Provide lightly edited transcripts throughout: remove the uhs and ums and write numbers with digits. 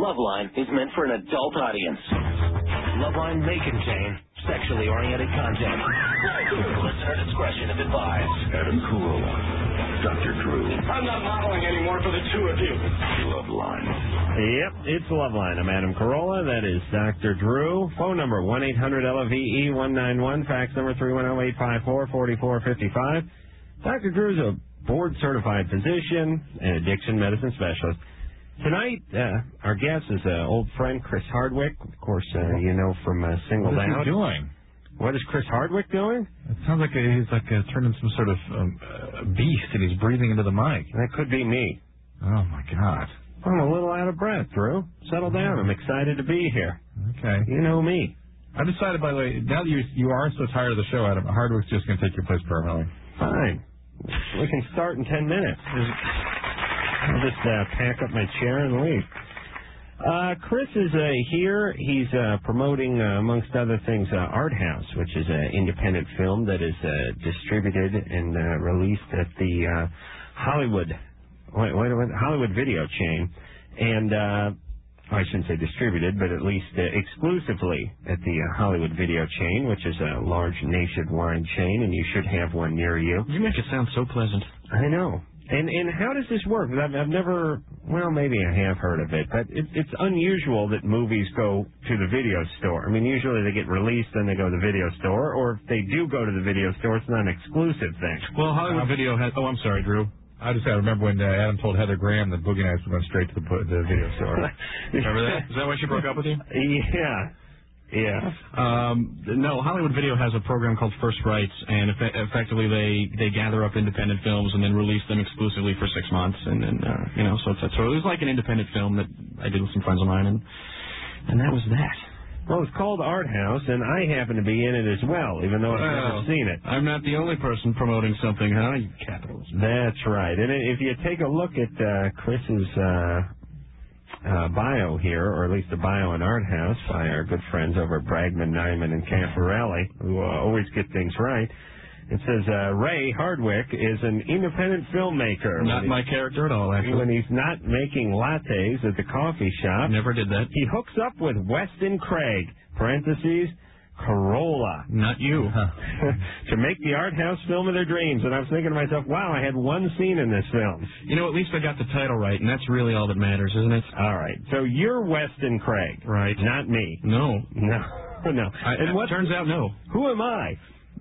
Loveline is meant for an adult audience. Loveline may contain sexually oriented content. Listener discretion is advised. Adam Carolla, Dr. Drew. I'm not modeling anymore for the two of you. Loveline. Yep, it's Loveline. I'm Adam Carolla. That is Dr. Drew. Phone number 1-800-LOVE-191. Fax number 310-854-4455. Dr. Drew's a board-certified physician and addiction medicine specialist. Tonight, our guest is an old friend, Chris Hardwick. Of course, you know from Singled Out. What is he doing? What is Chris Hardwick doing? It sounds like he's turned into some sort of beast, and he's breathing into the mic. That could be me. Oh, my God. I'm a little out of breath, Drew. Settle down. I'm excited to be here. Okay. You know me. I decided, by the way, now that you are so tired of the show, Adam, Hardwick's just going to take your place permanently. Fine. We can start in 10 minutes. I'll just pack up my chair and leave. Chris is here. He's promoting, amongst other things, Art House, which is an independent film that is distributed and released at the Hollywood video chain. And I shouldn't say distributed, but at least exclusively at the Hollywood video chain, which is a large nationwide chain, and you should have one near you. You make it sound so pleasant. I know. And how does this work? I've never, well, maybe I have heard of it, but it's unusual that movies go to the video store. I mean, usually they get released, then they go to the video store, or if they do go to the video store, it's not an exclusive thing. Well, Hollywood Video has... Oh, I'm sorry, Drew. I just remember when Adam told Heather Graham that Boogie Nights went straight to the video store. Remember that? Is that why she broke up with you? Yeah. Yeah. No, Hollywood Video has a program called First Rights, and effectively they gather up independent films and then release them exclusively for 6 months, and then so it was like an independent film that I did with some friends of mine, and that was that. Well, it's called Art House, and I happen to be in it as well, even though I've never seen it. I'm not the only person promoting something, huh? You capitalist. That's right. And if you take a look at Chris's bio here, or at least the bio in Art House by our good friends over at Bragman, Nyman, and Camporelli, who always get things right. It says Ray Hardwick is an independent filmmaker. Not my character at all, actually. When he's not making lattes at the coffee shop. Never did that. He hooks up with Weston Craig, parentheses, Carolla. Not you. To make the art house film of their dreams. And I was thinking to myself, wow, I had one scene in this film. You know, at least I got the title right, and that's really all that matters, isn't it? All right. So you're Weston Craig. Right. Not me. No. No. No. And what turns out, no. Who am I?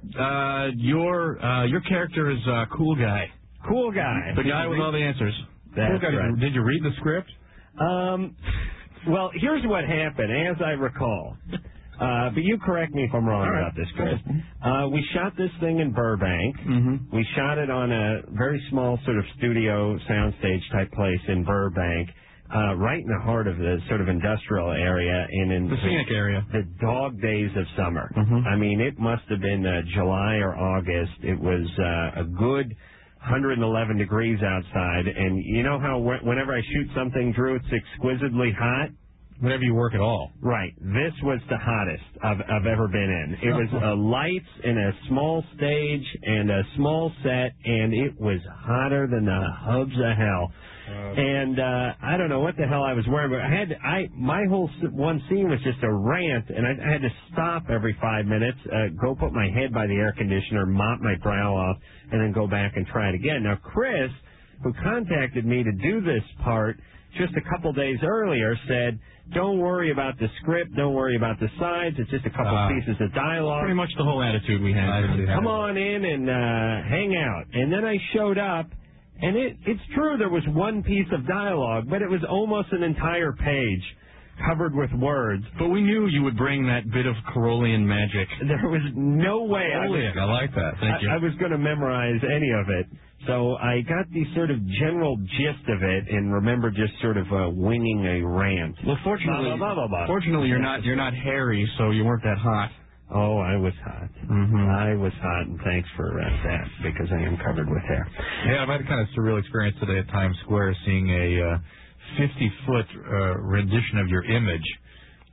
Your character is Cool Guy. Cool Guy. The guy with all the answers. That's right. Did you read the script? Well, here's what happened, as I recall. But you correct me if I'm wrong about this, Chris. We shot this thing in Burbank. Mm-hmm. We shot it on a very small sort of studio soundstage type place in Burbank, right in the heart of the sort of industrial area and in the scenic area. The dog days of summer. Mm-hmm. I mean, it must have been July or August. It was a good 111 degrees outside. And you know how whenever I shoot something, Drew, it's exquisitely hot? Whenever you work at all. Right. This was the hottest I've ever been in. It was lights in a small stage and a small set, and it was hotter than the hubs of hell. And I don't know what the hell I was wearing, but my whole one scene was just a rant, and I had to stop every 5 minutes, go put my head by the air conditioner, mop my brow off, and then go back and try it again. Now, Chris, who contacted me to do this part just a couple days earlier, said, don't worry about the script, don't worry about the sides, it's just a couple pieces of dialogue. Pretty much the whole attitude we had. Come on in and hang out. And then I showed up, and it's true there was one piece of dialogue, but it was almost an entire page covered with words. But we knew you would bring that bit of Carolian magic. There was no way I like that. Thank you. I was going to memorize any of it. So I got the sort of general gist of it and remember just sort of winging a rant. Well, fortunately you're not hairy, so you weren't that hot. Oh, I was hot. Mm-hmm. I was hot, and thanks for that, because I am covered with hair. Yeah, I've had a kind of surreal experience today at Times Square seeing a 50-foot rendition of your image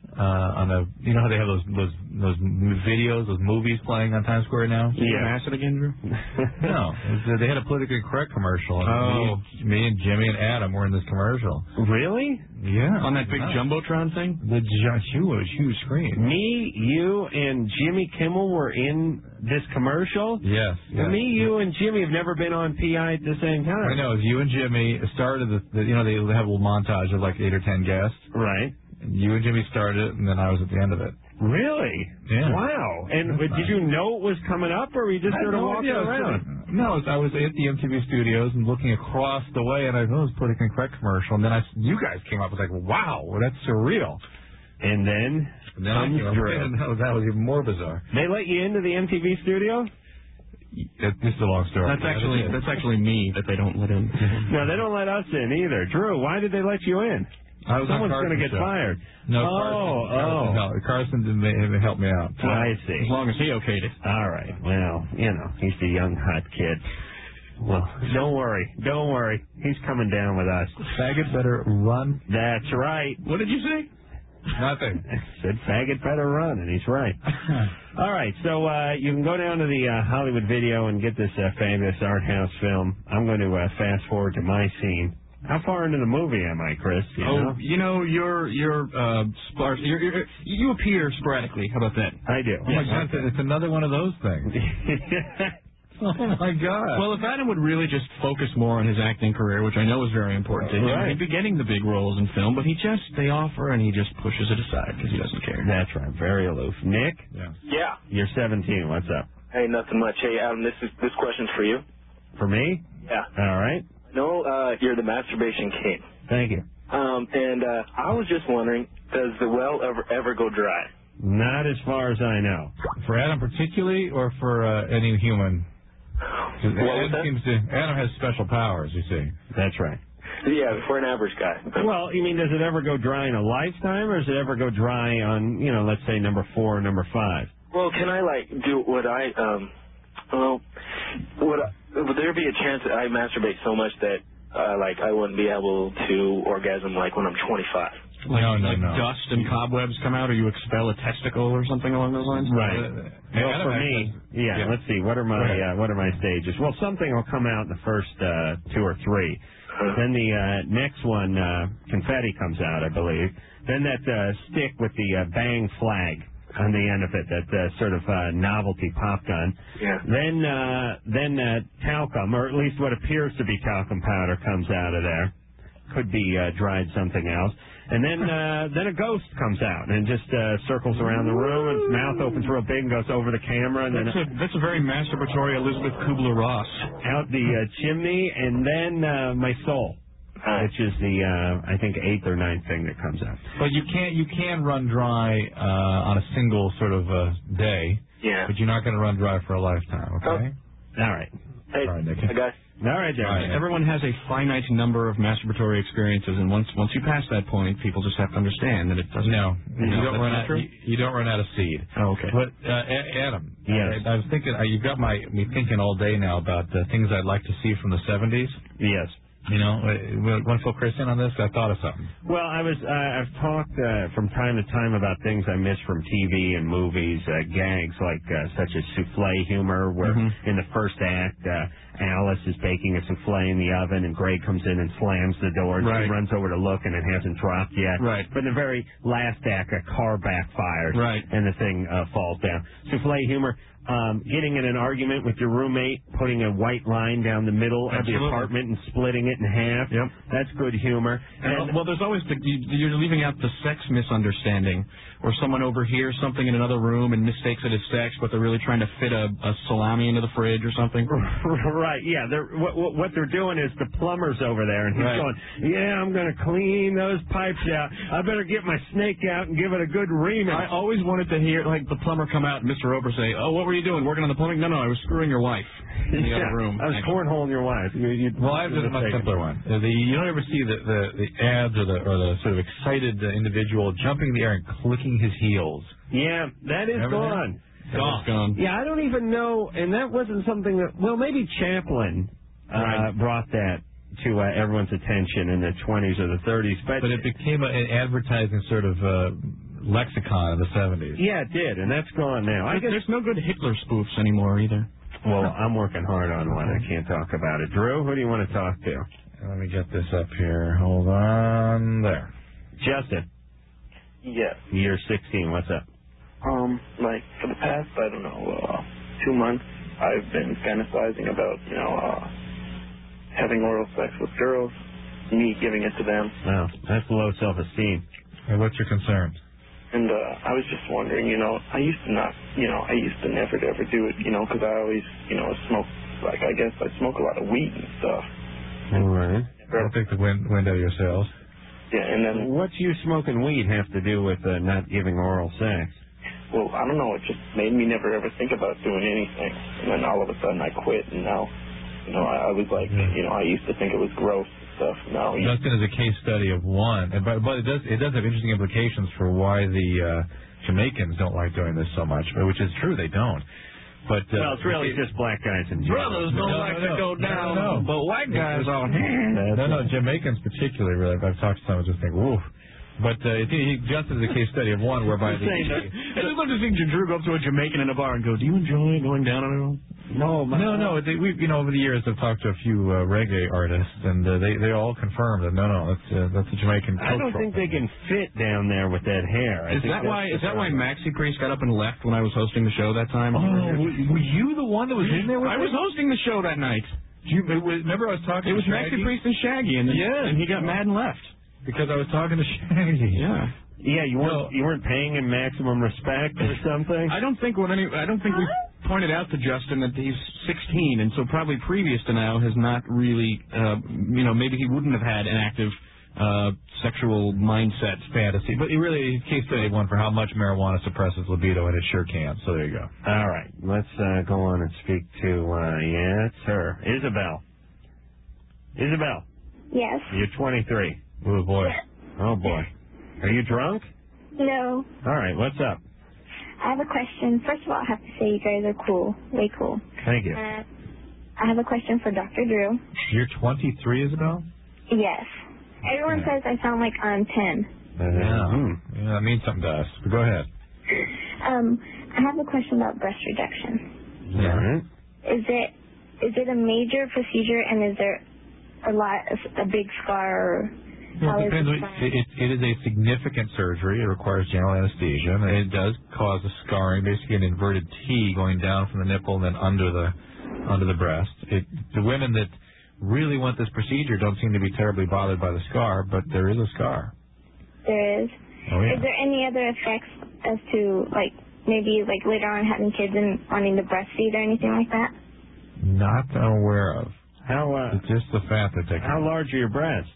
on the, you know how they have those videos, those movies playing on Times Square now? Yeah. Acid again, Drew? No, they had a politically correct commercial. And me and Jimmy and Adam were in this commercial. Really? Yeah. On that big Jumbotron thing? The huge screen. Me, you, and Jimmy Kimmel were in this commercial? Yes. Well, me, you, and Jimmy have never been on PI at the same time. I know. It was you and Jimmy started they have a little montage of like 8 or 10 guests. Right. You and Jimmy started it, and then I was at the end of it. Really? Yeah. Wow. And did you know it was coming up, or were you just sort of walking around? No, I was at the MTV studios and looking across the way, and I thought it was a politically correct commercial. And then you guys came up with like, wow, that's surreal. And then that was even more bizarre. They let you into the MTV studio? This is a long story. That's actually me that they don't let in. No, they don't let us in either. Drew, why did they let you in? Someone's going to get fired. No, Carson helped me out. I see. As long as he okayed it. All right. Well, he's a young, hot kid. Well, don't worry. He's coming down with us. Faggot better run. That's right. What did you say? Nothing. Said faggot better run, and he's right. All right, so you can go down to the Hollywood Video and get this fabulous art house film. I'm going to fast forward to my scene. How far into the movie am I, Chris? You're sparse. You appear sporadically. How about that? I do. Oh my God, it's another one of those things. Oh my God. Well, if Adam would really just focus more on his acting career, which I know is very important to him, he'd be getting the big roles in film, but they offer and he just pushes it aside because he doesn't care. That's right. Very aloof. Nick? Yeah. You're 17. What's up? Hey, nothing much. Hey, Adam, this question's for you. For me? Yeah. All right. No, you're the masturbation king. Thank you. And I was just wondering, does the well ever go dry? Not as far as I know. For Adam particularly, or for any human? Adam has special powers, you see. That's right. Yeah, for an average guy. Well, you mean, does it ever go dry in a lifetime, or does it ever go dry on, let's say number 4 or number 5? Well, can I would there be a chance that I masturbate so much that I wouldn't be able to orgasm like when I'm 25? Like dust and cobwebs come out, or you expel a testicle or something along those lines? Right. Well, for me, let's see. What are my stages? Well, something will come out in the first 2 or 3. Then the next one, confetti comes out, I believe. Then that stick with the bang flag on the end of it, that sort of novelty pop gun. Yeah. Then talcum, or at least what appears to be talcum powder, comes out of there. Could be dried something else. And then a ghost comes out and just circles around the room, and its mouth opens real big and goes over the camera. And that's a very masturbatory Elizabeth Kubler-Ross. Out the chimney, and then my soul, which is the I think 8th or 9th thing that comes out. But you can run dry on a single sort of day. Yeah. But you're not going to run dry for a lifetime. Okay. All right. Hey, guys. All right, there. Everyone has a finite number of masturbatory experiences, and once you pass that point, people just have to understand that it doesn't. No, you don't run out of seed. Oh, okay. But Adam, yes. I was thinking you've got me thinking all day now about things I'd like to see from the 70s. Yes. Want to fill Chris in on this? I thought of something. Well, I've talked from time to time about things I miss from TV and movies, gags like such as souffle humor, where in the first act, Alice is baking a souffle in the oven, and Greg comes in and slams the door, and she runs over to look, and it hasn't dropped yet. Right. But in the very last act, a car backfires, and the thing falls down. Souffle humor. Getting in an argument with your roommate, putting a white line down the middle of the apartment and splitting it in half. Yep. That's good humor. And there's always you're leaving out the sex misunderstanding, where someone overhears something in another room and mistakes it as sex, but they're really trying to fit a salami into the fridge or something. Right, yeah. What they're doing is the plumber's over there, and he's going, yeah, I'm going to clean those pipes out. I better get my snake out and give it a good remix. I always wanted to hear, like, the plumber come out and Mr. Roper say, oh, what were you doing, working on the plumbing? No, I was screwing your wife in the other room. I was cornholing your wife. Well, I have a much simpler one. You don't ever see the ads or the sort of excited individual jumping in the air and clicking his heels. Yeah, that is gone. Gone. Yeah, I don't even know, and that wasn't something that, well, maybe Chaplin brought that to everyone's attention in the 20s or the 30s. But it became an advertising sort of lexicon of the 70s. Yeah, it did, and that's gone now. I guess There's no good Hitler spoofs anymore either. Well, I'm working hard on one. I can't talk about it. Drew, who do you want to talk to? Let me get this up here. Hold on. There. Justin. Yes. You're 16. What's up? Like for the past, I don't know, 2 months, I've been fantasizing about, having oral sex with girls, me giving it to them. Wow, that's low self-esteem. Hey, what's your concern? And I was just wondering, I used to never ever do it, because I always, smoke, like I guess I smoke a lot of weed and stuff. All right. I'll take the wind out of your sails. Yeah, and then... What's you smoking weed have to do with not giving oral sex? Well, I don't know. It just made me never ever think about doing anything. And then all of a sudden I quit, and now, I was like, I used to think it was gross and stuff. Now, Justin is a case study of one, but it does have interesting implications for why the Jamaicans don't like doing this so much, which is true, they don't. But well, it's really just black guys and Brothers don't like to go down, but white guys on hand. No, Jamaicans particularly, really. I've talked to some and just think, woof. But Justin is a case study of one whereby I just love to see Drew go up to a Jamaican in a bar and go, "Do you enjoy going down on it all?" No. We've over the years I've talked to a few reggae artists, and they all confirm that no, that's a Jamaican cultural. I don't think they can fit down there with that hair. Is that why Maxi Priest got up and left when I was hosting the show that time? Oh, were you the one that was in there with I was hosting the show that night. Remember I was talking to Shaggy? Maxi Priest and Shaggy, and he got mad and left. Because I was talking to Shaggy. Yeah. Yeah, you weren't paying him maximum respect or something? I don't think we pointed out to Justin that he's 16, and so probably previous to now has not really, maybe he wouldn't have had an active sexual mindset fantasy. But he really case study one for how much marijuana suppresses libido, and it sure can. So there you go. All right, let's go on and speak to it's her, Isabel. Isabel. Yes. You're 23. Oh boy. Yes. Oh boy. Are you drunk? No. All right, what's up? I have a question. First of all, I have to say you guys are cool. Way cool. Thank you. I have a question for Dr. Drew. You're 23, Isabel? Yes. Everyone says I sound like I'm 10. Yeah, that means something to us. But go ahead. I have a question about breast reduction. Yeah. All right. Is it a major procedure, and is there a big scar? Well, it depends. It is a significant surgery. It requires general anesthesia, and it does cause a scarring, basically an inverted T going down from the nipple and then under the breast. The women that really want this procedure don't seem to be terribly bothered by the scar, but there is a scar. There is. Oh, yeah. Is there any other effects as to maybe later on having kids and wanting to breastfeed or anything like that? Not aware of. It's just the fat that takes. How large are your breasts?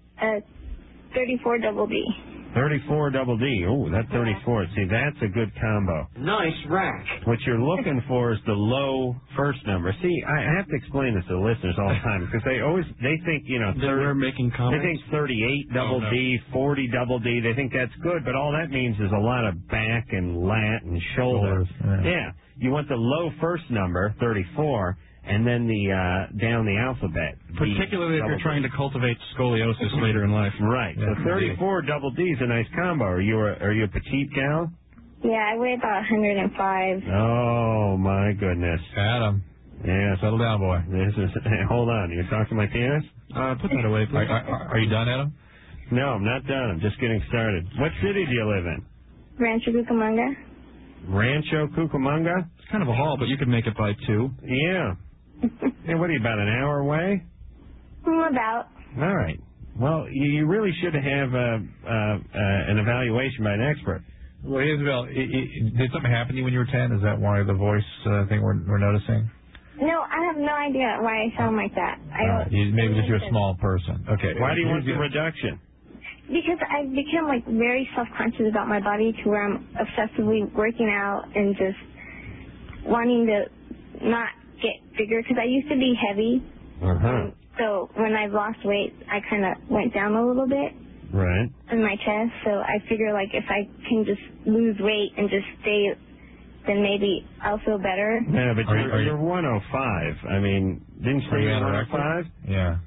34 double D. 34 double D. Oh, that 34. See, that's a good combo. Nice rack. What you're looking for is the low first number. See, I have to explain this to the listeners all the time because they think, they're making comments. They think 38 double D, 40 double D. They think that's good, but all that means is a lot of back and lat and shoulder. Yeah. You want the low first number, 34. And then down the alphabet. Particularly if you're trying to cultivate scoliosis later in life. Right. So 34 double D is a nice combo. Are you a petite gal? Yeah, I weigh about 105. Oh my goodness. Adam. Yeah. Settle down, boy. Hold on. You talking to my penis? Put that away, please. Are you done, Adam? No, I'm not done. I'm just getting started. What city do you live in? Rancho Cucamonga. Rancho Cucamonga? It's kind of a haul, but you could make it by 2. Yeah. Hey, what are you, about an hour away? About. All right. Well, you really should have an evaluation by an expert. Well, Isabel, did something happen to you when you were 10? Is that why the voice thing we're noticing? No, I have no idea why I sound like that. Maybe just you're a small person. Okay. Why do you want the reduction? Because I've become very self-conscious about my body to where I'm obsessively working out and just wanting to not get bigger because I used to be heavy. So when I've lost weight, I kind of went down a little bit. Right. In my chest. So I figure if I can just lose weight and just stay, then maybe I'll feel better. Yeah, but you're 105. I mean, didn't you say you're 105? Yeah.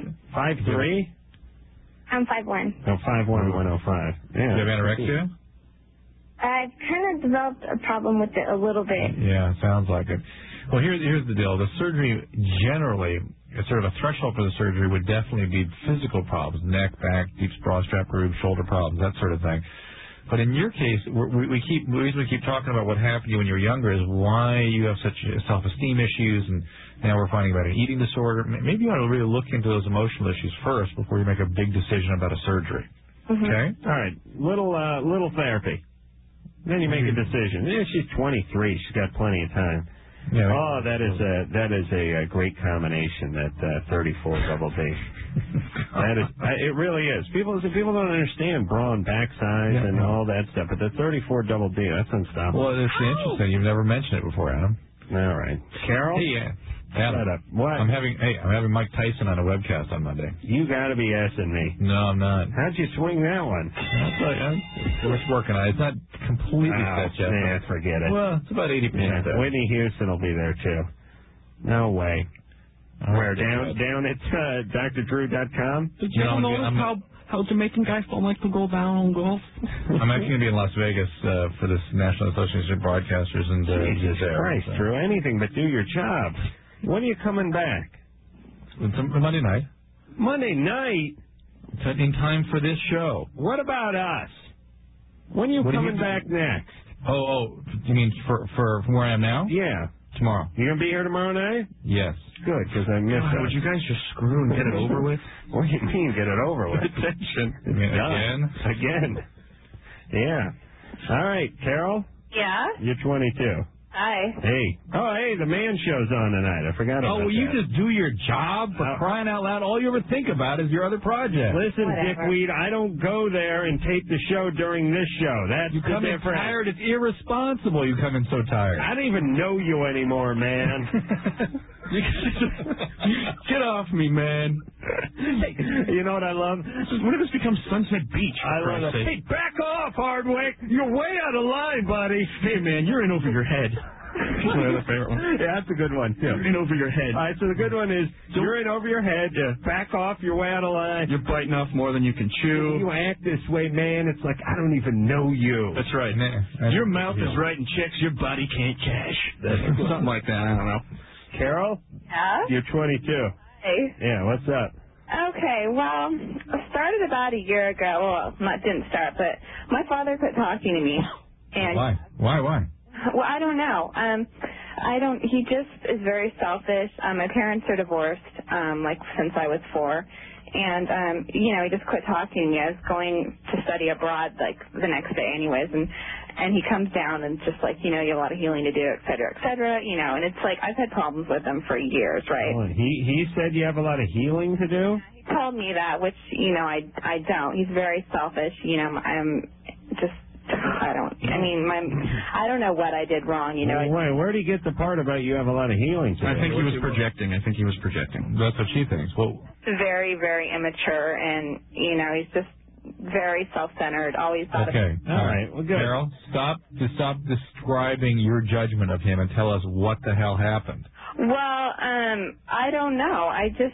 5'3"? I'm 5'1". No, 5'1", 105. Yeah. Do you have anorexia? I've kind of developed a problem with it a little bit. Yeah, sounds like it. Well, here's the deal. The surgery generally, sort of a threshold for the surgery would definitely be physical problems, neck, back, deep bra strap groove, shoulder problems, that sort of thing. But in your case, the reason we keep talking about what happened to you when you were younger is why you have such self-esteem issues, and now we're finding about an eating disorder. Maybe you ought to really look into those emotional issues first before you make a big decision about a surgery. Mm-hmm. Okay? All right, little therapy. Then you make a decision. Yeah, she's 23. She's got plenty of time. Yeah, that is a great combination. That 34 double D. It really is. People don't understand bra and back size and all that stuff, but the 34 double D, that's unstoppable. Well, it's interesting. You've never mentioned it before, Adam. All right, Carol. Hey, Adam. Shut up. What? I'm having Mike Tyson on a webcast on Monday. You got to be assing me. No, I'm not. How'd you swing that one? We're working on it. It's not completely set yet. Nah, forget it. Well, it's about 80% there. Whitney Houston will be there too. No way. Where down at drdrew.com? Did you ever notice how Jamaican guys don't like to go down on golf? I'm actually going to be in Las Vegas for this National Association of Broadcasters and Jesus Christ, Drew, anything but do your job. When are you coming back? Monday night. Monday night? In time for this show. What about us? When are you coming back next? Oh, you mean for from where I am now? Yeah. Tomorrow. You going to be here tomorrow night? Yes. Good, because I missed it. Would you guys just screw and get it over with? What do you mean, get it over with? Attention. Again? Yeah. All right, Carol? Yeah? You're 22. Hi. Hey. Oh, hey, the man show's on tonight. I forgot about that. Oh, will you just do your job? For crying out loud, all you ever think about is your other project. Listen, Dickweed, I don't go there and tape the show during this show. That's you come in different. tired. It's irresponsible you come in so tired. I don't even know you anymore, man. Get off me, man. Hey, you know what I love? When did this become Sunset Beach? I love it. Hey, back off, Hardwick. You're way out of line, buddy. Hey, man, you're in over your head. That's my other favorite one. Yeah, that's a good one, too. You're in over your head. All right, so the good one is you're in over your head. Back off. You're way out of line. You're biting off more than you can chew. You act this way, man. It's like I don't even know you. That's right. Your mouth is writing checks your body can't cash. Something like that. I don't know. Carol? Yeah? You're 22. Hey. Yeah, what's up? Okay, well, I started about a year ago. Well, didn't start, but my father quit talking to me. And Why? Well, I don't know. He just is very selfish. My parents are divorced, since I was 4. And, he just quit talking to me. I was going to study abroad, the next day anyways. And he comes down and just you have a lot of healing to do, et cetera, and it's I've had problems with him for years, right? Oh, he said you have a lot of healing to do? He told me that, which, I don't. He's very selfish. I'm just, I don't know what I did wrong, Wait, where did he get the part about you have a lot of healing to do? I think he was projecting. That's what she thinks. Well, very, very immature, and, he's just very self-centered, always thought of... Okay, all right. Well, good. Carol, stop describing your judgment of him and tell us what the hell happened. Well, I don't know.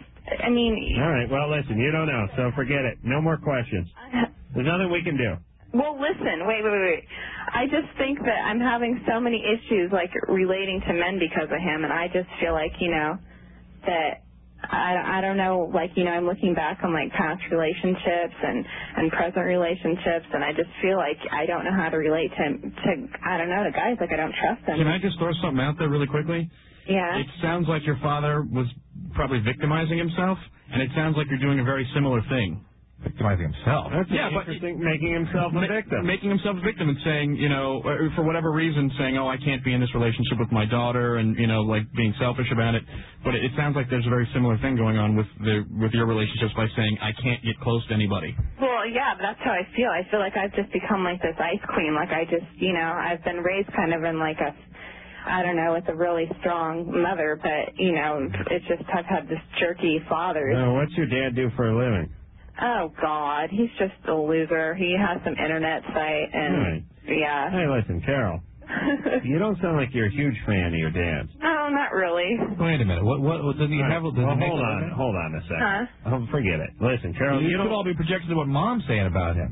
All right, well, listen, you don't know, so forget it. No more questions. There's nothing we can do. Well, listen, wait. I just think that I'm having so many issues, relating to men because of him, and I just feel that... I don't know, I'm looking back on, past relationships and present relationships, and I just feel like I don't know how to relate to guys, I don't trust them. Can I just throw something out there really quickly? Yeah. It sounds like your father was probably victimizing himself, and it sounds like you're doing a very similar thing. Victimizing himself. That's interesting. Making himself a victim. Making himself a victim and saying, for whatever reason, saying, I can't be in this relationship with my daughter, and being selfish about it. But it sounds like there's a very similar thing going on with your relationships by saying, I can't get close to anybody. Well, yeah, but that's how I feel. I feel like I've just become this ice queen. I've been raised kind of in with a really strong mother, but it's just I've had this jerky father. No, what's your dad do for a living? Oh, God. He's just a loser. He has some internet site, and, yeah. Hey, listen, Carol. You don't sound like you're a huge fan of your dad's. No, not really. Wait a minute. What does he have? Hold on a second. Huh? Forget it. Listen, Carol, you could all be projecting what Mom's saying about him. Well,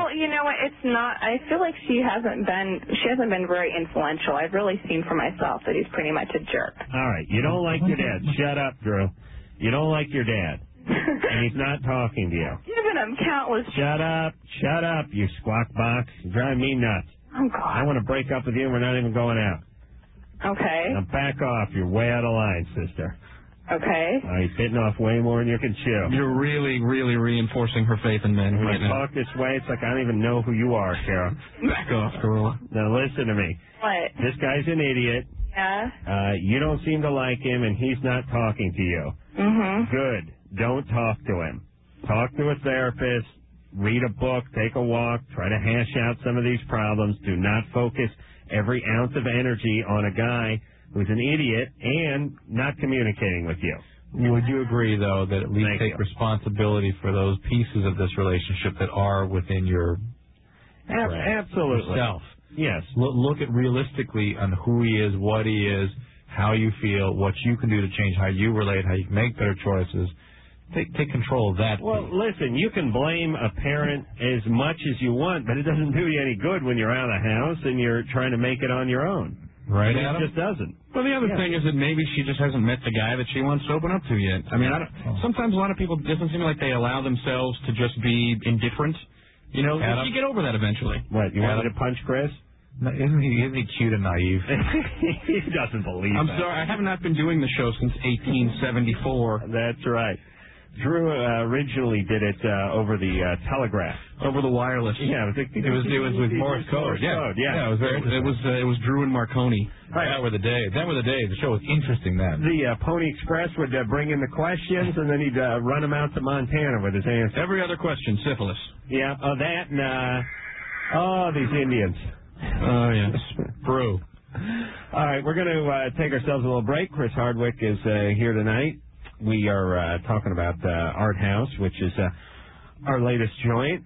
Well, you know what? It's not. I feel like she hasn't been very influential. I've really seen for myself that he's pretty much a jerk. All right. You don't like your dad. Shut up, Drew. You don't like your dad. And he's not talking to you. Given him countless. Shut up. Shut up, you squawk box. You're driving me nuts. Oh, God. I want to break up with you and we're not even going out. Okay. Now back off. You're way out of line, sister. Okay. He's bitten off way more than you can chew. You're really, really reinforcing her faith in men When right you now. talk this way, it's like I don't even know who you are, Carol. Back off, Corolla. Now listen to me. What? This guy's an idiot. Yeah. You don't seem to like him, and he's not talking to you. Mm-hmm. Good. Don't talk to him. Talk to a therapist. Read a book. Take a walk. Try to hash out some of these problems. Do not focus every ounce of energy on a guy who's an idiot and not communicating with you. Would you agree, though, that at least take responsibility for those pieces of this relationship that are within your absolutely yourself? Yes. Look at realistically on who he is, what he is, how you feel, what you can do to change how you relate, how you can make better choices. Take control of that. Well, listen, you can blame a parent as much as you want, but it doesn't do you any good when you're out of the house and you're trying to make it on your own. Right, It Adam? just doesn't. Well, the other thing is that maybe she just hasn't met the guy that she wants to open up to yet. I mean, sometimes a lot of people, it doesn't seem like they allow themselves to just be indifferent. You know, Adam? you get over that eventually. What, you want me to punch Chris? No, isn't he cute and naive? He doesn't believe I'm that. sorry, I have not been doing the show since 1874. That's right. Drew originally did it over the telegraph. Over the wireless. Yeah, it was with Morse code. Yeah, it was very interesting. It was Drew and Marconi. Right. That were the days. The show was interesting then. The Pony Express would bring in the questions, and then he'd run them out to Montana with his answers. Every other question, syphilis. Yeah, that and these Indians. Oh yes, Brew. All right, we're going to take ourselves a little break. Chris Hardwick is here tonight. We are talking about Art House, which is our latest joint.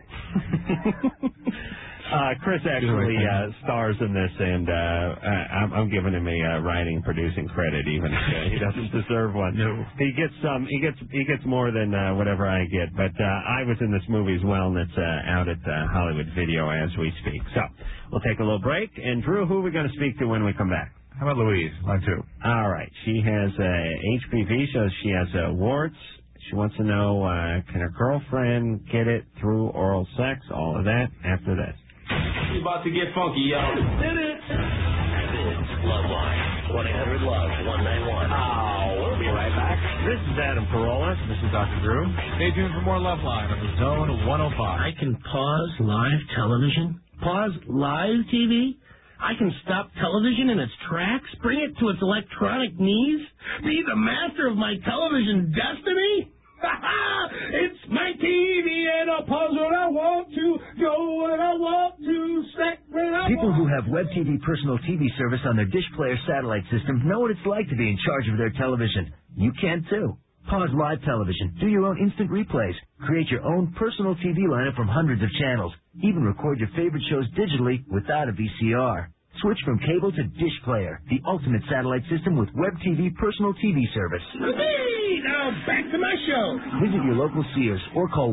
Chris actually stars in this, and I'm giving him a writing, producing credit, even if he doesn't deserve one. No. He gets some. He gets more than whatever I get. But I was in this movie as well, and it's out at Hollywood Video as we speak. So we'll take a little break. And Drew, who are we going to speak to when we come back? How about Louise? Line 2. All right. She has HPV, so she has warts. She wants to know, can her girlfriend get it through oral sex? All of that after this. We about to get funky, y'all. Did it. It's Loveline. 1-800-LOVE-191. We'll be right back. This is Adam Carolla. This is Dr. Drew. Stay tuned for more Loveline on the Zone 105. I can pause live television, pause live TV. I can stop television in its tracks, bring it to its electronic knees, be the master of my television destiny? It's my TV and I'll pause when I want to, go when I want to, sec when I People want. who have Web TV personal TV service on their Dish Player satellite system know what it's like to be in charge of their television. You can too. Pause live television, do your own instant replays, create your own personal TV lineup from hundreds of channels, even record your favorite shows digitally without a VCR. Switch from cable to Dish Player, the ultimate satellite system with Web TV personal TV service. Hey, now back to my show. Visit your local Sears or call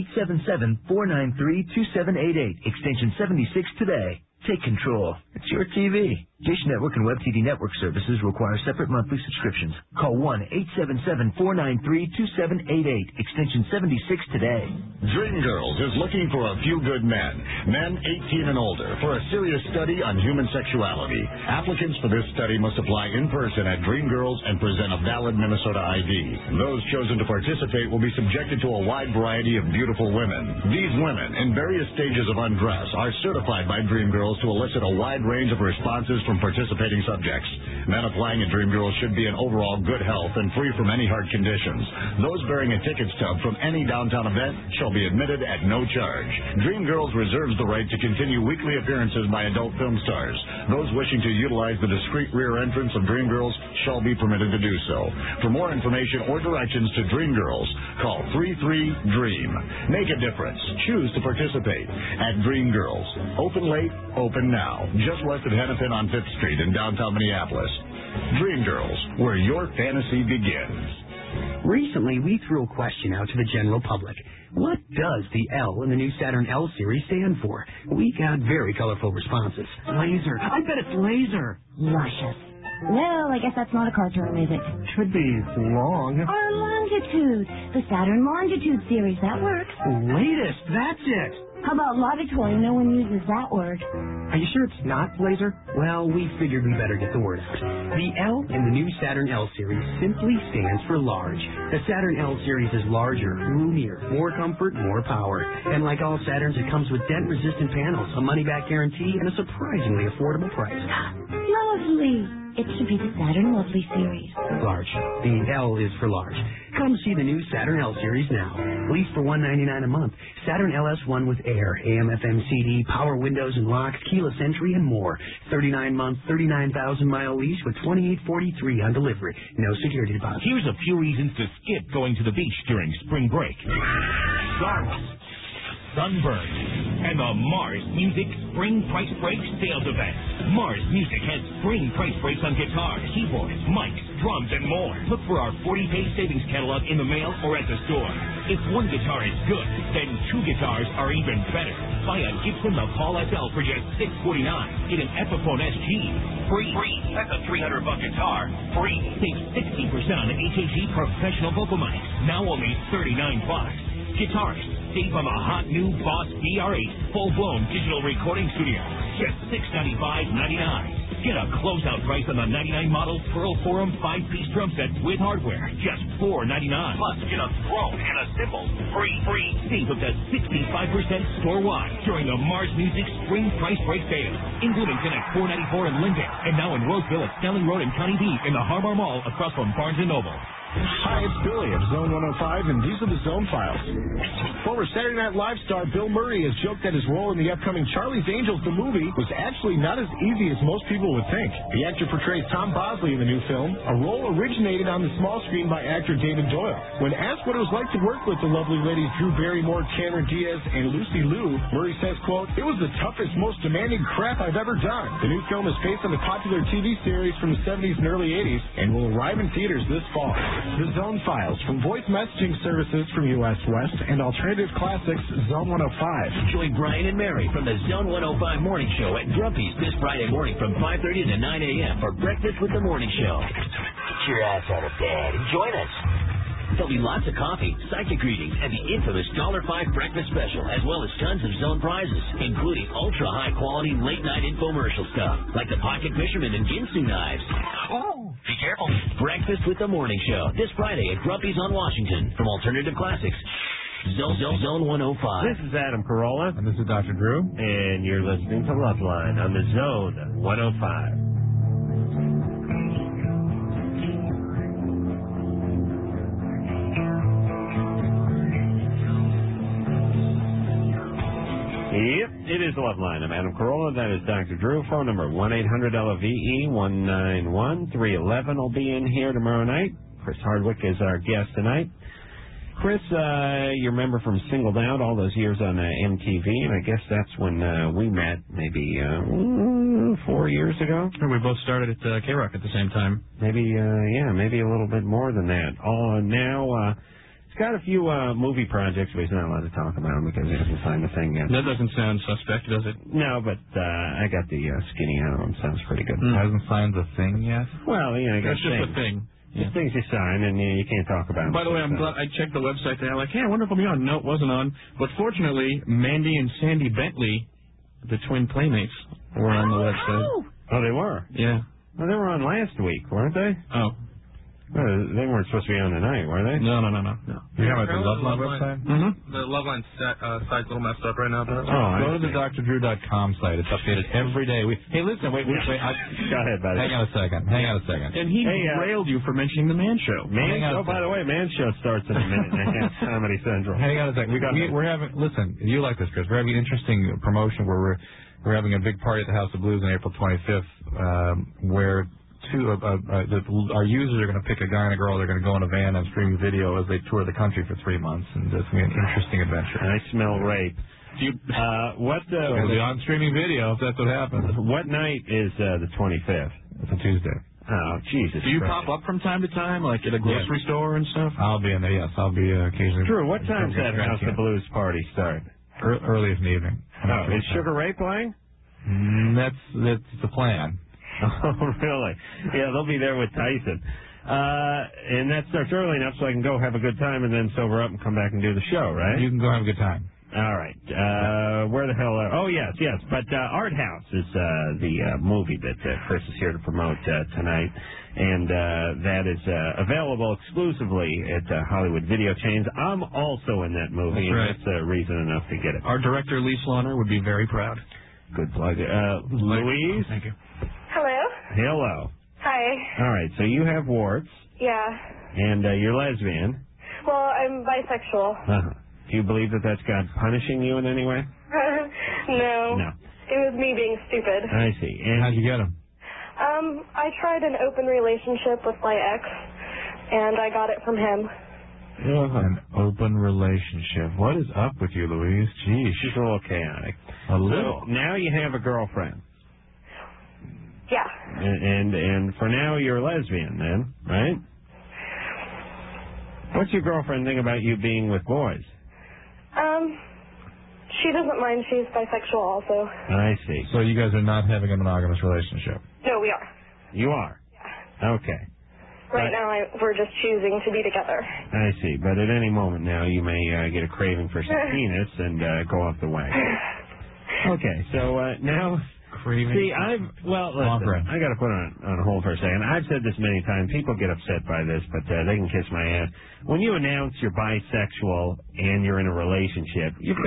1-877-493-2788, extension 76 today. Take control. It's your TV. Dish Network and Web TV network services require separate monthly subscriptions. Call 1-877-493-2788, extension 76 today. Dream Girls is looking for a few good men 18 and older, for a serious study on human sexuality. Applicants for this study must apply in person at Dream Girls and present a valid Minnesota ID. Those chosen to participate will be subjected to a wide variety of beautiful women. These women, in various stages of undress, are certified by Dream Girls to elicit a wide range of responses from participating subjects. Men applying at Dream Girls should be in overall good health and free from any heart conditions. Those bearing a ticket stub from any downtown event shall be admitted at no charge. Dream Girls reserves the right to continue weekly appearances by adult film stars. Those wishing to utilize the discreet rear entrance of Dream Girls shall be permitted to do so. For more information or directions to Dream Girls, call 33-DREAM. Make a difference. Choose to participate at Dream Girls. Open late, open now. Just west of Hennepin on 5th Street in downtown Minneapolis. Dream Girls, where your fantasy begins. Recently, we threw a question out to the general public. What does the L in the new Saturn L series stand for? We got very colorful responses. Laser. I bet it's laser. Luscious. Well, I guess that's not a cartoon, is it? Should be long. Or longitude. The Saturn Longitude series. That works. Latest. That's it. How about laudatory? No one uses that word. Are you sure it's not laser? Well, we figured we better get the word out. The L in the new Saturn L series simply stands for large. The Saturn L series is larger, roomier, more comfort, more power. And like all Saturns, it comes with dent-resistant panels, a money-back guarantee, and a surprisingly affordable price. Lovely. It should be the Saturn Lovely series. Large. The L is for large. Come see the new Saturn L series now. Lease for $199 a month. Saturn LS1 with air, AM/FM CD, power windows and locks, keyless entry, and more. 39-month, 39,000-mile lease with $28.43 on delivery. No security deposit. Here's a few reasons to skip going to the beach during spring break. Garlic, sunburn, and the Mars Music Spring Price Break Sales Event. Mars Music has spring price breaks on guitars, keyboards, mics, drums, and more. Look for our 40-page savings catalog in the mail or at the store. If one guitar is good, then two guitars are even better. Buy a Gibson Les Paul SL for just $649. Get an Epiphone SG. Free. That's a $300 guitar. Free. Save 60% on the HAG professional vocal mics. Now only $39. Guitarists, save on the hot new Boss DR8 full-blown digital recording studio. Just $695.99. Get a closeout price on the 99 model Pearl Forum 5-piece drum set with hardware. Just $499. Plus, get a throne and a cymbal. Free. Save up to 65% store-wide during the Mars Music Spring Price Break Sale. Including Connect 494 in Linden. And now in Roseville at Snelling Road and County D in the Harbar Mall across from Barnes & Noble. Hi, it's Billy of Zone 105, and these are the Zone Files. Former Saturday Night Live star Bill Murray has joked that his role in the upcoming Charlie's Angels, the movie, was actually not as easy as most people would think. The actor portrays Tom Bosley in the new film, a role originated on the small screen by actor David Doyle. When asked what it was like to work with the lovely ladies Drew Barrymore, Cameron Diaz, and Lucy Liu, Murray says, quote, "It was the toughest, most demanding crap I've ever done." The new film is based on the popular TV series from the 70s and early 80s and will arrive in theaters this fall. The Zone Files from voice messaging services from US West and Alternative Classics Zone 105. Join Brian and Mary from the Zone 105 Morning Show at Grumpy's this Friday morning from 5:30 to 9 a.m. for Breakfast with the Morning Show. Get your ass out of bed and join us. There'll be lots of coffee, psychic readings, and the infamous $5 breakfast special, as well as tons of Zone prizes, including ultra-high-quality late-night infomercial stuff, like the Pocket Fisherman and Ginsu knives. Oh, be careful. Breakfast with the Morning Show, this Friday at Grumpy's on Washington, from Alternative Classics. Zone 105. This is Adam Carolla. And this is Dr. Drew. And you're listening to Loveline on the Zone 105. Yep, it is Loveline. I'm Adam Carolla. That is Dr. Drew. Phone number 1-800-LOVE 191-311 will be in here tomorrow night. Chris Hardwick is our guest tonight. Chris, you remember from Singled Out all those years on MTV, and I guess that's when we met, maybe 4 years ago. We both started at K-Rock at the same time. Maybe, maybe a little bit more than that. Now, he's got a few movie projects, but he's not allowed to talk about them because he hasn't signed the thing yet. That doesn't sound suspect, does it? No, but I got the skinny album. Sounds pretty good. Hasn't signed the thing yet? Well, I got That's just a thing. There's things you sign, and you can't talk about them. By the way, I'm glad I checked the website today. I'm like, hey, I wonder if I'll be on. No, it wasn't on. But fortunately, Mandy and Sandy Bentley, the twin playmates, were on the website. Oh, they were? Yeah. Well, they were on last week, weren't they? Oh. Well, they weren't supposed to be on tonight, were they? No. You have the Loveline website? Mm-hmm. The Loveline site's a little messed up right now. Go to the drdrew.com site. It's updated every day. Hey, listen, wait. Go ahead, buddy. Hang on a second. And he railed you for mentioning the Man Show. By the way, Man Show starts in a minute and a half. Comedy Central. Hang on a second. We're having. Listen, you like this, Chris? We're having an interesting promotion where we're having a big party at the House of Blues on April 25th, where our users are going to pick a guy and a girl. They're going to go in a van and stream video as they tour the country for 3 months, and it's going to be an interesting adventure. I smell rape. It'll be on streaming video if that's what happens. What night is the 25th? It's a Tuesday. Oh, Jesus. Do you Christ. pop up from time to time, like at a grocery store and stuff? I'll be in there, yes. I'll be occasionally. Drew, what time's that House of Blues party start? Early in the evening. Oh, is Sugar Ray playing? That's the plan. Oh, really? Yeah, they'll be there with Tyson. And that starts early enough so I can go have a good time and then sober up and come back and do the show, right? You can go have a good time. All right. Where the hell are... Oh, yes. But Art House is the movie that Chris is here to promote tonight. And that is available exclusively at Hollywood Video Chains. I'm also in that movie, That's right. and that's reason enough to get it. Our director, Lee Slaughter, would be very proud. Good plug. Louise? Thank you. Hello. Hello. Hi. All right, so you have warts, Yeah. and you're lesbian. Well, I'm bisexual. Uh-huh. Do you believe that that's God punishing you in any way? No. No. It was me being stupid. I see. And how'd you get him? I tried an open relationship with my ex, and I got it from him. An open relationship. What is up with you, Louise? Geez. She's a little chaotic. A little. So now you have a girlfriend. Yeah. And for now you're a lesbian then, right? What's your girlfriend think about you being with boys? She doesn't mind. She's bisexual also. I see. So you guys are not having a monogamous relationship? No, we are. You are? Yeah. Okay. Right now, we're just choosing to be together. I see. But at any moment now, you may get a craving for some penis and go off the wagon. Okay, so now... Craving. See, listen, I got to put on hold for a second. I've said this many times. People get upset by this, but they can kiss my ass. When you announce you're bisexual and you're in a relationship, you're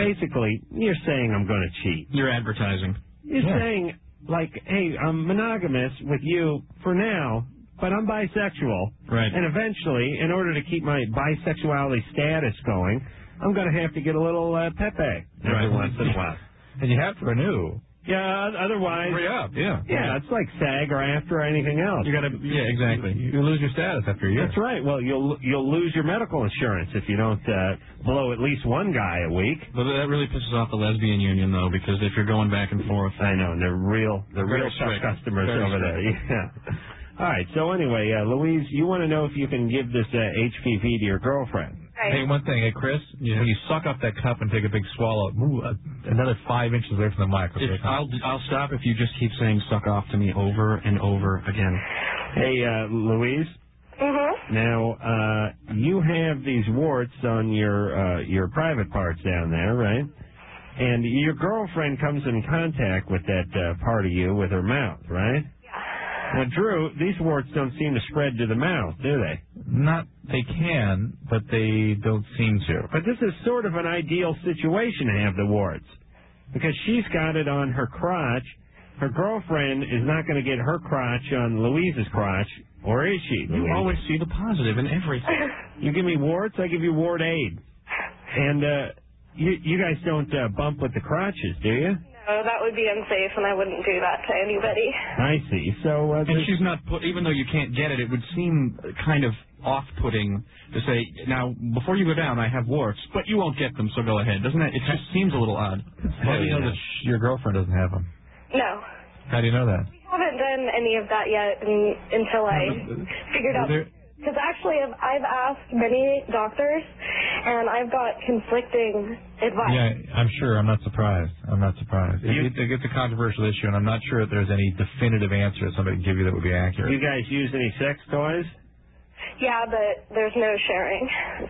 saying I'm going to cheat. You're advertising. You're saying, like, hey, I'm monogamous with you for now, but I'm bisexual. Right. And eventually, in order to keep my bisexuality status going, I'm going to have to get a little Pepe every once in a while. And you have to renew. Yeah, otherwise... Hurry up, yeah. Yeah, it's like SAG or AFTRA or anything else. You gotta, yeah, exactly. You lose your status after a year. That's right. Well, you'll lose your medical insurance if you don't blow at least one guy a week. But that really pisses off the lesbian union, though, because if you're going back and forth... I know, and they're real tough customers over there. Yeah. All right, so anyway, Louise, you want to know if you can give this HPV to your girlfriend. Right. Hey, one thing, hey, Chris, when you suck up that cup and take a big swallow, move another 5 inches away from the mic. Okay? I'll stop if you just keep saying "suck off" to me over and over again. Hey, Louise. Mm-hmm. Now, you have these warts on your private parts down there, right? And your girlfriend comes in contact with that part of you with her mouth, right? Now, Drew, these warts don't seem to spread to the mouth, do they? They can, but they don't seem to. But this is sort of an ideal situation to have the warts, because she's got it on her crotch. Her girlfriend is not going to get her crotch on Louise's crotch, or is she? You always see the positive in everything. You give me warts, I give you wart aid. And you guys don't bump with the crotches, do you? No, that would be unsafe, and I wouldn't do that to anybody. I see. So, and she's not even though you can't get it, it would seem kind of off-putting to say, now, before you go down, I have warts, but you won't get them, so go ahead. Doesn't it? It just seems a little odd. How do you know that your girlfriend doesn't have them? No. How do you know that? We haven't done any of that yet until I figured out. Because actually, I've asked many doctors, and I've got conflicting advice. Yeah, I'm sure. I'm not surprised. It's a controversial issue, and I'm not sure if there's any definitive answer that somebody can give you that would be accurate. You guys use any sex toys? Yeah, but there's no sharing.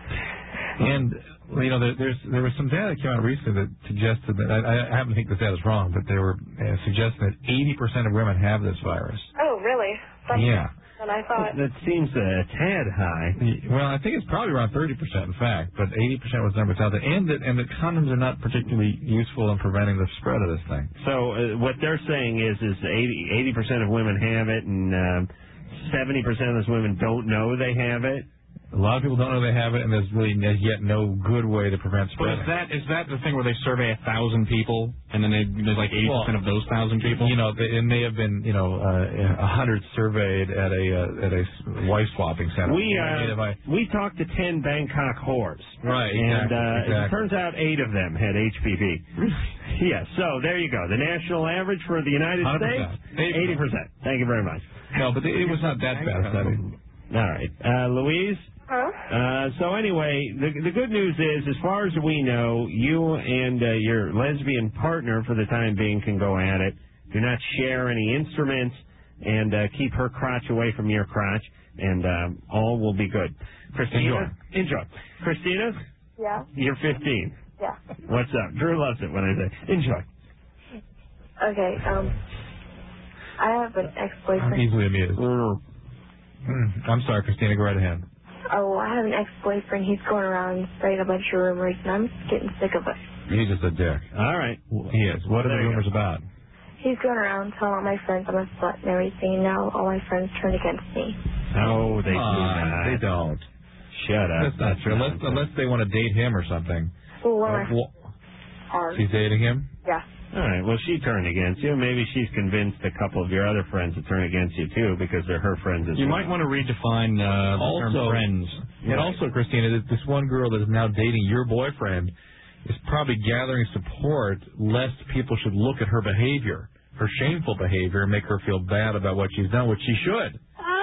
And, there was some data that came out recently that suggested that, I happen to think this data is wrong, but they were suggesting that 80% of women have this virus. Oh, really? That's Yeah. than I thought. That seems a tad high. Well, I think it's probably around 30%, in fact, but 80% was the number out there, and that condoms are not particularly useful in preventing the spread of this thing. So what they're saying is 80% of women have it, and 70% of those women don't know they have it. A lot of people don't know they have it, and there's really as yet no good way to prevent spreading. But is that the thing where they survey 1,000 people, and then there's like 80% of those 1,000 people? It may have been 100 surveyed at a wife swapping center. We talked to 10 Bangkok whores. Right, and exactly. It turns out 8 of them had HPV. Yes, so there you go. The national average for the United 100%. States, 80%. Thank you very much. No, but it was not that bad a study. All right. Louise? Huh? So anyway, the good news is, as far as we know, you and your lesbian partner, for the time being, can go at it. Do not share any instruments, and keep her crotch away from your crotch, and all will be good. Christina? Enjoy. Christina? Yeah? You're 15. Yeah. What's up? Drew loves it when I say, enjoy. Okay, I have an ex-boyfriend. I'm easily amused. I'm sorry, Christina, go right ahead. Oh, I have an ex-boyfriend. He's going around spreading a bunch of rumors, and I'm just getting sick of it. He's just a dick. All right. He is. What are the rumors about? He's going around telling all my friends I'm a slut and everything, and now all my friends turn against me. No, they do not. They don't. Shut up. That's not true. Unless they want to date him or something. Well, one of my friends. She's dating him? Yeah. All right. Well, she turned against you. Maybe she's convinced a couple of your other friends to turn against you, too, because they're her friends as well. You might want to redefine the term friends. And also, Christina, this one girl that is now dating your boyfriend is probably gathering support lest people should look at her behavior, her shameful behavior, and make her feel bad about what she's done, which she should.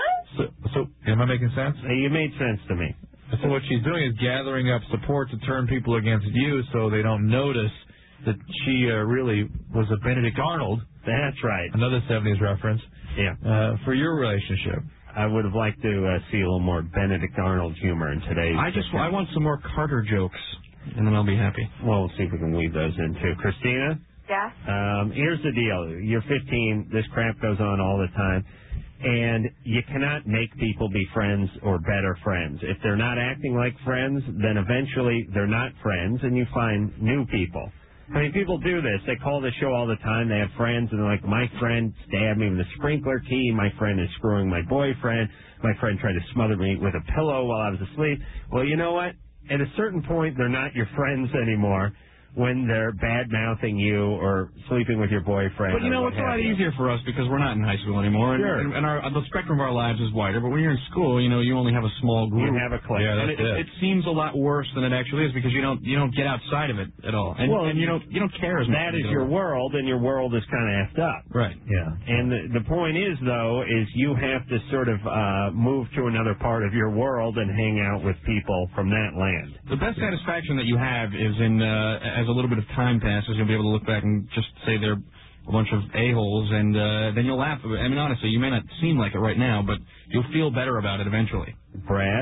So am I making sense? You made sense to me. So what she's doing is gathering up support to turn people against you so they don't notice that she really was a Benedict Arnold. That's right. Another 70s reference. Yeah. For your relationship. I would have liked to see a little more Benedict Arnold humor in today's. I want some more Carter jokes, and then I'll be happy. Well, we'll see if we can weave those in, too. Christina? Yeah? Here's the deal. You're 15. This crap goes on all the time. And you cannot make people be friends or better friends. If they're not acting like friends, then eventually they're not friends, and you find new people. I mean, people do this. They call the show all the time. They have friends, and they're like, my friend stabbed me with a sprinkler key. My friend is screwing my boyfriend. My friend tried to smother me with a pillow while I was asleep. Well, you know what? At a certain point, they're not your friends anymore when they're bad-mouthing you or sleeping with your boyfriend. But, you know, it's a lot easier for us because we're not in high school anymore. Sure. And the spectrum of our lives is wider. But when you're in school, you know, you only have a small group. You have a clique. Yeah, And it seems a lot worse than it actually is because you don't get outside of it at all. And, Well, and you don't care as much. That is your world, and your world is kind of effed up. Right. Yeah. And the point is, though, is you have to sort of move to another part of your world and hang out with people from that land. The best satisfaction that you have is in as a little bit of time passes, you'll be able to look back and just say they're a bunch of a-holes, and then you'll laugh. I mean, honestly, you may not seem like it right now, but you'll feel better about it eventually. Brad?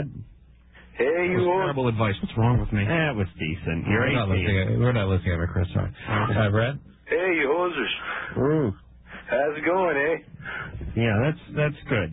Hey, you terrible advice. What's wrong with me? That was decent. You're 18. We're not listening to Chris. Sorry. Hi, Brad? Hey, you hosers. Ooh. How's it going, eh? Yeah, that's good.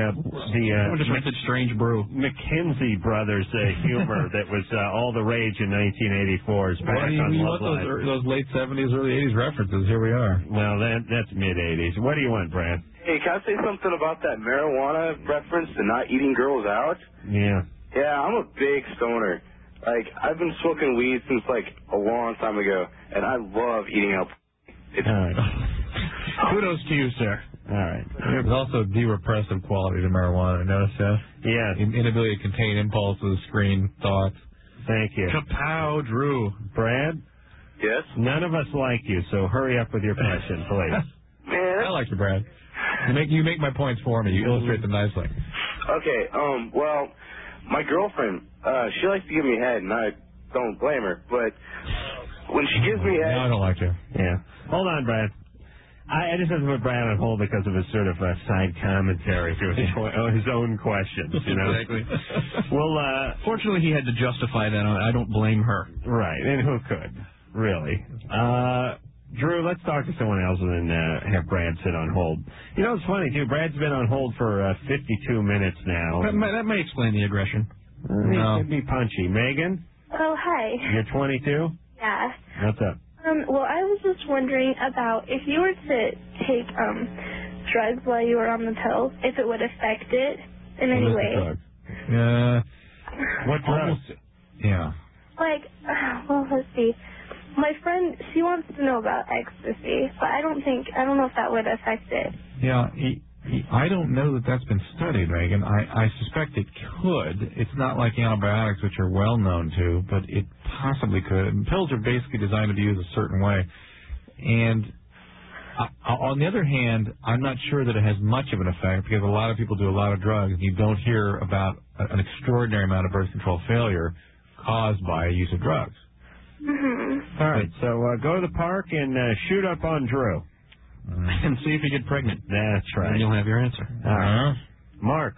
Someone just rented Strange Brew. McKenzie Brothers humor that was all the rage in 1984 is back on Love Live. Those late 70s, early 80s references. Here we are. Well, that's mid-80s. What do you want, Brad? Hey, can I say something about that marijuana reference to not eating girls out? Yeah. Yeah, I'm a big stoner. Like, I've been smoking weed since, like, a long time ago, and I love eating out. All right. Kudos to you, sir. All right. There's also de-repressive quality to marijuana. Notice that? Yes. Inability to contain impulses, screen thoughts. Thank you. Kapow, Drew. Brad? Yes? None of us like you, so hurry up with your question, please. Man. I like you, Brad. You make my points for me. You illustrate them nicely. Okay, well, my girlfriend, she likes to give me head, and I don't blame her, but when she gives me head... No, I don't like you. Yeah. Hold on, Brad. I just have to put Brad on hold because of his sort of side commentary to his own questions, you know? Exactly. Well, fortunately, he had to justify that. I don't blame her. Right, and who could, really? Drew, let's talk to someone else and then have Brad sit on hold. You know, it's funny, too. Brad's been on hold for 52 minutes now. That may explain the aggression. He could be punchy. Megan? Oh, hi. You're 22? Yeah. What's up? Well, I was just wondering about if you were to take drugs while you were on the pill, if it would affect it in any way. Yeah. What drugs? Yeah. Like, well, let's see. My friend, she wants to know about ecstasy, but I don't know if that would affect it. Yeah, I don't know that that's been studied, Megan. I suspect it could. It's not like antibiotics, which are well known to, but it possibly could. And pills are basically designed to be used a certain way. And On the other hand, I'm not sure that it has much of an effect because a lot of people do a lot of drugs. You don't hear about an extraordinary amount of birth control failure caused by use of drugs. Mm-hmm. All right, so go to the park and shoot up on Drew. And see if you get pregnant. That's right. And you'll have your answer. All right. Mark.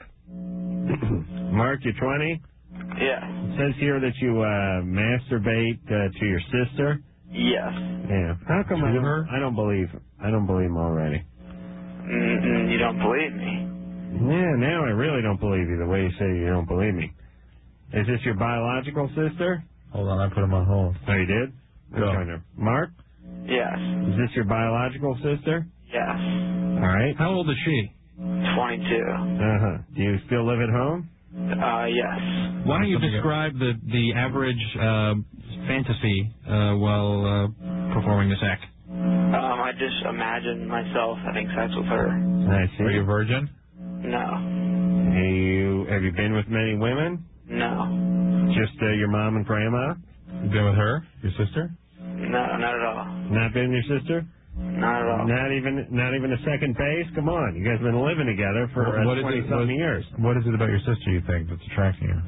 Mark, you're 20? Yeah. It says here that you masturbate to your sister. Yes. Yeah. How come I don't believe him already. You don't believe me? Yeah, now I really don't believe you the way you say you don't believe me. Is this your biological sister? Hold on, I put him on hold. Oh, you did? Go. Mark? Yes. Is this your biological sister? Yes. All right. How old is she? 22. Uh-huh. Do you still live at home? Yes. Why don't you describe the average fantasy while performing this act? I just imagine myself having sex with her. I see. Are you a virgin? No. Have you been with many women? No. Just your mom and grandma? You been with her? Your sister? No, not at all. Not been your sister? Not at all. Not even a second base? Come on, you guys have been living together for 20-something years. What is it about your sister you think that's attracting you?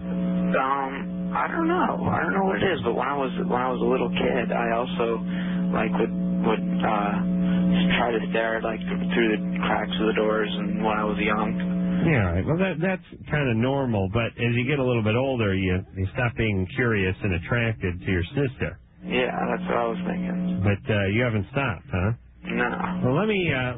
I don't know. I don't know what it is, but when I was a little kid, I also would try to stare through the cracks of the doors, and when I was young. Yeah, right. Well, that's kind of normal, but as you get a little bit older, you stop being curious and attracted to your sister. Yeah, that's what I was thinking. But you haven't stopped, huh? No. Well, let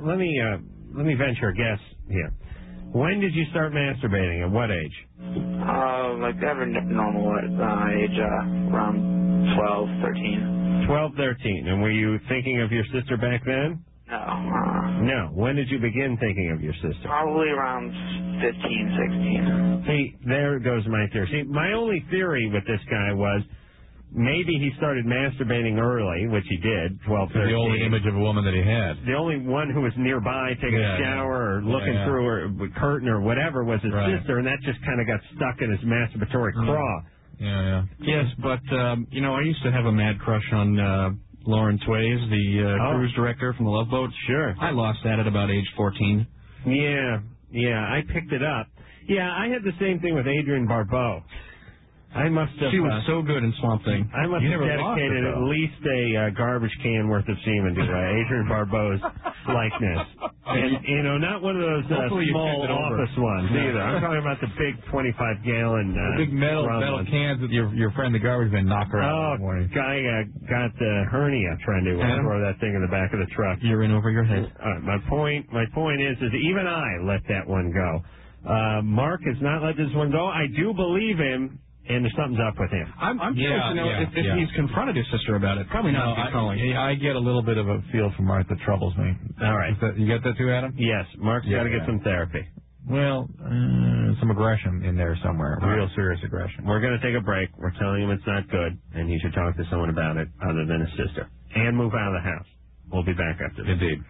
me venture a guess here. When did you start masturbating? At what age? Like every normal age, around 12, 13. 12, 13. And were you thinking of your sister back then? No. No. When did you begin thinking of your sister? Probably around 15, 16. See, there goes my theory. See, my only theory with this guy was maybe he started masturbating early, which he did, 12, 13. The only image of a woman that he had. The only one who was nearby taking a shower or looking through her curtain or whatever was his sister, and that just kind of got stuck in his masturbatory craw. Yeah. Yes, but, I used to have a mad crush on Lauren Tways, the cruise director from the Love Boat. Sure. I lost that at about age 14. Yeah, I picked it up. Yeah, I had the same thing with Adrienne Barbeau. I must have. She was so good in Swamp Thing. I must have dedicated at least a garbage can worth of semen to Adrienne Barbeau's likeness. And, not one of those small office ones either. I'm talking about the big 25-gallon the big metal cans that your friend the garbage man knocked around this morning. Guy got the hernia trying to throw that thing in the back of the truck. You're in over your head. My point is even I let that one go. Mark has not let this one go. I do believe him. And there's something's up with him. I'm curious to know if he's confronted his sister about it. Probably not. I get a little bit of a feel from Mark that troubles me. All right. You got that too, Adam? Yes. Mark's got to get some therapy. Well, some aggression in there somewhere. Real serious aggression. We're going to take a break. We're telling him it's not good, and he should talk to someone about it other than his sister. And move out of the house. We'll be back after this. Indeed.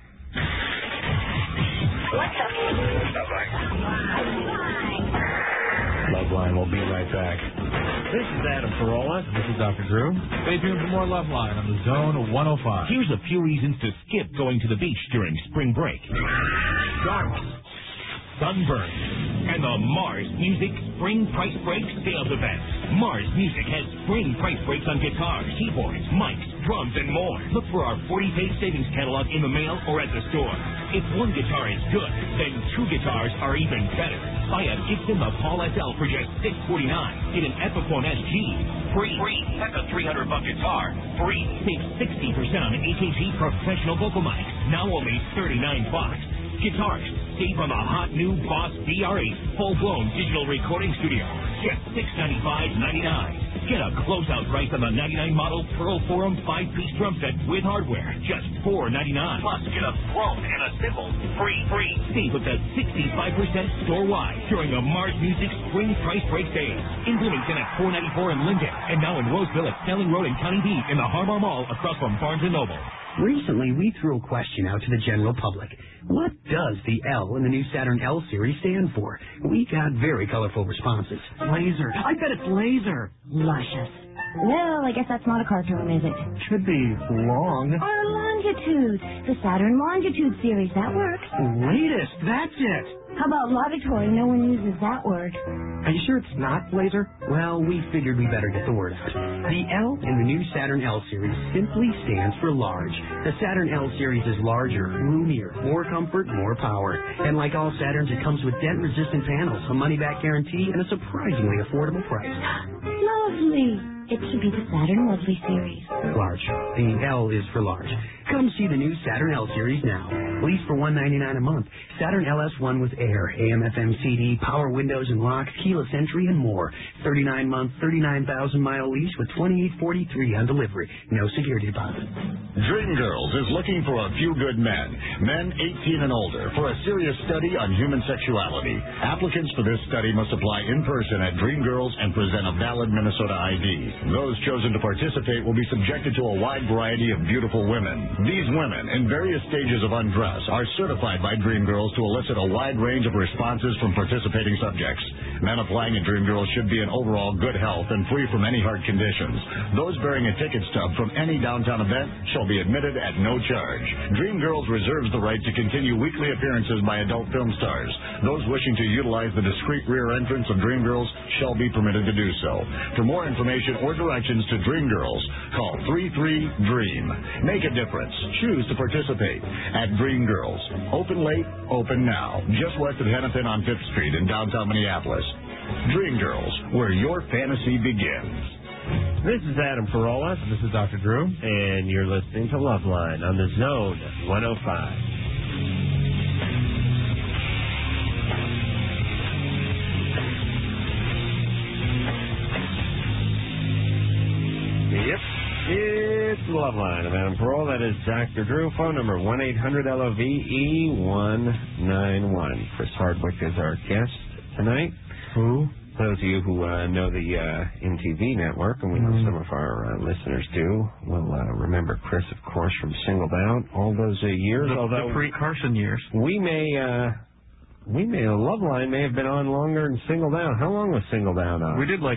Loveline will be right back. This is Adam Carolla. This is Dr. Drew. Stay tuned for more Loveline on the Zone 105. Here's a few reasons to skip going to the beach during spring break. Darkness, sunburn, and the Mars Music Spring Price Break Sales Event. Mars Music has spring price breaks on guitars, keyboards, mics, drums, and more. Look for our 40-page savings catalog in the mail or at the store. If one guitar is good, then two guitars are even better. Buy a Gibson Les Paul SL for just $649. Get an Epiphone SG free. That's a $300 guitar free. Save 60% on AKG professional vocal mics. Now only $39. Guitarists, save on the hot new Boss DR8 full-blown digital recording studio. Just $695.99. Get a closeout price on the 99 model Pearl Forum 5-piece drum set with hardware. Just $499. Plus, get a throne and a cymbal free. Save up to 65% store-wide during the Mars Music Spring Price Break Sale. In Bloomington at 494 in Linden. And now in Roseville at Snelling Road and County B in the Harmar Mall across from Barnes & Noble. Recently, we threw a question out to the general public. What does the L in the new Saturn L series stand for? We got very colorful responses. Laser. I bet it's laser. Luscious. Well, I guess that's not a cartoon, is it? Should be long. Or lunch. Longitude. The Saturn Longitude series. That works. Latest. That's it. How about laudatory? No one uses that word. Are you sure it's not, Blazer? Well, we figured we better get the word out. The L in the new Saturn L series simply stands for large. The Saturn L series is larger, roomier, more comfort, more power. And like all Saturns, it comes with dent-resistant panels, a money-back guarantee, and a surprisingly affordable price. Lovely. It should be the Saturn Lovely series. Large. The L is for large. Come see the new Saturn L series now. Lease for $199 a month. Saturn LS1 with air, AM/FM CD, power windows and locks, keyless entry, and more. 39-month, 39,000-mile lease with $28.43 on delivery. No security deposit. Dreamgirls is looking for a few good men 18 and older, for a serious study on human sexuality. Applicants for this study must apply in person at Dreamgirls and present a valid Minnesota ID. Those chosen to participate will be subjected to a wide variety of beautiful women. These women, in various stages of undress, are certified by Dreamgirls to elicit a wide range of responses from participating subjects. Men applying at Dreamgirls should be in overall good health and free from any heart conditions. Those bearing a ticket stub from any downtown event shall be admitted at no charge. Dreamgirls reserves the right to continue weekly appearances by adult film stars. Those wishing to utilize the discreet rear entrance of Dreamgirls shall be permitted to do so. For more information or directions to Dreamgirls, call 33-DREAM. Make a difference. Choose to participate at Dreamgirls. Open late, open now. Just west of Hennepin on 5th Street in downtown Minneapolis. Dreamgirls, where your fantasy begins. This is Adam Carolla. This is Dr. Drew. And you're listening to Loveline on the Zone 105. Yep. It's Loveline. I'm Adam Carolla. That is Dr. Drew. Phone number 1-800-LOVE-191. Chris Hardwick is our guest tonight. Who? Those of you who know the MTV network, and we know some of our listeners do, will remember Chris, of course, from Singled Out all those years. The pre-Carson years. Loveline may have been on longer than Singled Out. How long was Singled Out on? We did like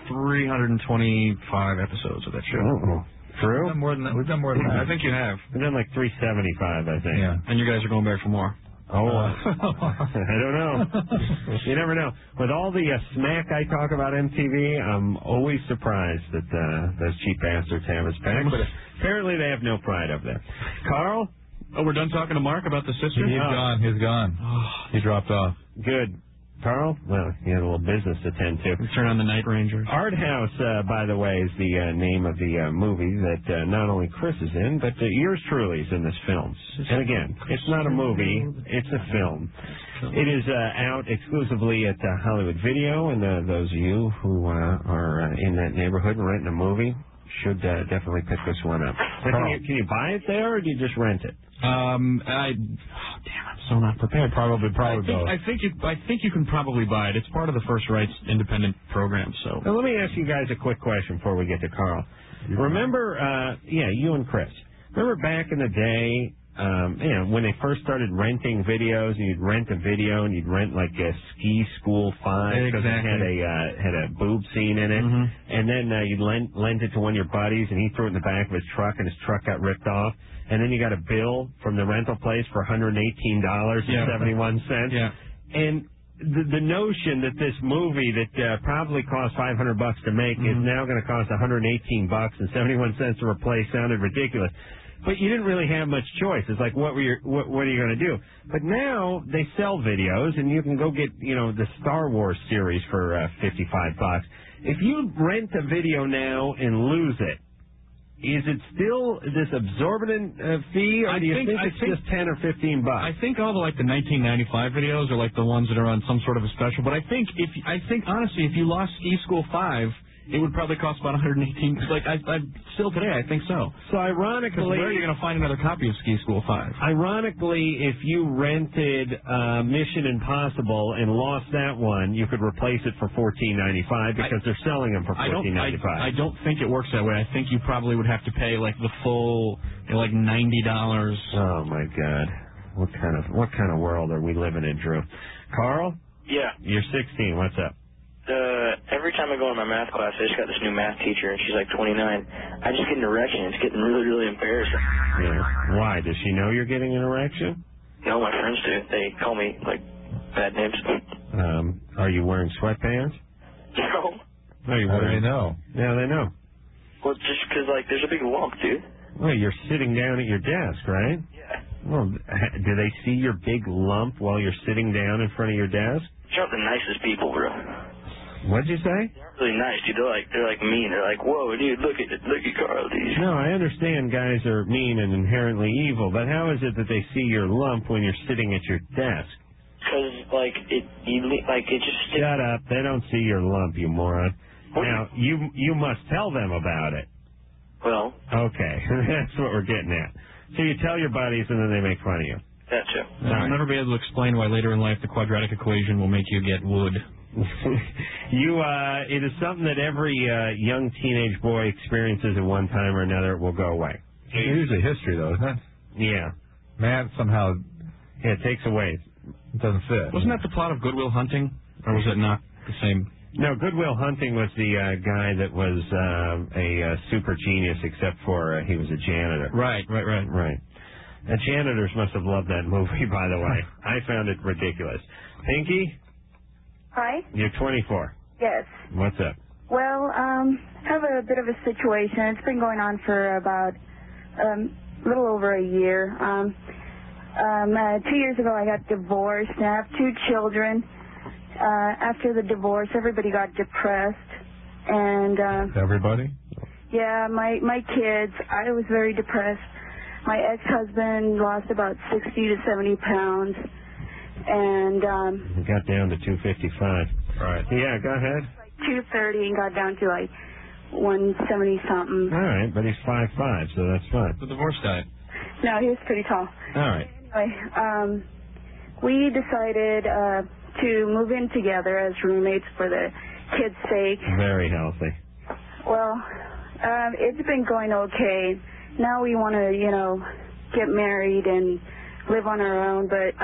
325 episodes of that show. Oh, true? We've done more than that. I think you have. We've done like 375, I think. Yeah. And you guys are going back for more. Oh, I don't know. You never know. With all the smack I talk about MTV, I'm always surprised that those cheap bastards have us back. But apparently they have no pride up there. Carl? Oh, we're done talking to Mark about the sister? He's gone. He dropped off. Good. Carl? Well, he had a little business to tend to. Turn on the Night Rangers. Art House, by the way, is the name of the movie that not only Chris is in, but yours truly is in this film. And again, it's not a movie, it's a film. It is out exclusively at Hollywood Video, and those of you who are in that neighborhood and renting a movie should definitely pick this one up. Can you buy it there, or do you just rent it? Damn, I'm so not prepared. Probably both. I think you can probably buy it. It's part of the First Rights independent program. So now, let me ask you guys a quick question before we get to Carl. Remember, you and Chris. Remember back in the day, when they first started renting videos, and you'd rent a video, and you'd rent like a Ski School 5 because it had a boob scene in it, and then you'd lend it to one of your buddies, and he threw it in the back of his truck, and his truck got ripped off. And then you got a bill from the rental place for $118.71. Yeah. And the notion that this movie that probably cost $500 to make is now going to cost $118.71 to replace sounded ridiculous. But you didn't really have much choice. It's like, what are you going to do? But now they sell videos, and you can go get the Star Wars series for $55. If you rent a video now and lose it, is it still this absorbent fee, or do you think it's just $10 or $15? I think all the 1995 videos are like the ones that are on some sort of a special. But I think honestly, if you lost Ski School 5, it would probably cost about $118. Still today, I think so. So ironically, where are you going to find another copy of Ski School 5? Ironically, if you rented Mission Impossible and lost that one, you could replace it for $14.95 because they're selling them for $14.95. I don't think it works that way. I think you probably would have to pay like the full, $90. Oh my God, what kind of world are we living in, Drew? Carl? Yeah. You're 16. What's up? Every time I go in my math class, I just got this new math teacher, and she's like 29. I just get an erection. It's getting really, really embarrassing. Yeah. Why? Does she know you're getting an erection? No, my friends do. They call me, like, bad names. Are you wearing sweatpants? No. No, you How do they know? Yeah, they know. Well, just because, like, there's a big lump, dude. Well, you're sitting down at your desk, right? Yeah. Well, do they see your big lump while you're sitting down in front of your desk? You're not the nicest people, bro. What'd you say? They're really nice, dude. They're like mean. They're like, whoa, dude, look at Carl, dude. No, I understand guys are mean and inherently evil, but how is it that they see your lump when you're sitting at your desk? Because, like, it just sticks. Shut up. They don't see your lump, you moron. Now, you must tell them about it. Well. Okay. That's what we're getting at. So you tell your buddies and then they make fun of you. Gotcha. I'll never be able to explain why later in life the quadratic equation will make you get wood. It is something that every young teenage boy experiences at one time or another. It will go away. It's usually history, though, isn't it? Yeah. Matt somehow it takes away. It doesn't fit. Wasn't that the plot of Good Will Hunting? Or was it not the same? No, Good Will Hunting was the guy that was a super genius, except for he was a janitor. Right. The janitors must have loved that movie, by the way. I found it ridiculous. Pinky? Hi. You're 24. Yes. What's up? Well, I have a bit of a situation. It's been going on for about a little over a year. 2 years ago, I got divorced, and I have 2 children. After the divorce, everybody got depressed, and everybody? Yeah, my kids. I was very depressed. My ex-husband lost about 60 to 70 pounds, and He got down to 255. Right. Yeah, go ahead. 230 and got down to like 170 something. All right, but he's 5'5", so that's fine. The divorce diet. No, he was pretty tall. All right. Anyway, we decided to move in together as roommates for the kids' sake. Very healthy. Well, it's been going okay. Now we want to, get married and live on our own, but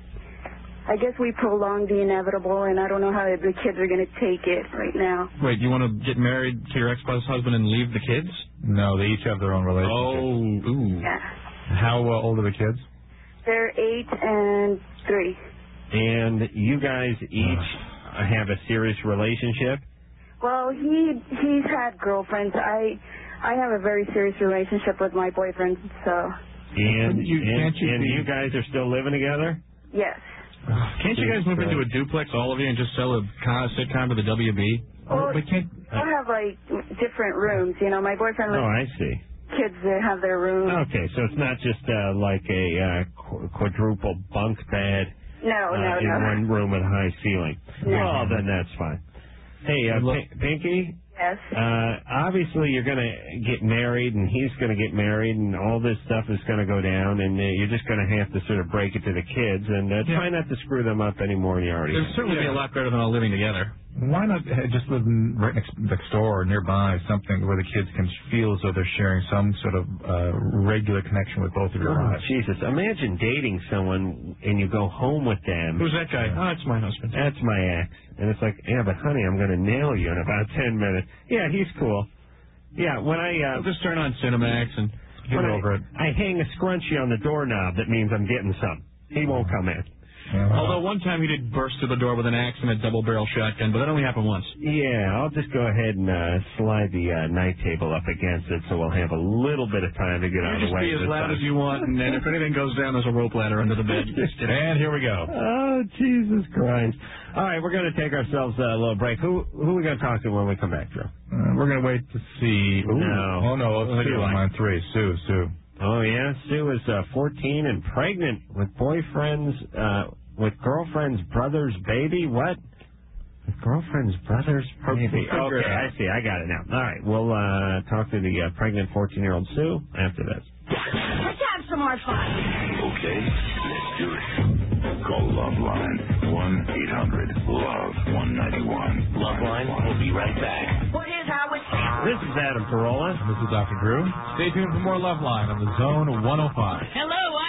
I guess we prolonged the inevitable, and I don't know how the kids are going to take it right now. Wait, you want to get married to your ex-husband and leave the kids? No, they each have their own relationship. Oh, ooh. Yeah. How old are the kids? They're 8 and 3. And you guys each have a serious relationship? Well, he's had girlfriends. I have a very serious relationship with my boyfriend, so. And you guys are still living together? Yes. Can't you guys move into a duplex, all of you, and just sell a sitcom to the WB? Well, we can't. We'll have, like, different rooms. My boyfriend lives. Oh, I see. Kids that have their room. Okay, so it's not just like a quadruple bunk bed. No. In one room with a high ceiling. No. Well, then that's fine. Hey, Pinky? Yes. Obviously, you're going to get married, and he's going to get married, and all this stuff is going to go down, and you're just going to have to sort of break it to the kids, and try not to screw them up any more than you already It would certainly be a lot better than all living together. Why not just live right next door or nearby, something where the kids can feel as though they're sharing some sort of regular connection with both of your lives? Jesus, imagine dating someone and you go home with them. Who's that guy? Oh, that's my husband. That's my ex. And it's like, yeah, but honey, I'm going to nail you in about 10 minutes. Yeah, he's cool. Yeah, when I'll just turn on Cinemax and get over it. I hang a scrunchie on the doorknob, that means I'm getting some. He won't come in. Although one time he did burst through the door with an axe and a double-barrel shotgun, but that only happened once. Yeah, I'll just go ahead and slide the night table up against it so we'll have a little bit of time to get out of the way. Just be as loud as you want, and then if anything goes down, there's a rope ladder under the bed. And here we go. Oh, Jesus Christ. All right, we're going to take ourselves a little break. Who are we going to talk to when we come back, Joe? We're going to wait to see. No. Oh, no. Sue on line 3. Sue. Oh, yeah. Sue is 14 and pregnant with with girlfriend's brother's baby? What? With girlfriend's brother's baby. Okay, I see. I got it now. All right, we'll talk to the pregnant 14-year-old Sue after this. Let's have some more fun. Okay, let's do it. Call Loveline 1-800-LOVE-191. Loveline, we'll be right back. Well, here's how it sounds. This is Adam Carolla. This is Dr. Drew. Stay tuned for more Loveline on the Zone 105. Hello,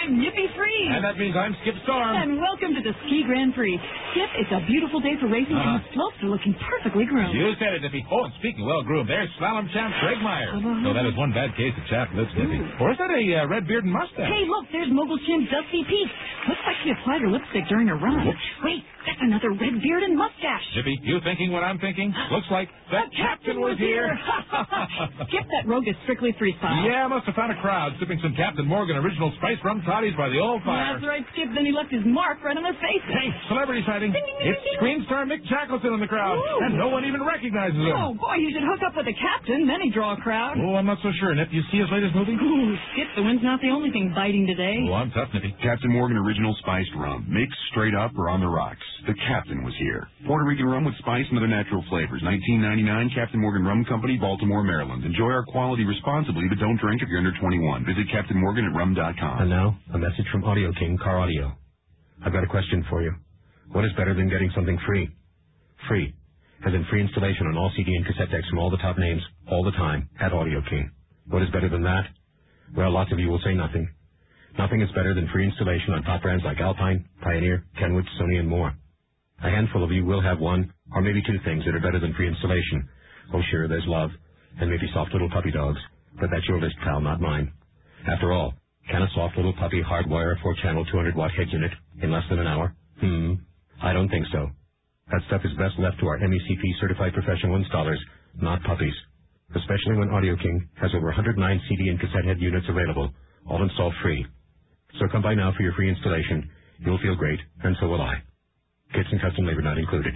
I'm Yippee Free. And that means I'm Skip Storm. And welcome to the Ski Grand Prix. Skip, it's a beautiful day for racing, and the slopes are looking perfectly groomed. You said it, Nippy. Oh, and speaking of well-groomed, there's slalom champ Greg Myers. So that is one bad case of chapped lips, Nippy. Or is that a red beard and mustache? Hey, look, there's Mogul Chin's Dusty Peak. Looks like she applied her lipstick during her run. Whoops. Wait, that's another red beard and mustache. Nippy, you thinking what I'm thinking? Looks like the captain was here. Skip, that rogue is strictly freestyle. Yeah, must have found a crowd sipping some Captain Morgan original spice rum toddies by the old fire. That's right, Skip. Then he left his mark right on their face. Hey, celebrity sighting. It's screen star Mick Shackleton in the crowd, and no one even recognizes him. Oh, boy, you should hook up with the captain, then he'd draw a crowd. Oh, I'm not so sure, Nip. You see his latest movie? Ooh, Skip, the wind's not the only thing biting today. Oh, I'm tough, Nippy. Captain Morgan Original Spiced Rum. Mixed straight up or on the rocks. The captain was here. Puerto Rican rum with spice and other natural flavors. $19.99, Captain Morgan Rum Company, Baltimore, Maryland. Enjoy our quality responsibly, but don't drink if you're under 21. Visit CaptainMorgan@rum.com. And now, a message from Audio King Car Audio. I've got a question for you. What is better than getting something free? Free. As in free installation on all CD and cassette decks from all the top names, all the time, at Audio King. What is better than that? Well, lots of you will say nothing. Nothing is better than free installation on top brands like Alpine, Pioneer, Kenwood, Sony, and more. A handful of you will have one, or maybe two things that are better than free installation. Oh, sure, there's love, and maybe soft little puppy dogs, but that's your list, pal, not mine. After all, can a soft little puppy hardwire a 4-channel 200-watt head unit in less than an hour? I don't think so. That stuff is best left to our MECP-certified professional installers, not puppies. Especially when Audio King has over 109 CD and cassette head units available, all installed free. So come by now for your free installation. You'll feel great, and so will I. Kits and custom labor not included.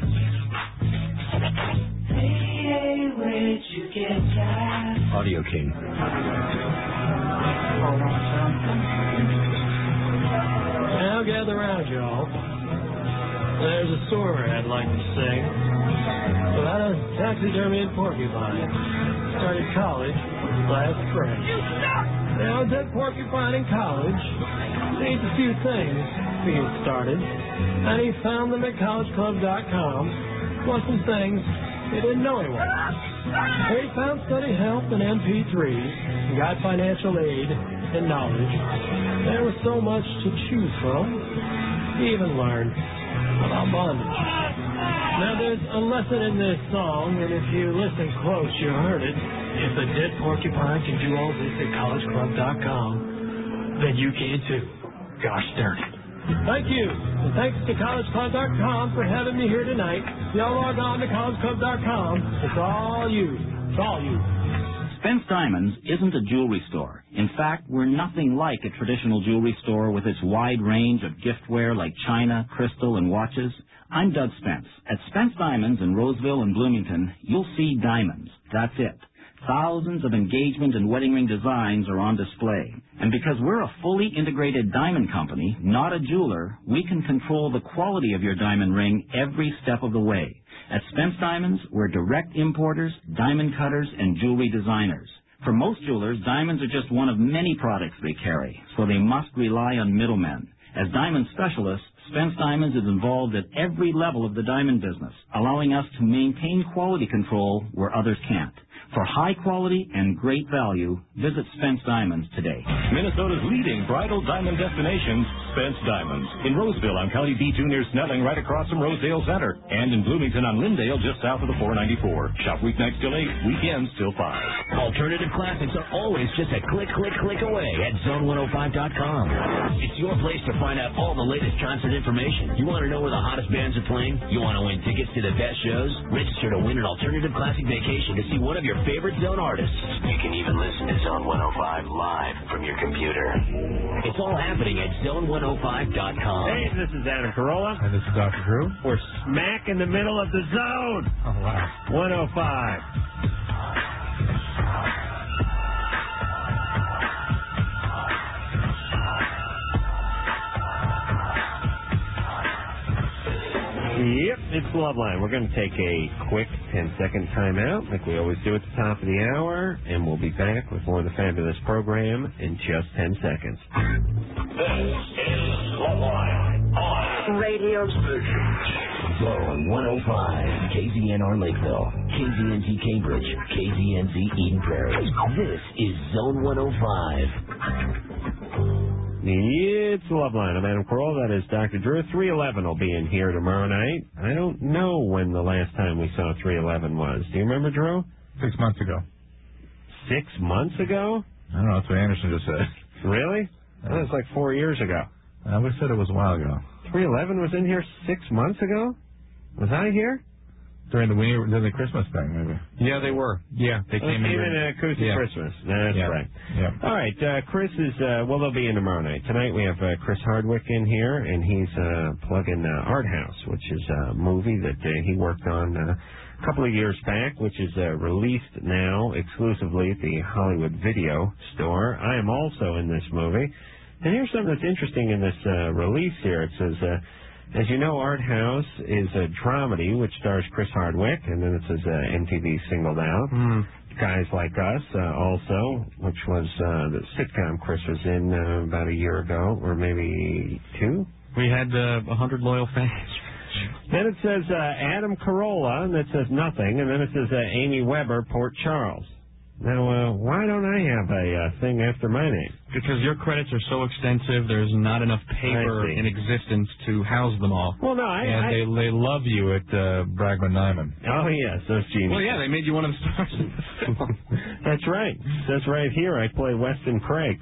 Hey, where'd you get that? Audio King. Now gather round, y'all. There's a story I'd like to sing about a taxidermied porcupine. Started college last spring. Now, a dead porcupine in college needs a few things to get started, and he found them at collegeclub.com. Plus some things he didn't know he wanted. He found study help and MP3s, got financial aid and knowledge. There was so much to choose from. He even learned about bondage. Now, there's a lesson in this song, and if you listen close, you heard it. If a dead porcupine can do all this at collegeclub.com, then you can too. Gosh darn it. Thank you. And thanks to collegeclub.com for having me here tonight. Y'all log on to collegeclub.com. It's all you. It's all you. Spence Diamonds isn't a jewelry store. In fact, we're nothing like a traditional jewelry store with its wide range of giftware like china, crystal, and watches. I'm Doug Spence. At Spence Diamonds in Roseville and Bloomington, you'll see diamonds. That's it. Thousands of engagement and wedding ring designs are on display. And because we're a fully integrated diamond company, not a jeweler, we can control the quality of your diamond ring every step of the way. At Spence Diamonds, we're direct importers, diamond cutters, and jewelry designers. For most jewelers, diamonds are just one of many products they carry, so they must rely on middlemen. As diamond specialists, Spence Diamonds is involved at every level of the diamond business, allowing us to maintain quality control where others can't. For high quality and great value, visit Spence Diamonds today. Minnesota's leading bridal diamond destination, Spence Diamonds. In Roseville on County B2 near Snelling, right across from Rosedale Center. And in Bloomington on Lyndale, just south of the 494. Shop weeknights till 8, weekends till 5. Alternative classics are always just a click away at Zone105.com. It's your place to find out all the latest concert information. You want to know where the hottest bands are playing? You want to win tickets to the best shows? Register to win an alternative classic vacation to see one of your favorite Zone artists. You can even listen to Zone 105 live from your computer. It's all happening at Zone105.com. Hey, this is Adam Carolla. And this is Dr. Drew. We're smack in the middle of the zone. Oh, wow. 105. Yep, it's Loveline. We're going to take a quick 10-second timeout like we always do at the top of the hour, and we'll be back with more of the fabulous program in just 10 seconds. This is Loveline on Radio Station. Zone 105, KZNR Lakeville, KZNZ Cambridge, KZNZ Eden Prairie. This is Zone 105. Yeah. It's the Love Line. I'm Adam Carolla. That is Dr. Drew. 311 will be in here tomorrow night. I don't know when the last time we saw 311 was. Do you remember, Drew? 6 months ago. 6 months ago? I don't know. That's what Anderson just said. Really? That was like 4 years ago. I would have said it was a while ago. 311 was in here 6 months ago? Was I here? During the Christmas thing, maybe. Yeah, they were. Yeah, they came in. Acoustic Christmas. That's right. Yeah. All right, Chris is, they'll be in tomorrow night. Tonight we have Chris Hardwick in here, and he's plugging Art House, which is a movie that he worked on a couple of years back, which is released now exclusively at the Hollywood Video Store. I am also in this movie. And here's something that's interesting in this release here. It says... as you know, Art House is a dramedy which stars Chris Hardwick, and then it says MTV singled out. Guys Like Us also, which was the sitcom Chris was in about a year ago, or maybe 2. We had 100 loyal fans. Then it says Adam Carolla, and it says nothing, and then it says Amy Weber, Port Charles. Now, why don't I have a thing after my name? Because your credits are so extensive, there's not enough paper in existence to house them all. Well, no, they love you at Bragman Nyman. Oh, yes, those geniuses. Well, yeah, they made you one of the stars of the film. That's right. That's right here. I play Weston Craig.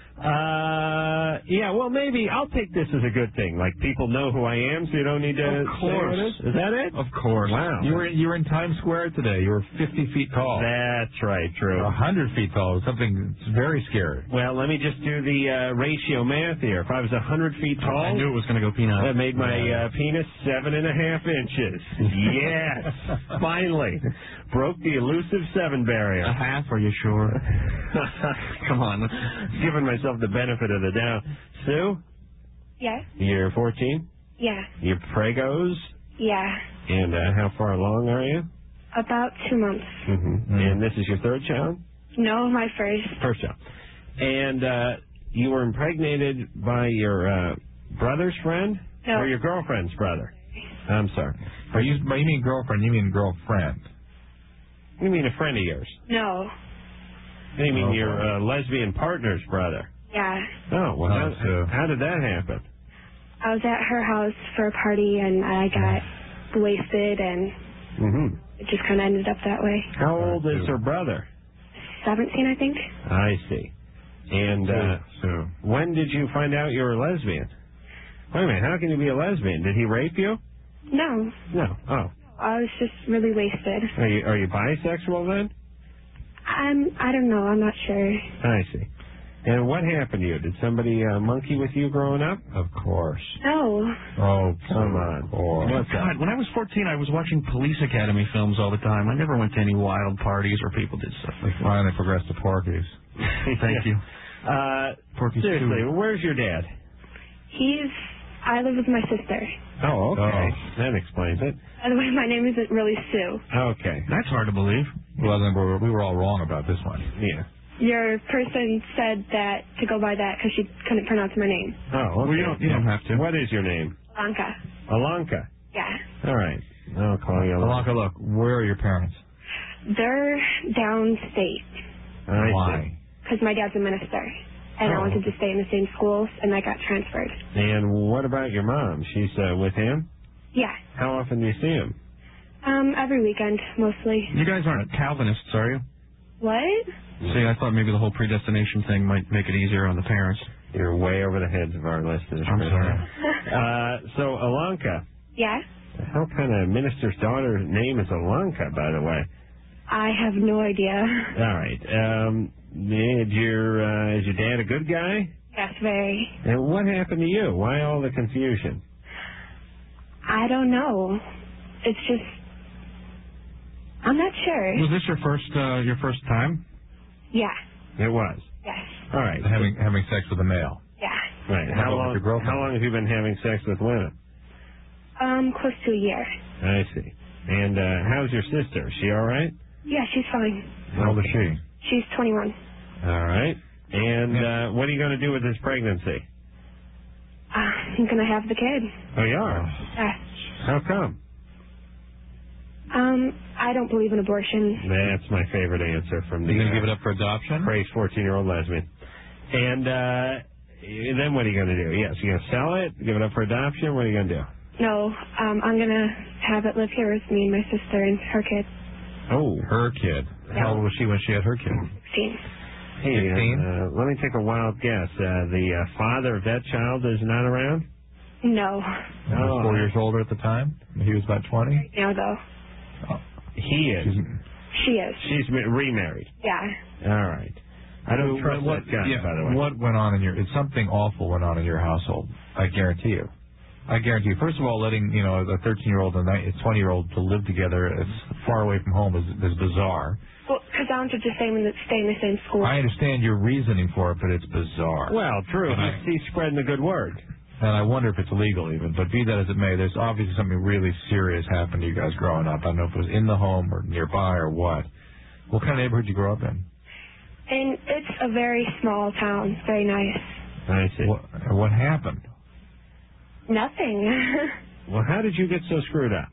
Yeah, well, maybe I'll take this as a good thing. Like, people know who I am, so you don't need to Of course. say what it is. Is that it? Of course. Wow. You were in Times Square today. You were 50 feet tall. That's right, Drew. 100 feet tall. Something very scary. Well, let me just do the ratio math here. If I was 100 feet tall, I knew it was going to go peanut. That made my penis 7.5 inches. Yes, finally broke the elusive 7 barrier. A half? Are you sure? Come on, let's giving myself the benefit of the doubt. Sue, Yes. you're 14. Yeah. You're pregos, Yeah. and how far along are you? About 2 months. And this is your third child? No, my first. First child. And you were impregnated by your brother's friend? No. Or your girlfriend's brother? I'm sorry. You mean girlfriend, you mean girlfriend. You mean a friend of yours? No. You mean your lesbian partner's brother? Yeah. Oh, well, how did that happen? I was at her house for a party, and I got wasted, and it just kind of ended up that way. How old is her brother? 17, I think. I see. And when did you find out you were a lesbian? Wait a minute, how can you be a lesbian? Did he rape you? No. No. Oh. I was just really wasted. Are you bisexual then? I don't know. I'm not sure. I see. And what happened to you? Did somebody monkey with you growing up? Of course. No. Oh, come on. What's God, when I was 14, I was watching Police Academy films all the time. I never went to any wild parties where people did stuff like that. Finally progressed to Porky's. Thank you. Porky's seriously, 2. where's your dad? I live with my sister. Oh, okay. That explains it. By the way, my name isn't really Sue. Okay. That's hard to believe. Well, then we were all wrong about this one. Yeah. Your person said that to go by that because she couldn't pronounce my name. Oh, okay. Well, you don't have to. What is your name? Alanka. Alanka? Yeah. All right. I'll call you Alanka. Alanka, look, where are your parents? They're downstate. Why? Because my dad's a minister. And I wanted to stay in the same schools, and I got transferred. And what about your mom? She's with him? Yeah. How often do you see him? Every weekend, mostly. You guys aren't Calvinists, are you? What? See, I thought maybe the whole predestination thing might make it easier on the parents. You're way over the heads of our listeners. I'm sorry. So, Alanka. Yeah? What kind of minister's daughter's name is Alanka, by the way? I have no idea. All right. Is your dad a good guy? Yes, very. And what happened to you? Why all the confusion? I don't know. It's just... I'm not sure. Was this your first time? Yeah. It was? Yes. All right. Having sex with a male? Yeah. Right. How long have you been having sex with women? Close to a year. I see. And how's your sister? Is she all right? Yeah, she's fine. How old is she? She's 21. All right. And what are you going to do with this pregnancy? I'm going to have the kid. Oh, you are? Yeah. How come? I don't believe in abortion. That's my favorite answer from the... You going to give it up for adoption? Crazy 14-year-old lesbian. And then what are you going to do? Yes, you going to sell it, give it up for adoption? What are you going to do? No, I'm going to have it live here with me and my sister and her kid. Oh, her kid. Yeah. How old was she when she had her kid? 16. Hey, let me take a wild guess. The father of that child is not around? No. He was 4 years older at the time? He was about 20? Right now, though. Oh. He is. She is. She's remarried. Yeah. All right. I don't trust that guy, by the way. What went on in your... Something awful went on in your household. I guarantee you. I guarantee you. First of all, letting, a 13-year-old and a 20-year-old to live together as far away from home is bizarre. Well, because I wanted to stay in the same school. I understand your reasoning for it, but it's bizarre. Well, true. He's spreading the good word. And I wonder if it's illegal even. But be that as it may, there's obviously something really serious happened to you guys growing up. I don't know if it was in the home or nearby or what. What kind of neighborhood did you grow up in? And it's a very small town. Very nice. I see. What happened? Nothing. Well, how did you get so screwed up?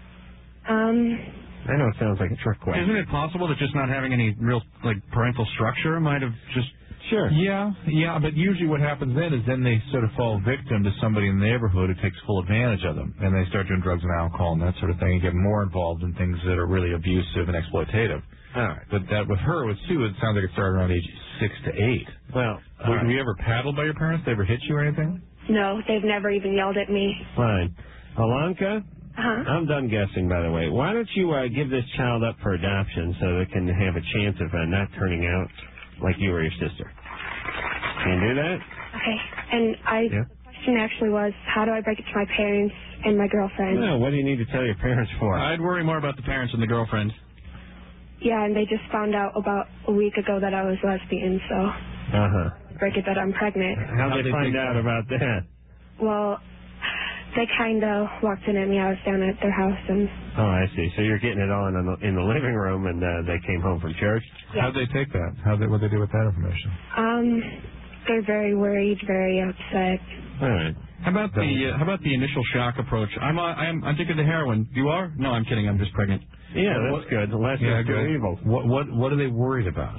I know it sounds like a trick question. Isn't it possible that just not having any real parental structure might have just... Sure. Yeah, but usually what happens then is they sort of fall victim to somebody in the neighborhood who takes full advantage of them, and they start doing drugs and alcohol and that sort of thing and get more involved in things that are really abusive and exploitative. All right. But that with her, with Sue, it sounds like it started around age 6 to 8. Well, were you ever paddled by your parents? They ever hit you or anything? No, they've never even yelled at me. Fine. Alanka? Uh-huh. I'm done guessing, by the way. Why don't you give this child up for adoption so they can have a chance of not turning out like you or your sister? Can you do that? Okay. And the question actually was, how do I break it to my parents and my girlfriend? No, what do you need to tell your parents for? I'd worry more about the parents than the girlfriend. Yeah, and they just found out about a week ago that I was lesbian, so... Uh-huh. Break it that I'm pregnant. How'd they find out about that? Well, they kind of walked in at me. I was down at their house, and... Oh, I see. So you're getting it on in the living room, and they came home from church? Yeah. How'd they take that? What'd they do with that information? They're very worried, very upset. All right. How about the initial shock approach? I'm addicted to heroin. You are? No, I'm kidding. I'm just pregnant. Yeah, that's good. The less is too evil. What are they worried about?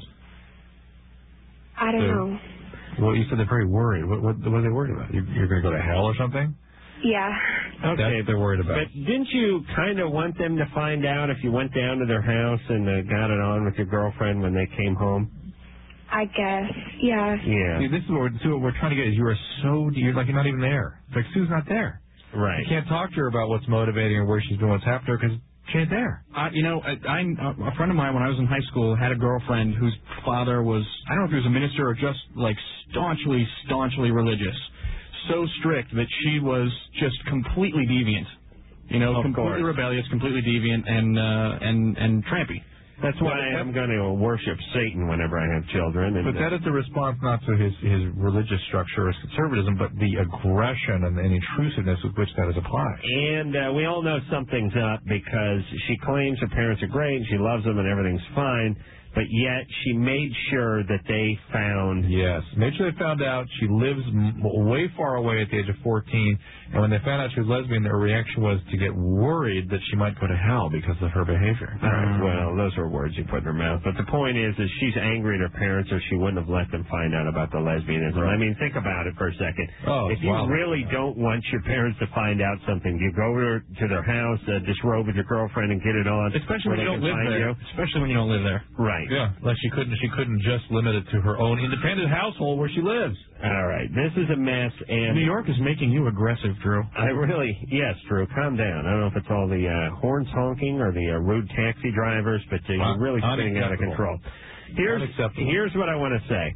I don't know. Well, you said they're very worried. What are they worried about? You're going to go to hell or something? Yeah. Okay. That's what they're worried about. But didn't you kind of want them to find out if you went down to their house and got it on with your girlfriend when they came home? I guess. Yeah. Yeah. See, this is what we're trying to get is you're like you're not even there. It's like Sue's not there. Right. You can't talk to her about what's motivating her, where she's doing, what's happened to her because she ain't there. I'm a friend of mine when I was in high school had a girlfriend whose father was, I don't know if he was a minister or just like staunchly religious. So strict that she was just completely deviant. Completely rebellious, completely deviant, and trampy. That's why I'm going to worship Satan whenever I have children. But that is a response not to his religious structure or his conservatism, but the aggression and intrusiveness with which that is applied. And we all know something's up because she claims her parents are great and she loves them and everything's fine, but yet she made sure that they found... Yes, made sure they found out she lives way far away at the age of 14, and when they found out she was lesbian, their reaction was to get worried that she might go to hell because of her behavior. All right, well, those are words you put in her mouth, but the point is she's angry at her parents or she wouldn't have let them find out about the lesbianism. Right. I mean, think about it for a second. If you really don't want your parents to find out something, you go to their house, disrobe with your girlfriend and get it on. Especially when you don't live there. Especially when you don't live there. Right. Yeah, like she couldn't just limit it to her own independent household where she lives. All right, this is a mess, and New York is making you aggressive, Drew. Yes, Drew, calm down. I don't know if it's all the horns honking or the rude taxi drivers, but you're really spinning out of control. Here's what I want to say.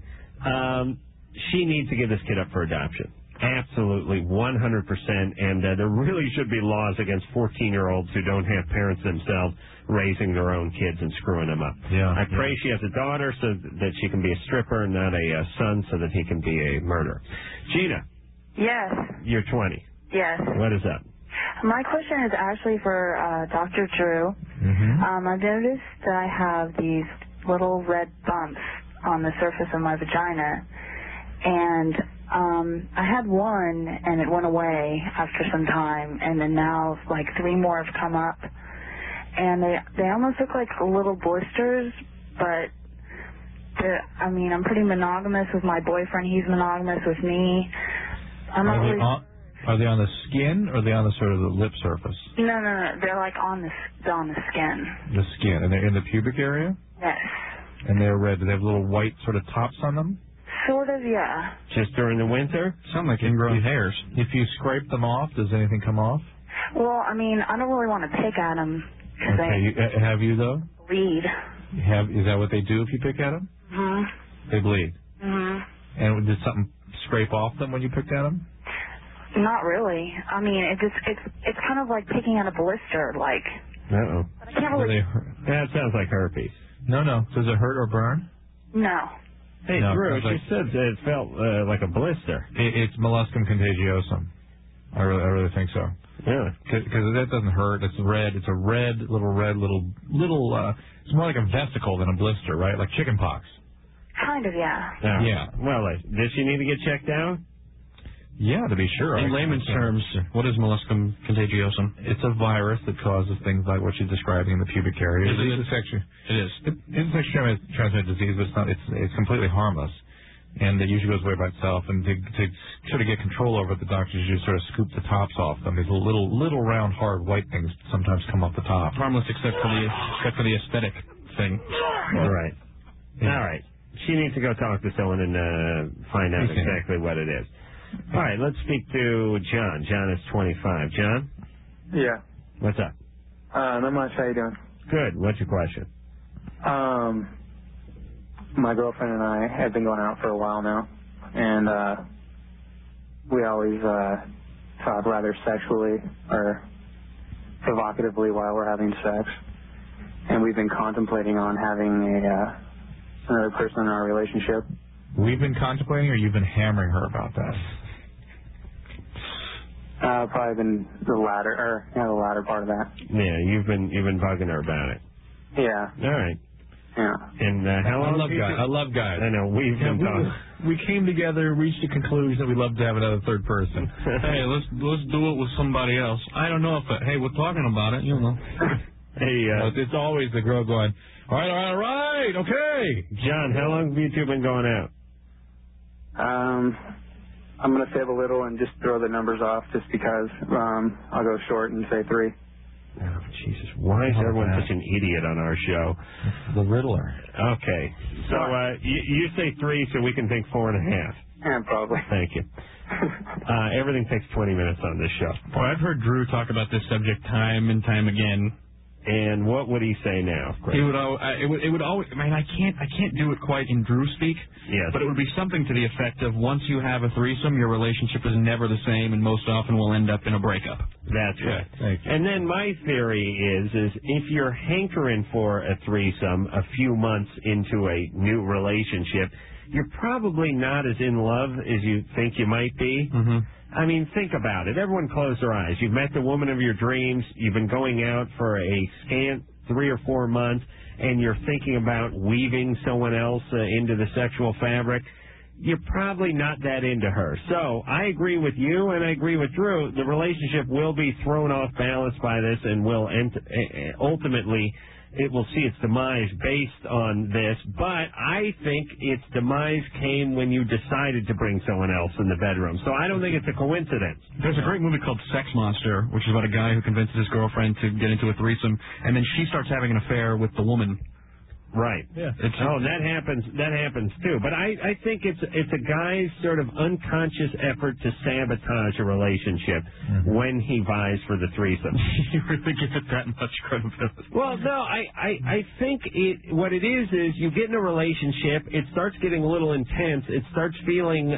She needs to give this kid up for adoption. Absolutely, 100%, and there really should be laws against 14-year-olds who don't have parents themselves raising their own kids and screwing them up. Yeah, I pray she has a daughter so that she can be a stripper and not a son so that he can be a murderer. Gina. Yes. You're 20. Yes. What is up? My question is actually for Dr. Drew. Mm-hmm. I've noticed that I have these little red bumps on the surface of my vagina, and I had one and it went away after some time, and then now like 3 more have come up, and they almost look like little blisters, but I'm pretty monogamous with my boyfriend. He's monogamous with me. I'm not really... Are they on the skin, or are they on the sort of the lip surface? No. They're like on the skin. The skin. And they're in the pubic area? Yes. And they're red. Do they have little white sort of tops on them? Sort of, yeah. Just during the winter? Sound like ingrown hairs. If you scrape them off, does anything come off? Well, I don't really want to pick at them. Okay. Have you, though? Bleed. Is that what they do if you pick at them? Mm-hmm. They bleed. Mm-hmm. And did something scrape off them when you picked at them? Not really. It's kind of like picking at a blister, like. Uh-oh. I can't really... That sounds like herpes. No. Does it hurt or burn? No. Hey, No, Drew, like, she said that it felt like a blister. It's molluscum contagiosum. I really think so. Yeah. Because that doesn't hurt. It's red. It's a little it's more like a vesicle than a blister, right? Like chicken pox. Kind of, yeah. Yeah. Well, does she need to get checked out? Yeah, to be sure. In layman's terms, what is molluscum contagiosum? It's a virus that causes things like what she's describing in the pubic area. It is. It's a sexually transmitted disease, but it's completely harmless. And it usually goes away by itself. And to sort of get control over it, the doctors usually sort of scoop the tops off them. These little round, hard, white things sometimes come off the top. Harmless except for the aesthetic thing. All right. Yeah. All right. She needs to go talk to someone and find out exactly what it is. All right, let's speak to John. John is 25. John? Yeah. What's up? Not much. How you doing? Good. What's your question? My girlfriend and I have been going out for a while now, and we always talk rather sexually or provocatively while we're having sex, and we've been contemplating on having another person in our relationship. We've been contemplating, or you've been hammering her about that? Probably been the latter part of that. Yeah, you've been bugging her about it. Yeah. All right. Yeah. And how long? I love guys. I know. We've been talking. We came together, reached a conclusion that we'd love to have another third person. Hey, let's do it with somebody else. I don't know if we're talking about it, you know. Hey, it's always the girl going, all right, okay. John, how long have you two been going out? I'm going to save a little and just throw the numbers off just because I'll go short and say 3. Oh, Jesus. Why is everyone such an idiot on our show? The Riddler. Okay. So you say 3 so we can think 4.5. Yeah, probably. Thank you. Everything takes 20 minutes on this show. Boy, I've heard Drew talk about this subject time and time again. And what would he say now? He would. It would always. I can't do it quite in Drew speak. Yes. But it would be something to the effect of once you have a threesome, your relationship is never the same, and most often will end up in a breakup. That's right. Thank you. And then my theory is if you're hankering for a threesome a few months into a new relationship, you're probably not as in love as you think you might be. Mm-hmm. I mean, think about it. Everyone close their eyes. You've met the woman of your dreams. You've been going out for a scant 3 or 4 months, and you're thinking about weaving someone else into the sexual fabric. You're probably not that into her. So I agree with you, and I agree with Drew. The relationship will be thrown off balance by this, and will ultimately it will see its demise based on this, but I think its demise came when you decided to bring someone else in the bedroom. So I don't think it's a coincidence. There's a great movie called Sex Monster, which is about a guy who convinces his girlfriend to get into a threesome, and then she starts having an affair with the woman. Right. Yeah. That happens too. But I think it's a guy's sort of unconscious effort to sabotage a relationship when he vies for the threesome. You really give it that much credibility? Well, no, I think what it is you get in a relationship, it starts getting a little intense, it starts feeling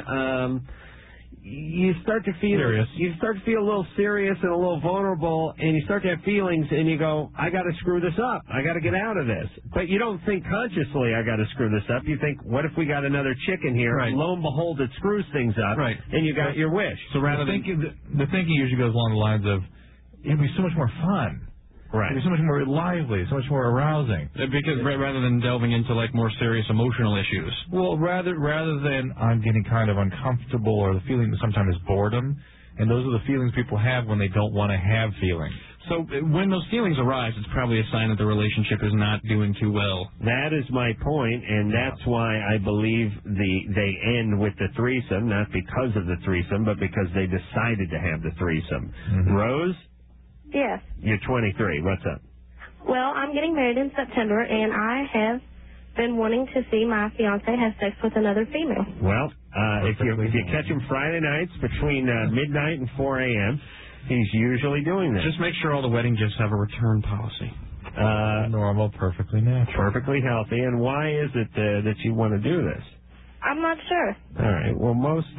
you start to feel serious. You start to feel a little serious and a little vulnerable, and you start to have feelings, and you go, I got to screw this up. I got to get out of this. But you don't think consciously, I got to screw this up. You think, what if we got another chick in here? Right. Lo and behold, it screws things up, right. And you got your wish. So rather the thinking usually goes along the lines of, it'd be so much more fun. Right. It'd be so much more lively, so much more arousing. Because rather than delving into like more serious emotional issues. Well, rather than I'm getting kind of uncomfortable, or the feeling sometimes is boredom, and those are the feelings people have when they don't want to have feelings. So when those feelings arise, it's probably a sign that the relationship is not doing too well. That is my point, and that's why I believe they end with the threesome, not because of the threesome, but because they decided to have the threesome. Rose? Yes. You're 23. What's up? Well, I'm getting married in September, and I have been wanting to see my fiance have sex with another female. Well, if you catch him Friday nights between midnight and 4 a.m., he's usually doing this. Just make sure all the wedding gifts have a return policy. Normal, perfectly natural. Perfectly healthy. And why is it that you want to do this? I'm not sure. All right. Well,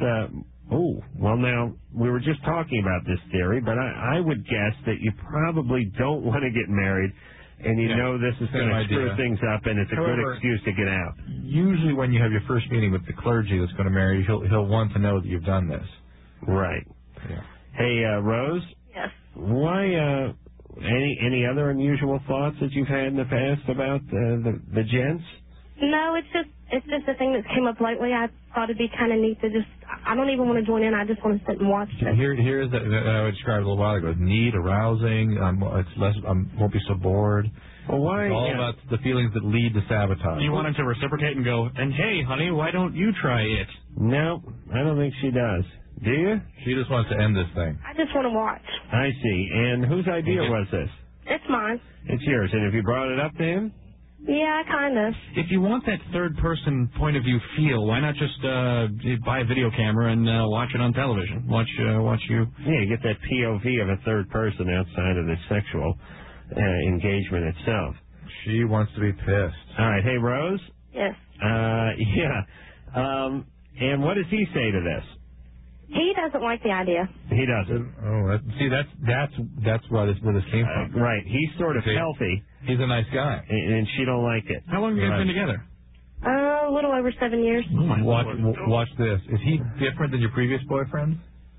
now, we were just talking about this theory, but I would guess that you probably don't want to get married, and you know this is going to screw things up, and it's a good excuse to get out. Usually when you have your first meeting with the clergy that's going to marry you, he'll want to know that you've done this. Right. Yeah. Hey, Rose? Yes. Why, any other unusual thoughts that you've had in the past about the gents? No, it's just a thing that came up lately. I thought it'd be kind of neat to I don't even want to join in. I just want to sit and watch it. Here's that I described a little while ago. It's neat, arousing. It's less. Won't be so bored. Well, why? It's all about the feelings that lead to sabotage. You want him to reciprocate and go, and hey, honey, why don't you try it? No, I don't think she does. Do you? She just wants to end this thing. I just want to watch. I see. And whose idea was this? It's mine. It's yours. And have you brought it up to him? Yeah, kind of. If you want that third-person point of view feel, why not just buy a video camera and watch it on television? Watch you. Yeah, you get that POV of a third person outside of the sexual engagement itself. She wants to be pissed. All right. Hey, Rose? Yes. And what does he say to this? He doesn't like the idea. He doesn't. Oh, that's where this came from. Right. He's sort of healthy. He's a nice guy, and she don't like it. How long have you guys been together? A little over 7 years. Watch this. Is he different than your previous boyfriend?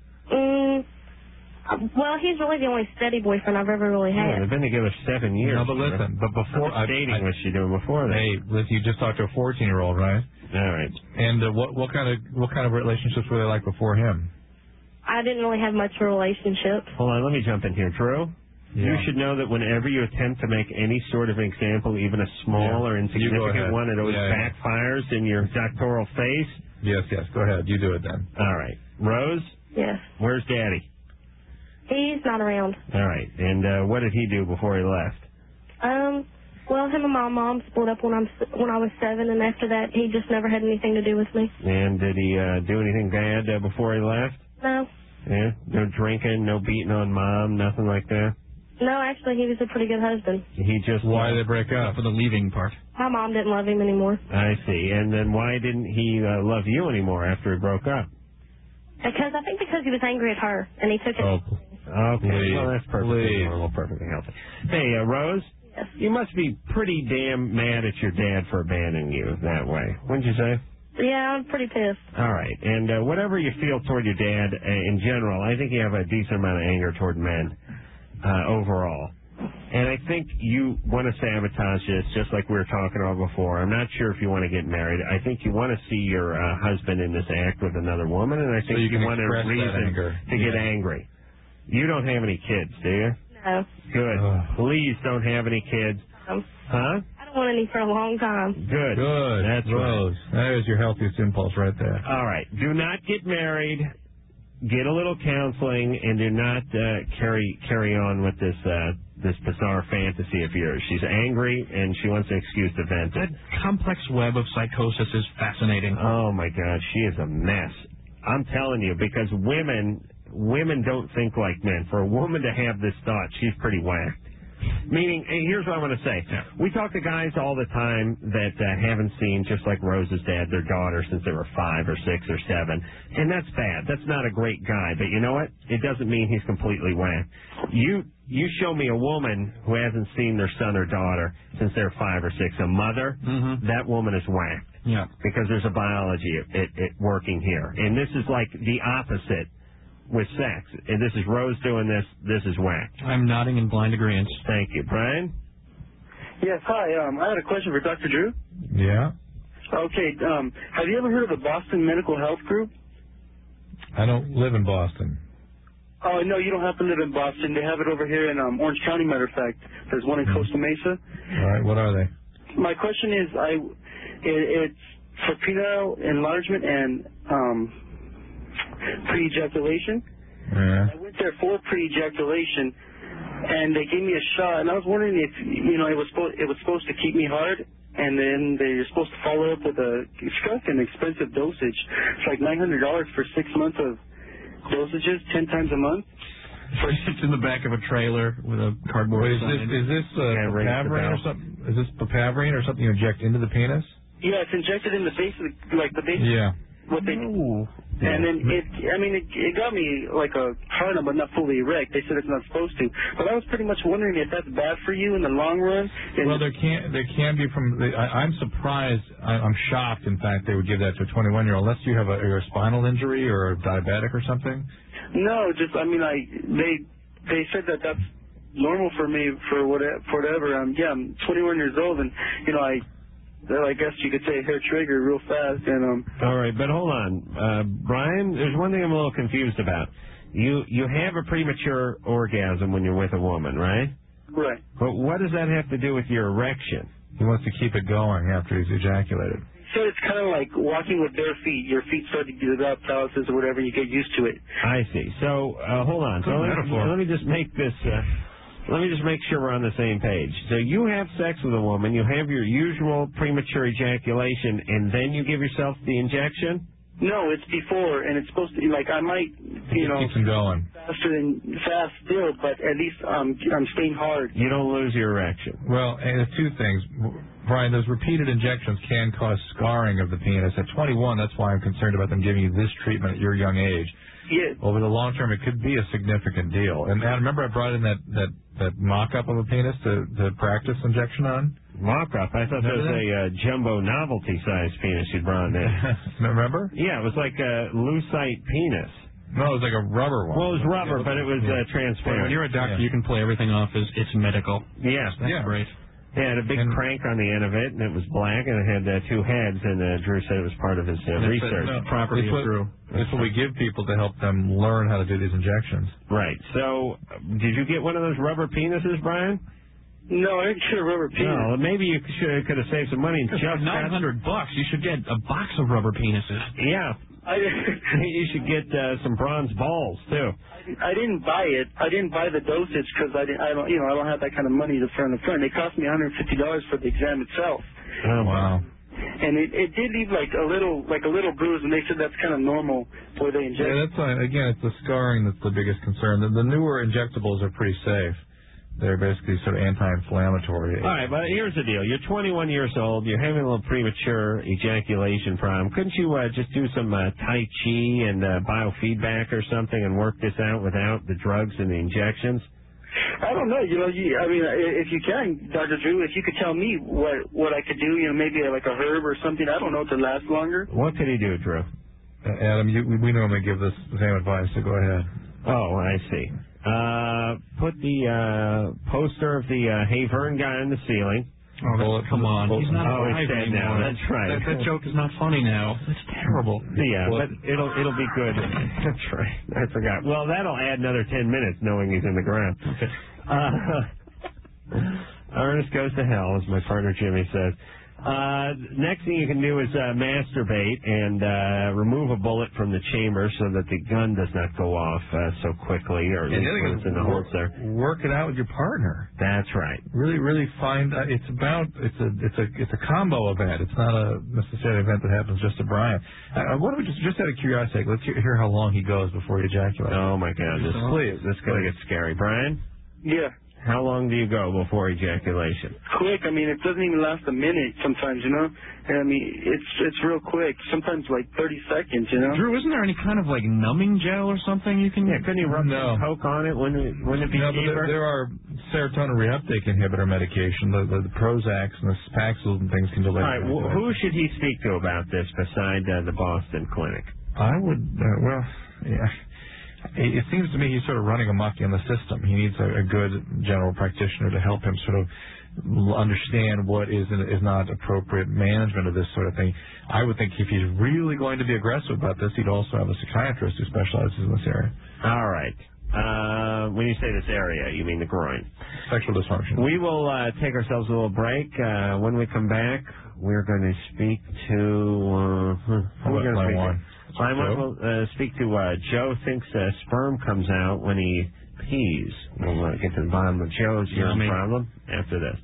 Well, he's really the only steady boyfriend I've ever really had. Yeah, they've been together 7 years. No, but listen. But before how much dating was she doing before that? Hey, listen. You just talked to a 14-year-old, right? All right. And what kind of relationships were they like before him? I didn't really have much of a relationship. Hold on, let me jump in here, Drew. Yeah. You should know that whenever you attempt to make any sort of example, even a small or insignificant one, it always backfires in your doctoral face. Yes. Go ahead. You do it then. All right. Rose? Yes. Where's Daddy? He's not around. All right. And what did he do before he left? Well, him and my mom split up when I was 7, and after that, he just never had anything to do with me. And did he do anything bad before he left? No. Yeah? No drinking, no beating on Mom, nothing like that? No, actually, he was a pretty good husband. He just... Why did they break up? For the leaving part. My mom didn't love him anymore. I see. And then why didn't he love you anymore after he broke up? I think because he was angry at her, and he took it. Okay. Well, that's perfectly normal, perfectly healthy. Hey, Rose? Yes. You must be pretty damn mad at your dad for abandoning you that way. Wouldn't you say? Yeah, I'm pretty pissed. All right. And whatever you feel toward your dad in general, I think you have a decent amount of anger toward men overall. And I think you want to sabotage this just like we were talking about before. I'm not sure if you want to get married. I think you want to see your husband in this act with another woman, and I think you want a reason to get angry. You don't have any kids, do you? No. Good. Please don't have any kids. Huh? I don't want any for a long time. Good. That's Rose. Right. That is your healthiest impulse right there. All right. Do not get married. Get a little counseling, and do not carry on with this bizarre fantasy of yours. She's angry, and she wants an excuse to vent it. That complex web of psychosis is fascinating. Oh, my God. She is a mess. I'm telling you, because women don't think like men. For a woman to have this thought, she's pretty whacked. Meaning, here's what I want to say. We talk to guys all the time that haven't seen, just like Rose's dad, their daughter since they were 5 or 6 or 7. And that's bad. That's not a great guy. But you know what? It doesn't mean he's completely whacked. You show me a woman who hasn't seen their son or daughter since they're 5 or 6, a mother, that woman is whacked. Yeah. Because there's a biology working here. And this is like the opposite with sex. And this is Rose doing this. This is whack. I'm nodding in blind agreement. Thank you. Brian? Yes, hi. I had a question for Dr. Drew. Yeah? Okay, have you ever heard of the Boston Medical Health Group? I don't live in Boston. Oh, no, you don't have to live in Boston. They have it over here in Orange County, matter of fact. There's one in Costa Mesa. All right, what are they? My question is, it's for penile enlargement and pre-ejaculation. Yeah. I went there for pre-ejaculation, and they gave me a shot, and I was wondering if, you know, it was supposed to keep me hard, and then they're supposed to follow up with a fucking expensive dosage. It's like $900 for 6 months of dosages, 10 times a month. It's in the back of a trailer with a cardboard. Wait, is this papaverine or something? Is this papaverine or something you inject into the penis? Yeah, it's injected in the base of the base. Yeah. What they do. And then it got me like a hard on, but not fully erect. They said it's not supposed to. But I was pretty much wondering if that's bad for you in the long run. Well, there can be I'm surprised. I'm shocked. In fact, they would give that to a 21-year-old unless you have a spinal injury or a diabetic or something. No, just they said that that's normal for me for whatever. I'm 21 years old, and you know I guess you could say hair trigger real fast. And All right, but hold on, Brian. There's one thing I'm a little confused about. You have a premature orgasm when you're with a woman, right? Right. But what does that have to do with your erection? He wants to keep it going after he's ejaculated. So it's kind of like walking with bare feet. Your feet start to develop calluses or whatever, and you get used to it. I see. So hold on. So let me just make this. Let me just make sure we're on the same page. So you have sex with a woman, you have your usual premature ejaculation, and then you give yourself the injection? No, it's before, and it's supposed to be like I might, you know, keeps them going fast still, but at least I'm staying hard. You don't lose your erection. Well, and there's two things, Brian. Those repeated injections can cause scarring of the penis. At 21, that's why I'm concerned about them giving you this treatment at your young age. Yeah. Over the long term, it could be a significant deal. And remember, I brought in that mock-up of a penis to practice injection on? Mock-up? I thought that was a jumbo novelty-sized penis you brought in. Remember? Yeah, it was like a lucite penis. No, it was like a rubber one. Well, it was rubber, but it was transparent. When you're a doctor, you can play everything off as it's medical. Yeah. That's great. It had a big crank on the end of it, and it was black, and it had two heads, and Drew said it was part of his research. Property of Drew. That's what we give people to help them learn how to do these injections. Right. So, did you get one of those rubber penises, Brian? No, I didn't get a rubber penis. No, maybe you could have saved some money and just $900. You should get a box of rubber penises. Yeah. You should get some bronze balls too. I didn't buy it. I didn't buy the dosage because I don't have that kind of money to front. It cost me $150 for the exam itself. Oh wow. And it did leave like a little bruise, and they said that's kind of normal where they inject. Yeah, that's again, it's the scarring that's the biggest concern. The newer injectables are pretty safe. They're basically sort of anti-inflammatory. All right, but here's the deal. You're 21 years old. You're having a little premature ejaculation problem. Couldn't you just do some Tai Chi and biofeedback or something and work this out without the drugs and the injections? I don't know. If you can, Dr. Drew, if you could tell me what I could do, maybe like a herb or something, I don't know, to last longer. What could he do, Drew? Adam, we normally give this same advice, so go ahead. Oh, I see. Put the poster of the Hey Vern guy on the ceiling. Oh, come on. He's not he's dead now. That's right. That joke is not funny now. It's terrible. Yeah, but it'll be good. That's right. I forgot. Well, that'll add another 10 minutes knowing he's in the ground. Okay. Ernest goes to hell, as my partner Jimmy says. Next thing you can do is masturbate and remove a bullet from the chamber so that the gun does not go off so quickly, or at least when it's in the holster. Work it out with your partner. That's right. Really, really find it's a combo event. It's not a necessarily event that happens just to Brian. What do we just out of curiosity? Let's hear how long he goes before he ejaculates. Oh my God! This is going to get scary, Brian. Yeah. How long do you go before ejaculation? Quick. It doesn't even last a minute sometimes, And it's real quick. Sometimes like 30 seconds, Drew, isn't there any kind of like numbing gel or something you can? Yeah, couldn't you rub some coke on it? Wouldn't it be cheaper? But there are serotonin reuptake inhibitor medication. The Prozacs and the Paxils and things can delay. All right. Who should he speak to about this beside the Boston clinic? I would. Yeah. It seems to me he's sort of running amok in the system. He needs a good general practitioner to help him sort of understand what is not appropriate management of this sort of thing. I would think if he's really going to be aggressive about this, he'd also have a psychiatrist who specializes in this area. All right. When you say this area, you mean the groin. Sexual dysfunction. We will take ourselves a little break. When we come back, we're going to speak to... Line one will speak to Joe thinks sperm comes out when he pees. We'll get to the bottom of Joe's urine problem after this.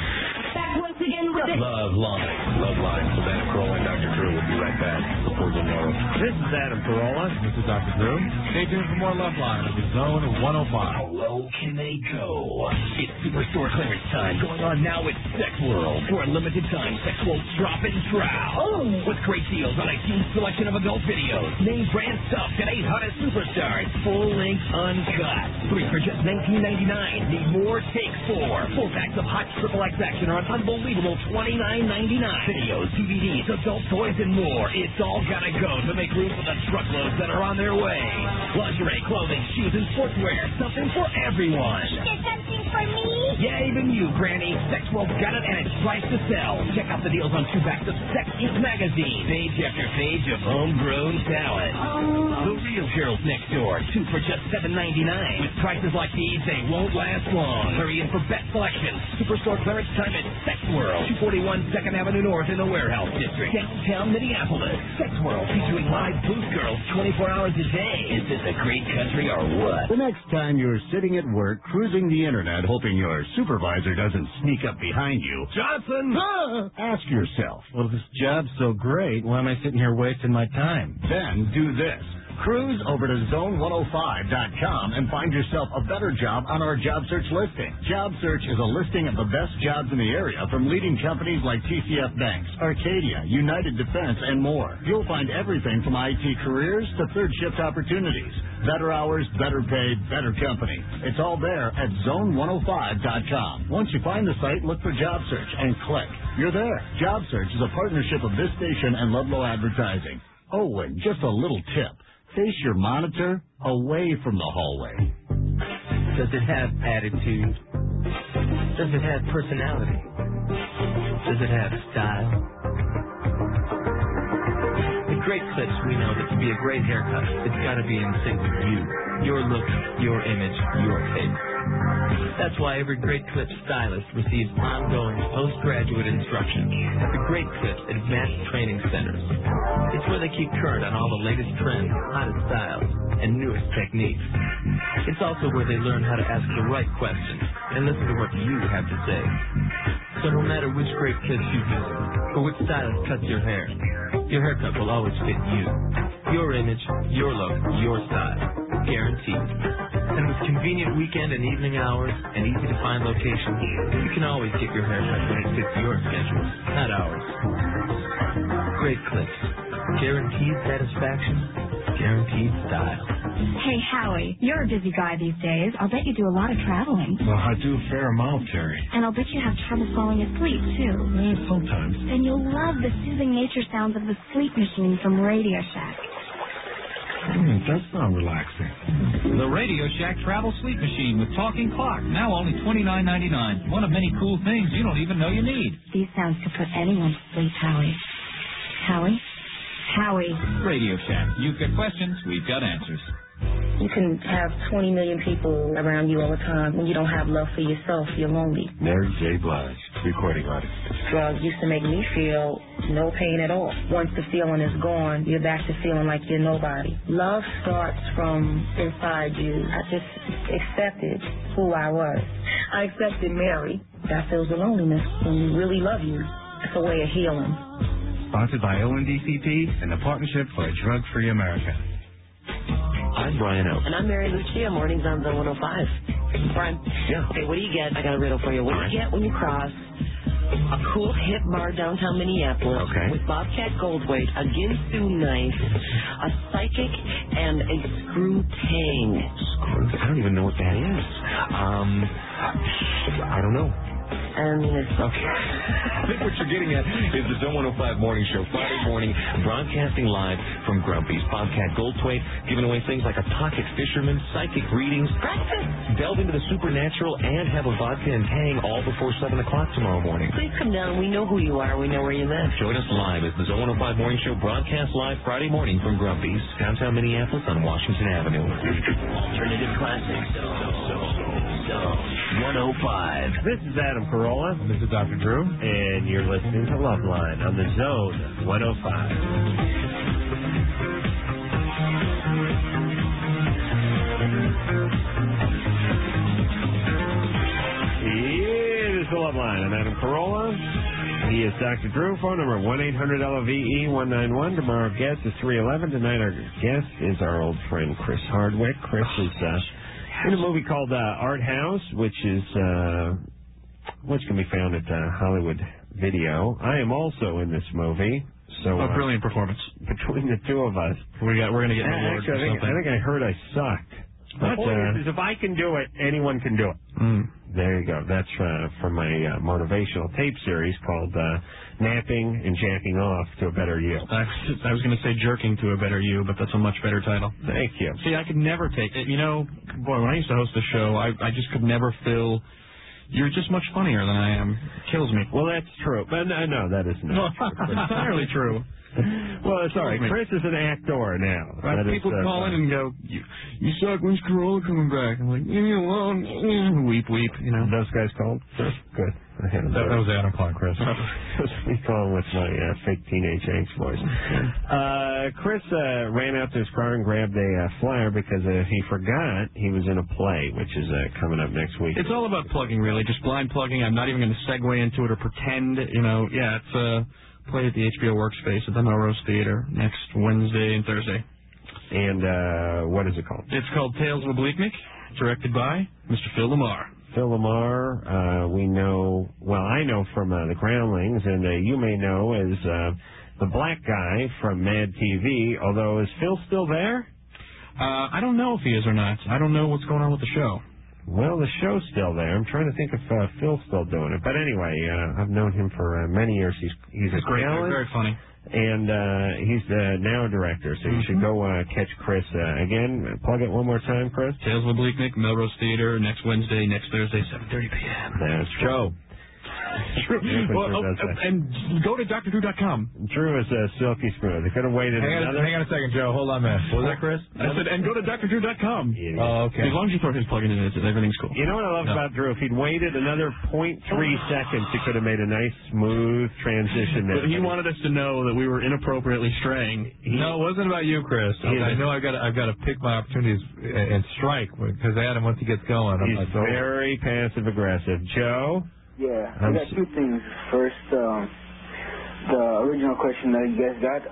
Back once again with Love Line. Love Line. Savannah Carolla and Dr. Drew will be right back before tomorrow. This is Adam Carolla. This is Dr. Drew. Stay tuned for more Love Line at the Zone 105. How low can they go? It's Superstore clearance time. Going on now at Sex World. For a limited time, Sex World's drop and trowel. With great deals on a huge selection of adult videos. Name brand stuff and 8 hottest superstars. Full length uncut. 3 for just $19.99. Need more? Take 4. Full packs of hot XXX action are an unbelievable $29.99. Videos, DVDs, adult toys, and more. It's all gotta go to make room for the truckloads that are on their way. Lingerie, clothing, shoes, and sportswear. Something for everyone. There's something for me? Yeah, even you, Granny. Sex World's got it, and it's priced to sell. Check out the deals on 2 backs of Sex Inc. magazine. Page after page of homegrown talent. The Real Girls Next Door. 2 for just $7.99. With prices like these, they won't last long. Hurry in for best selection. Superstore clearance time at Sex World. 241 2nd Avenue North in the Warehouse District. Downtown Minneapolis. Sex World featuring live booth girls 24 hours a day. Is this a great country or what? The next time you're sitting at work cruising the internet hoping your supervisor doesn't sneak up behind you, Johnson! ask yourself, Well, if this job's so great, why am I sitting here wasting my time? then do this. Cruise over to zone105.com and find yourself a better job on our job search listing. Job search is a listing of the best jobs in the area from leading companies like TCF Banks, Arcadia, United Defense, and more. You'll find everything from IT careers to third shift opportunities. Better hours, better pay, better company. It's all there at zone105.com. Once you find the site, look for job search and click. You're there. Job search is a partnership of this station and Ludlow Advertising. Oh, and just a little tip. Face your monitor away from the hallway. Does it have attitude? Does it have personality? Does it have style? At Great Clips, we know that to be a great haircut, it's got to be in sync with you, your look, your image, your face. That's why every Great Clips stylist receives ongoing postgraduate instruction at the Great Clips Advanced Training Centers. It's where they keep current on all the latest trends, hottest styles, and newest techniques. It's also where they learn how to ask the right questions and listen to what you have to say. So no matter which Great Clips you visit, or which stylist cuts your hair, your haircut will always fit you. Your image, your look, your style. Guaranteed. And with convenient weekend and evening hours and easy-to-find locations, you can always get your haircut when it fits your schedule, not ours. Great Clips. Guaranteed satisfaction, guaranteed style. Hey, Howie, you're a busy guy these days. I'll bet you do a lot of traveling. Well, I do a fair amount, Terry. And I'll bet you have trouble falling asleep, too. Sometimes. Then you'll love the soothing nature sounds of the sleep machine from Radio Shack. It does sound relaxing. The Radio Shack Travel Sleep Machine with talking clock, now only $29.99. One of many cool things you don't even know you need. These sounds could put anyone to sleep, Howie. Howie? Howie. Radio Shack. You've got questions, we've got answers. You can have 20 million people around you all the time. When you don't have love for yourself, you're lonely. Mary J. Blige, recording artist. Drugs used to make me feel no pain at all. Once the feeling is gone, you're back to feeling like you're nobody. Love starts from inside you. I just accepted who I was. I accepted Mary. That feels the loneliness. When you really love you, it's a way of healing. Sponsored by ONDCP and the Partnership for a Drug-Free America. I'm Brian Oak. And I'm Mary Lucia, mornings on Zone 105. Brian. Yeah. Okay, what do you get? I got a riddle for you. What do you get when you cross a cool hip bar downtown Minneapolis with Bobcat Goldthwait, a Ginsu knife, a psychic, and a screw tang? Screw? I don't even know what that is. I don't know. And it's okay. I think what you're getting at is the Zone 105 Morning Show, Friday morning, broadcasting live from Grumpy's. Bobcat Goldthwait giving away things like a pocket fisherman, psychic readings, delve into the supernatural, and have a vodka and tang all before 7 o'clock tomorrow morning. Please come down. We know who you are. We know where you live. Join us live as the Zone 105 Morning Show broadcast live Friday morning from Grumpy's, downtown Minneapolis on Washington Avenue. Alternative Classics. Zone 105. This is Adam Carolla. This is Dr. Drew. And you're listening to Loveline on the Zone 105. It is the Loveline. I'm Adam Carolla. He is Dr. Drew. Phone number 1-800-LOVE-191. Tomorrow's guest is 311. Tonight our guest is our old friend Chris Hardwick. Chris is in a movie called Art House, which can be found at Hollywood Video. I am also in this movie. So a brilliant performance between the two of us. We're going to get an award. Actually, I think I heard I sucked. But if I can do it, anyone can do it. There you go. That's from my motivational tape series called Napping and Jacking Off to a Better You. I was going to say Jerking to a Better You, but that's a much better title. Thank you. See, I could never take it. You know, boy, when I used to host the show, I just could never fill... You're just much funnier than I am. It kills me. Well, that's true. But no, that is not true. It's entirely true. Well, it's all right. Chris is an actor now. Right, people call in and go, you suck, when's Carolla coming back? I'm like, leave me alone. Weep, weep, you know. Those guys called? Chris? Good. That was Adam calling Chris. Me calling with my fake teenage angst voice. Chris ran out to his car and grabbed a flyer because he forgot he was in a play, which is coming up next week. It's all about plugging, really. Just blind plugging. I'm not even going to segue into it or pretend, you know. Yeah, it's play at the HBO Workspace at the Melrose Theater next Wednesday and Thursday. And what is it called? It's called Tales of a Bleaknik, directed by Mr. Phil Lamar. Phil Lamar, we know, well, I know from the Groundlings, and you may know as the black guy from Mad TV, although is Phil still there? I don't know if he is or not. I don't know what's going on with the show. Well, the show's still there. I'm trying to think if Phil's still doing it. But anyway, I've known him for many years. He's a great, talent, very funny. And he's now a director, so you should go catch Chris. Again, plug it one more time, Chris. Tales of a Bleaknik, Melrose Theater, next Wednesday, next Thursday, 7:30 p.m. That's Joe. Well, and go to drdrew.com. Drew is silky smooth. He could have waited another... Hang on a second, Joe. Hold on a minute. Was that Chris? I said, and go to drdrew.com. Oh, okay. As long as you throw his plug in, everything's cool. You know what I love about Drew? If he'd waited another 0.3 seconds, he could have made a nice, smooth transition there. But he wanted us to know that we were inappropriately straying. No, it wasn't about you, Chris. I know I've got to pick my opportunities and strike, because Adam, once he gets going... He's very passive-aggressive. Joe? Yeah, I got two things. First, the original question that you guys got.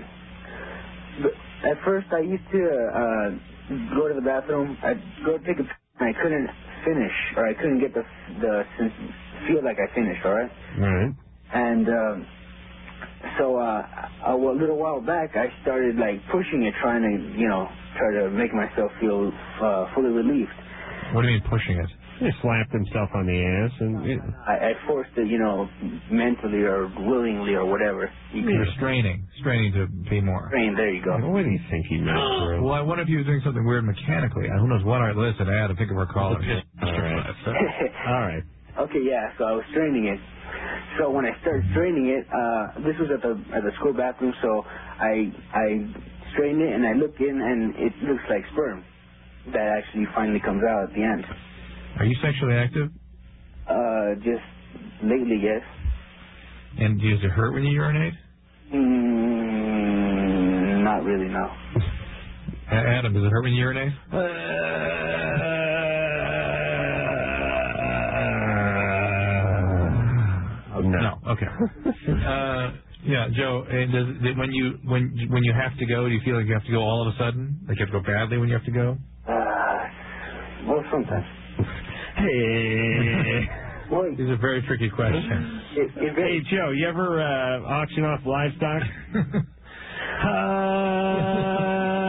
At first, I used to go to the bathroom. I'd go take a and I couldn't finish, or I couldn't get the feel like I finished. All right. Right. And so a little while back, I started like pushing it, trying to try to make myself feel fully relieved. What do you mean pushing it? He slapped himself on the ass, and I forced it, mentally or willingly or whatever. You're straining to be more. Strain, there you go. What do you think he meant, Drew? Well, I wonder if he was doing something weird mechanically. Who knows what? All right, listen, I had to think of our caller. All right. Okay, yeah. So I was straining it. So when I started straining it, this was at the school bathroom. So I strained it and I look in, and it looks like sperm that actually finally comes out at the end. Are you sexually active? Just lately, yes. And does it hurt when you urinate? Not really, no. Adam, does it hurt when you urinate? No. Okay. Yeah, Joe. And when you have to go, do you feel like you have to go all of a sudden? Like you have to go badly when you have to go? Well, sometimes. Hey. These are very tricky questions. Hey, Joe, you ever auction off livestock?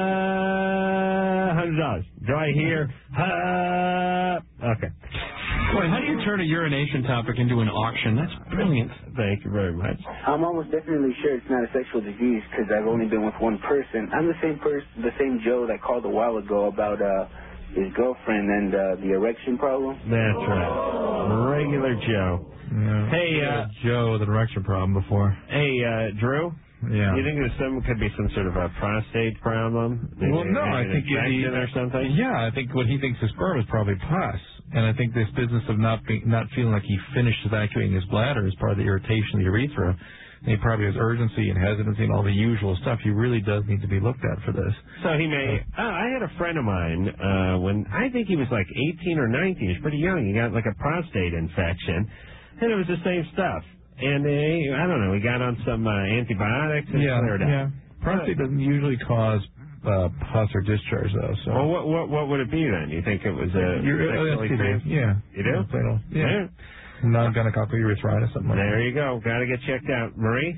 $100. Do I hear? Okay. Boy, how do you turn a urination topic into an auction? That's brilliant. Thank you very much. I'm almost definitely sure it's not a sexual disease because I've only been with one person. I'm the same Joe that called a while ago about his girlfriend and the erection problem. That's right. Regular Joe. Yeah. Hey, Joe with an erection problem before. Hey, Drew. Yeah. You think could be some sort of a prostate problem? Well, no, I think or something. Yeah, I think what he thinks is sperm is probably pus, and I think this business of not feeling like he finished evacuating his bladder is part of the irritation of the urethra. And he probably has urgency and hesitancy and all the usual stuff. He really does need to be looked at for this. So he may. I had a friend of mine when I think he was like 18 or 19. He was pretty young. He got like a prostate infection, and it was the same stuff. And I don't know. He got on some antibiotics and cleared up. Yeah. Prostate doesn't usually cause pus or discharge though. So. Well, what would it be then? You think it was STD? Yeah. You do? Yeah. Non-gonococcal urethritis, something like that. There you go. Got to get checked out. Marie?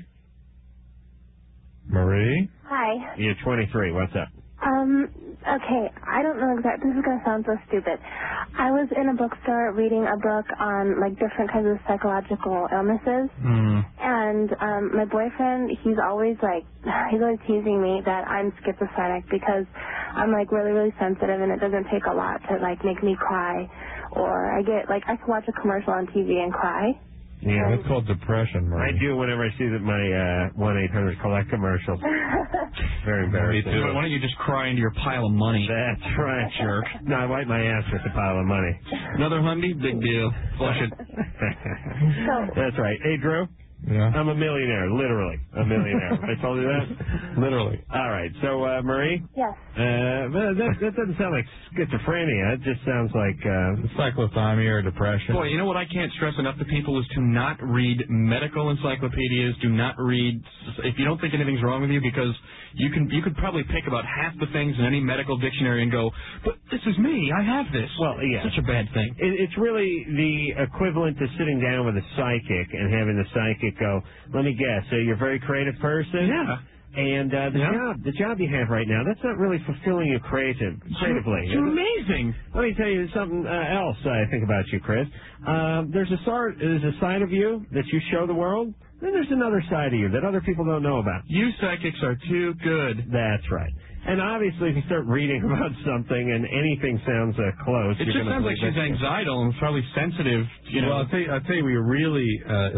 Hi. You're 23. What's up? Okay, I don't know exactly. This is going to sound so stupid. I was in a bookstore reading a book on, like, different kinds of psychological illnesses. And my boyfriend, he's always teasing me that I'm schizophrenic because I'm, like, really, really sensitive and it doesn't take a lot to, like, make me cry. Or I can watch a commercial on TV and cry. Yeah, that's called depression, Marie. I do whenever I see that my 1-800-COLLECT commercial. Very embarrassing. Me too. Why don't you just cry into your pile of money? That's right, jerk. No, I wipe my ass with the pile of money. Another hundy? Big deal. Flush it. That's right. Hey, Drew? Yeah. I'm a millionaire, literally. A millionaire. I told you that? Literally. All right. So, Marie? Yes. That doesn't sound like schizophrenia. It just sounds like cyclothymia or depression. Boy, you know what I can't stress enough to people is to not read medical encyclopedias. Do not read if you don't think anything's wrong with you, because you could probably pick about half the things in any medical dictionary and go, but this is me. I have this. Well, yeah. Such a bad thing. It's really the equivalent to sitting down with a psychic and having the psychic go, let me guess, you're a very creative person? Yeah. And the job you have right now, that's not really fulfilling you creatively. It's amazing. Let me tell you something else I think about you, Chris. There's a side of you that you show the world, then there's another side of you that other people don't know about. You psychics are too good. That's right. And obviously, if you start reading about something and anything sounds close, it just sounds like she's anxiedal and probably sensitive. You know. Well, I'll tell you, we really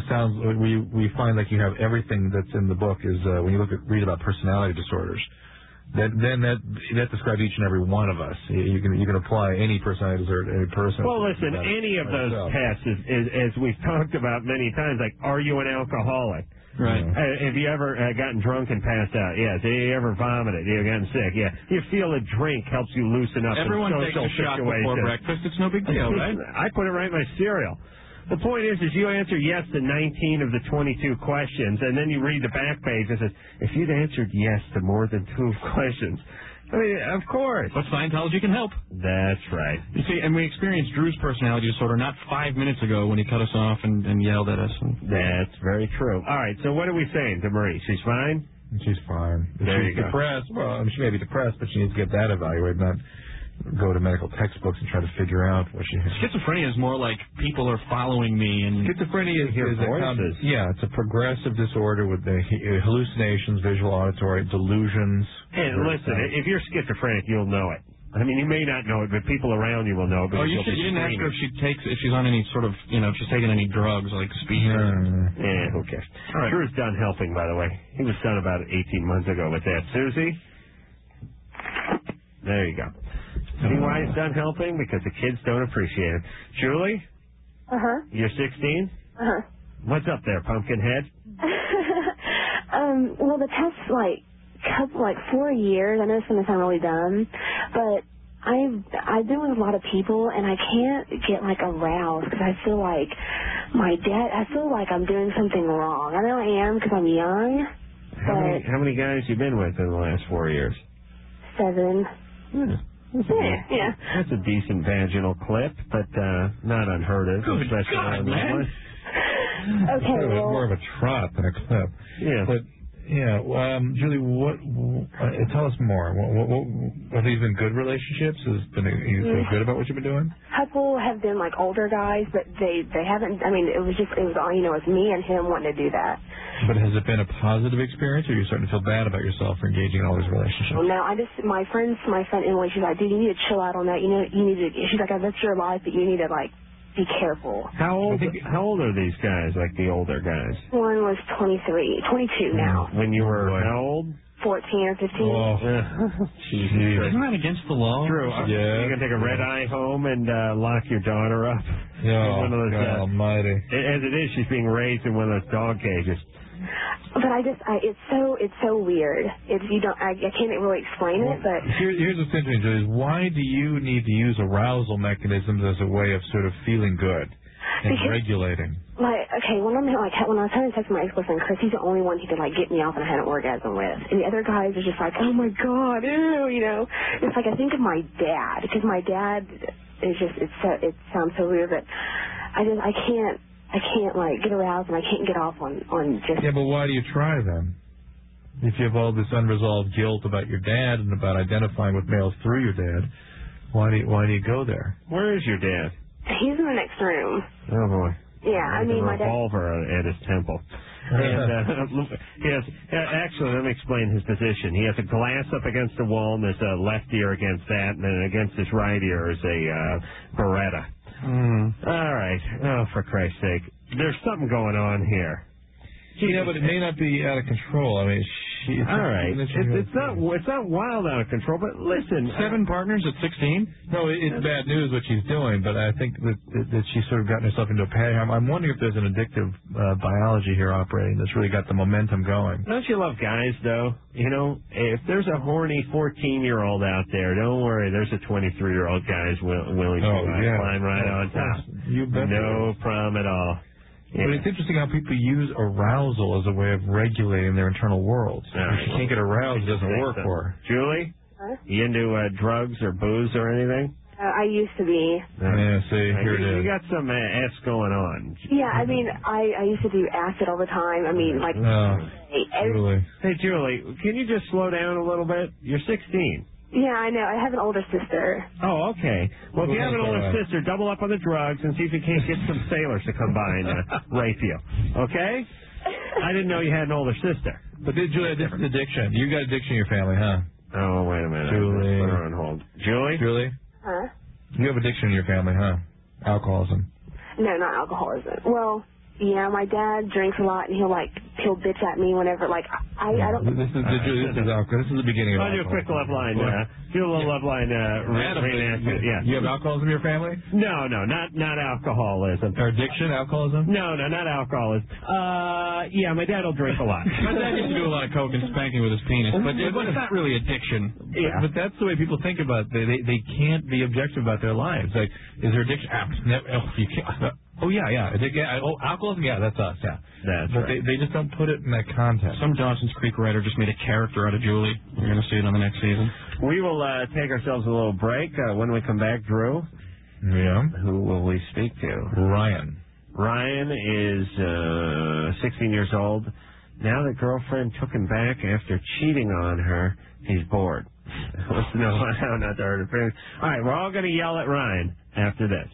we find like you have everything that's in the book is when you read about personality disorders. Then that describes each and every one of us. You can apply any personality disorder to any person. Well, listen, any of those tests is as we've talked about many times. Like, are you an alcoholic? Right. Have you ever gotten drunk and passed out? Yes. Have you ever vomited? Have you gotten sick? Yeah. You feel a drink helps you loosen up Everyone in social takes a shot situations. before breakfast. It's no big deal, right? I put it right in my cereal. The point is you answer yes to 19 of the 22 questions, and then you read the back page and it says, if you'd answered yes to more than 2 questions, I mean, of course. But Scientology can help. That's right. You see, and we experienced Drew's personality disorder not 5 minutes ago when he cut us off and yelled at us. That's very true. All right, so what are we saying to Marie? She's fine? She's fine. There she's you go. Depressed. Well, she may be depressed, but she needs to get that evaluated, not go to medical textbooks and try to figure out what she has. Schizophrenia is more like people are following me. And schizophrenia is it's a progressive disorder with the hallucinations, visual, auditory, delusions. And listen, if you're schizophrenic, you'll know it. I mean, you may not know it, but people around you will know it. You didn't ask her if she's on any sort of, if she's taking any drugs like speed. Yeah, who cares? All right. Drew's done helping, by the way. He was done about 18 months ago with that. Susie? There you go. See why he's done helping? Because the kids don't appreciate it. Julie? Uh-huh. You're 16? Uh-huh. What's up there, Pumpkinhead? Well, the test's 4 years. I know it's going to sound really dumb, but I've been with a lot of people, and I can't get, aroused because I feel like I feel like I'm doing something wrong. I know I am because I'm young. How many guys you been with in the last 4 years? 7. Yeah. That's a decent vaginal clip, but not unheard of. Good God, man. Okay, it was more of a trot than a clip. Yeah. But Yeah, Julie, tell us more. Have these been good relationships? You feel good about what you've been doing? Couple have been like older guys, but they haven't. I mean, it was all it's me and him wanting to do that. But has it been a positive experience, or are you starting to feel bad about yourself for engaging in all these relationships? Well, no, my friend Emily, she's like, dude, you need to chill out on that. You need to. She's like, that's your life, but you need to like be careful. How old are these guys? Like the older guys? One was 22 now. When you were how old? 14 or 15. Oh, isn't that against the law? True. Yeah. You can take a red eye home and lock your daughter up. Yeah. One of those, God Almighty. As it is, she's being raised in one of those dog cages. But it's so weird. I can't really explain it. But here's what's interesting, Julie, is why do you need to use arousal mechanisms as a way of sort of feeling good and regulating? Like, okay, when I was having sex with my ex-boyfriend Chris, he's the only one who could like get me off and I had an orgasm with, and the other guys are just like, oh my god, ew, It's like I think of my dad, because my dad is just it sounds so weird, but I can't like get aroused and I can't get off on just. Yeah, but why do you try then? If you have all this unresolved guilt about your dad and about identifying with males through your dad, why do you go there? Where is your dad? He's in the next room. Oh boy. Yeah, I mean my revolver at his temple. And he has actually. Let me explain his position. He has a glass up against the wall, and there's a left ear against that, and then against his right ear is a Beretta. All right. Oh, for Christ's sake. There's something going on here. Yeah, but it may not be out of control. I mean, all right. It's not wild out of control, but listen. 7 partners at 16? No, it's bad news what she's doing, but I think that she's sort of gotten herself into a pattern. I'm wondering if there's an addictive biology here operating that's really got the momentum going. Don't you love guys, though? If there's a horny 14-year-old out there, don't worry. There's a 23-year-old guy who's willing to climb right on top. You bet. No problem at all. Yeah. But it's interesting how people use arousal as a way of regulating their internal worlds. If you can't get aroused, it doesn't work for her. Julie? Huh? You into drugs or booze or anything? I used to be. Yeah, see, here it is. You got some S going on. Yeah, I mean, I used to do acid all the time. I mean, like... Julie. Hey, Julie, can you just slow down a little bit? You're 16. Yeah, I know. I have an older sister. Oh, okay. Well, if you have an older sister, double up on the drugs and see if you can't get some sailors to come by and rape you. Okay? I didn't know you had an older sister. But Julie, this is addiction. You got addiction in your family, huh? Oh, wait a minute. Julie. Put her on hold. Julie? Huh? You have addiction in your family, huh? Alcoholism. No, not alcoholism. Well, yeah, my dad drinks a lot, and he'll bitch at me whenever, like, I don't... This is the beginning of I'll do a quick love line. Do a little love line reenactment. Yeah. You have alcoholism in your family? No, not alcoholism. Or addiction, alcoholism? No, not alcoholism. Yeah, my dad will drink a lot. My dad used to do a lot of coke and spanking with his penis, but it's not really addiction. Yeah. But that's the way people think about it. They can't be objective about their lives. Like, is there addiction? You can't... Oh, yeah. Alcoholism, yeah, that's us, yeah. That's but right. They just don't put it in that context. Some Dawson's Creek writer just made a character out of Julie. You're going to see it on the next season. We will take ourselves a little break. When we come back, Drew. Yeah. Who will we speak to? Ryan. Ryan is 16 years old. Now the girlfriend took him back after cheating on her. He's bored. Wants to know how not to hurt her feelings. All right, we're all going to yell at Ryan after this.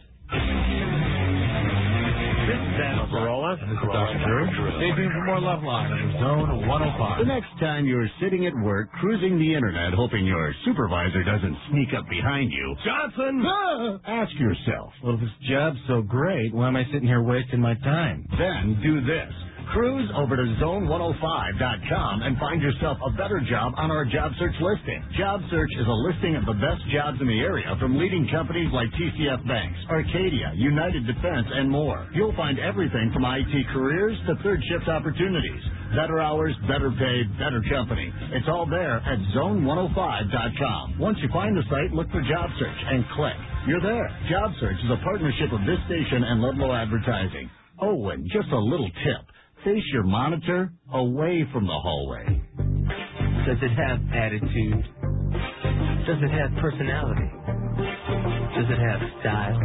This is Daniel Barola. This is Dr. Drew. Stay tuned for more Love Line on Zone 105. The next time you're sitting at work cruising the internet hoping your supervisor doesn't sneak up behind you, Johnson! Ask yourself. Well, if this job's so great, why am I sitting here wasting my time? Then do this. Cruise over to zone105.com and find yourself a better job on our job search listing. Job search is a listing of the best jobs in the area from leading companies like TCF Banks, Arcadia, United Defense, and more. You'll find everything from IT careers to third shift opportunities. Better hours, better pay, better company. It's all there at zone105.com. Once you find the site, look for job search and click. You're there. Job search is a partnership of this station and Ludlow Advertising. Oh, and just a little tip. Face your monitor away from the hallway. Does it have attitude? Does it have personality? Does it have style?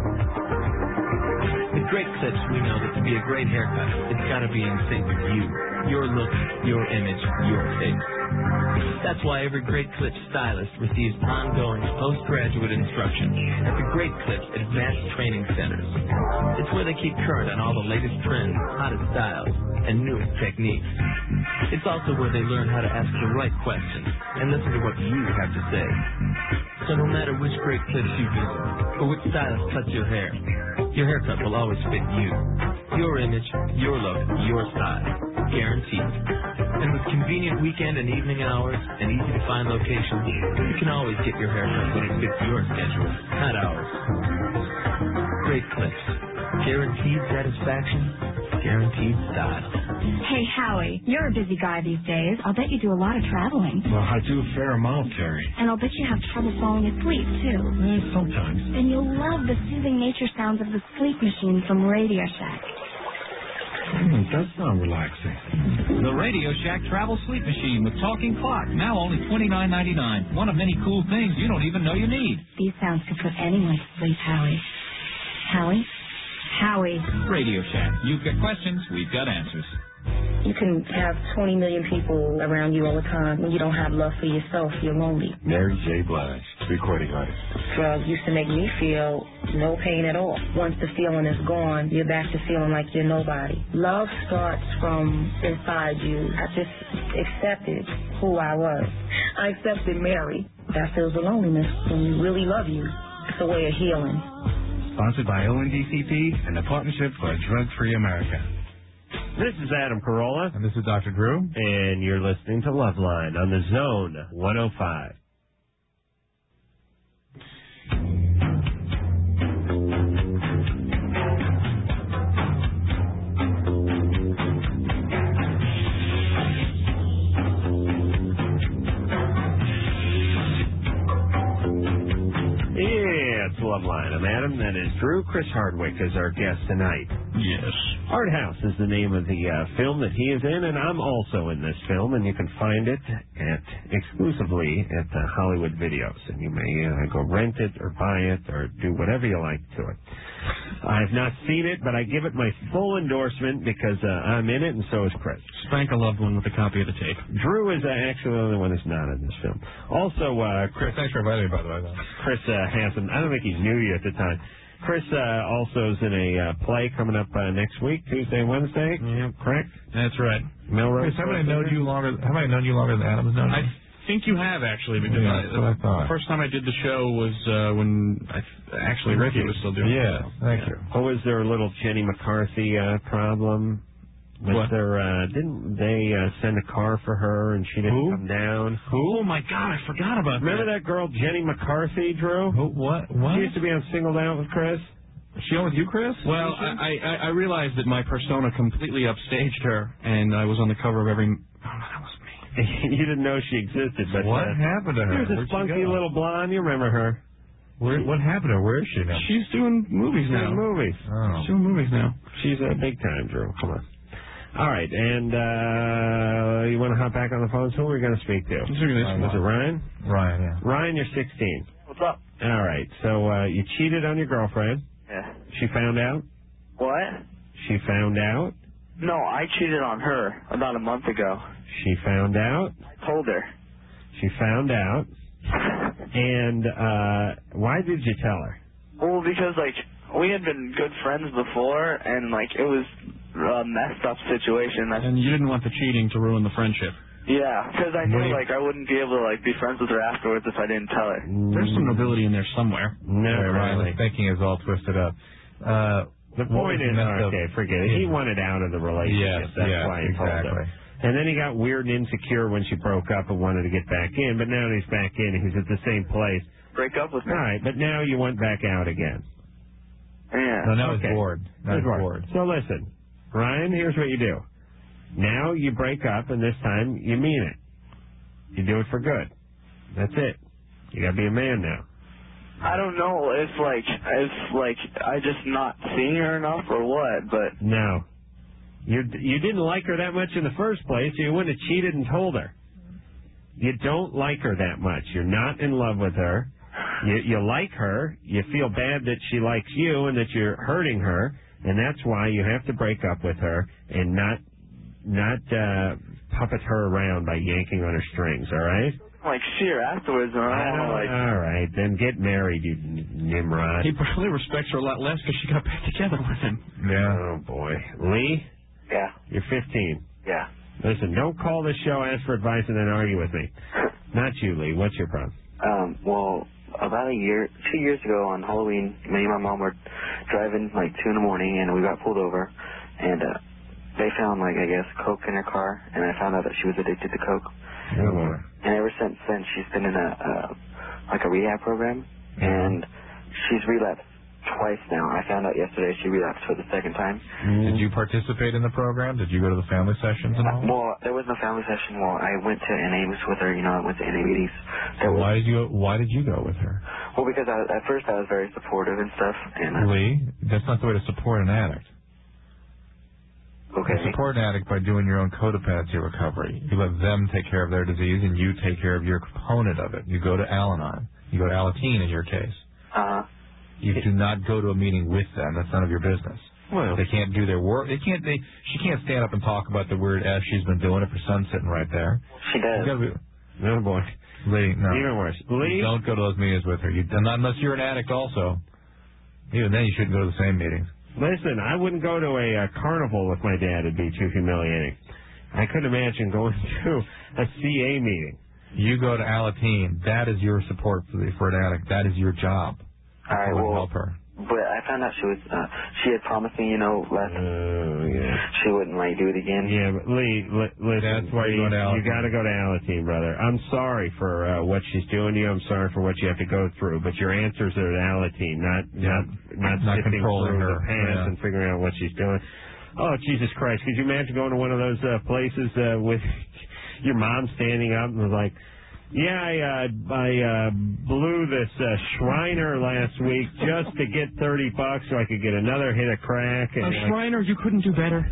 With Great Clips, we know that to be a great haircut, it's got to be in sync with you. your look, your image, your taste. That's why every Great Clips stylist receives ongoing postgraduate instruction at the Great Clips Advanced Training Centers. It's where they keep current on all the latest trends, hottest styles, and newest techniques. It's also where they learn how to ask the right questions and listen to what you have to say. So no matter which Great Clips you visit or which stylist cuts your haircut will always fit you. Your image, your look, your style. Guaranteed. And with convenient weekend and evening hours and easy-to-find locations, you can always get your haircut when it fits your schedule, not ours. Great Clips. Guaranteed satisfaction, guaranteed style. Hey, Howie, you're a busy guy these days. I'll bet you do a lot of traveling. Well, I do a fair amount, Terry. And I'll bet you have trouble falling asleep, too. Sometimes. Then you'll love the soothing nature sounds of the sleep machine from Radio Shack. It does sound relaxing. The Radio Shack Travel Sleep Machine with talking clock, now only $29.99. One of many cool things you don't even know you need. These sounds could put anyone to sleep, Howie. Howie? Howie. Radio Shack. You've got questions, we've got answers. You can have 20 million people around you all the time. When you don't have love for yourself, you're lonely. Mary J. Blige, recording artist. Drugs used to make me feel no pain at all. Once the feeling is gone, you're back to feeling like you're nobody. Love starts from inside you. I just accepted who I was. I accepted Mary. That feels the loneliness. When you really love you, it's a way of healing. Sponsored by ONDCP and the Partnership for a Drug-Free America. This is Adam Carolla. And this is Dr. Drew. And you're listening to Loveline on the Zone 105. Yeah, it's Loveline. I'm Adam. That is Drew. Chris Hardwick is our guest tonight. Yes. Art House is the name of the film that he is in, and I'm also in this film, and you can find it exclusively at Hollywood Videos, and you may go rent it or buy it or do whatever you like to it. I have not seen it, but I give it my full endorsement because I'm in it, and so is Chris. Spank a loved one with a copy of the tape. Drew is actually the only one who's not in this film. Also, Chris... Thanks for inviting me, by the way. Chris Hansen, I don't think he knew you at the time. Chris also is in a play coming up next week, Tuesday and Wednesday. Correct? That's right. Melrose. Chris, have I known you longer than Adam's known you? I think you have, actually, because that's what I thought. The first time I did the show was when Ricky was still doing it. Yeah, thank you. Oh, was there a little Jenny McCarthy problem? What? Didn't they send a car for her and she didn't come down? Who? Oh, my God, I forgot about Remember that girl, Jenny McCarthy, Drew? Who? What? She used to be on Singled Out with Chris. Is she on with you, Chris? Well, I realized that my persona completely upstaged her, and I was on the cover of every... Oh, no, that was me. You didn't know she existed. But what happened to her? She was a spunky little blonde. You remember her. What happened to her? Where is she now? She's doing movies now. Movies. Oh. She's doing movies now. She's big time, Drew. Come on. All right, and you want to hop back on the phone? Who are we going to speak to? Was it Ryan? Ryan, yeah. Ryan, you're 16. What's up? All right, so you cheated on your girlfriend. Yeah. She found out? What? She found out? No, I cheated on her about a month ago. She found out? I told her. She found out. And why did you tell her? Well, because, we had been good friends before, and, it was a messed up situation. And you didn't want the cheating to ruin the friendship. Yeah, because I knew, I wouldn't be able to, be friends with her afterwards if I didn't tell her. There's some nobility in there somewhere. No, Ryan's thinking is all twisted up. The point is, okay, forget it. He wanted out of the relationship. That's why he told her. And then he got weird and insecure when she broke up and wanted to get back in, but now he's back in and he's at the same place. Break up with me. All right, but now you went back out again. Yeah. No, now he's bored. Now he's bored. So listen, Ryan, here's what you do. Now you break up, and this time you mean it. You do it for good. That's it. You gotta be a man now. I don't know if I just not seeing her enough or what, but no. You didn't like her that much in the first place, so you wouldn't have cheated and told her. You don't like her that much. You're not in love with her. You like her. You feel bad that she likes you and that you're hurting her, and that's why you have to break up with her and not puppet her around by yanking on her strings, all right? Like, see her afterwards, and I don't know, like... All right, then get married, you Nimrod. He probably respects her a lot less because she got back together with him. Yeah. Oh, boy. Lee? Yeah. You're 15. Yeah. Listen, don't call this show, ask for advice, and then argue with me. Not you, Lee. What's your problem? Well, about 2 years ago on Halloween, me and my mom were driving, like, 2 in the morning, and we got pulled over, and they found, like, I guess, Coke in her car, and I found out that she was addicted to Coke. Oh, boy. And ever since then, she's been in a rehab program, and she's relapsed twice now. I found out yesterday she relapsed for the second time. Did you participate in the program? Did you go to the family sessions and all? Well, there was no family session. Well, I went to NA's with her. I went to NA meetings. Why did you go with her? Well, because at first I was very supportive and stuff. And Lee, that's not the way to support an addict. Okay. You support an addict by doing your own codependency recovery. You let them take care of their disease, and you take care of your component of it. You go to Al-Anon. You go to Alateen in your case. You do not go to a meeting with them. That's none of your business. Well, they can't do their work. She can't stand up and talk about the weird ass she's been doing if her son's sitting right there. She does. Oh, boy. Lee, no. Even worse. Lee? You don't go to those meetings with her. Unless you're an addict also. Even then, you shouldn't go to the same meetings. Listen, I wouldn't go to a carnival with my dad. It'd be too humiliating. I couldn't imagine going to a CA meeting. You go to Alateen. That is your support for an addict. That is your job. All right, well, help her. But I found out she had promised me, last she wouldn't, do it again. Yeah, but Lee, listen, that's why you go to Alateen. You got to go to Alateen, brother. I'm sorry for what she's doing to you. I'm sorry for what you have to go through. But your answers are at Alateen, not sifting controlling through her the past and figuring out what she's doing. Oh, Jesus Christ. Could you imagine going to one of those places with your mom standing up and was like, yeah, I blew this Shriner last week just to get $30 so I could get another hit of crack. And Shriner, you couldn't do better.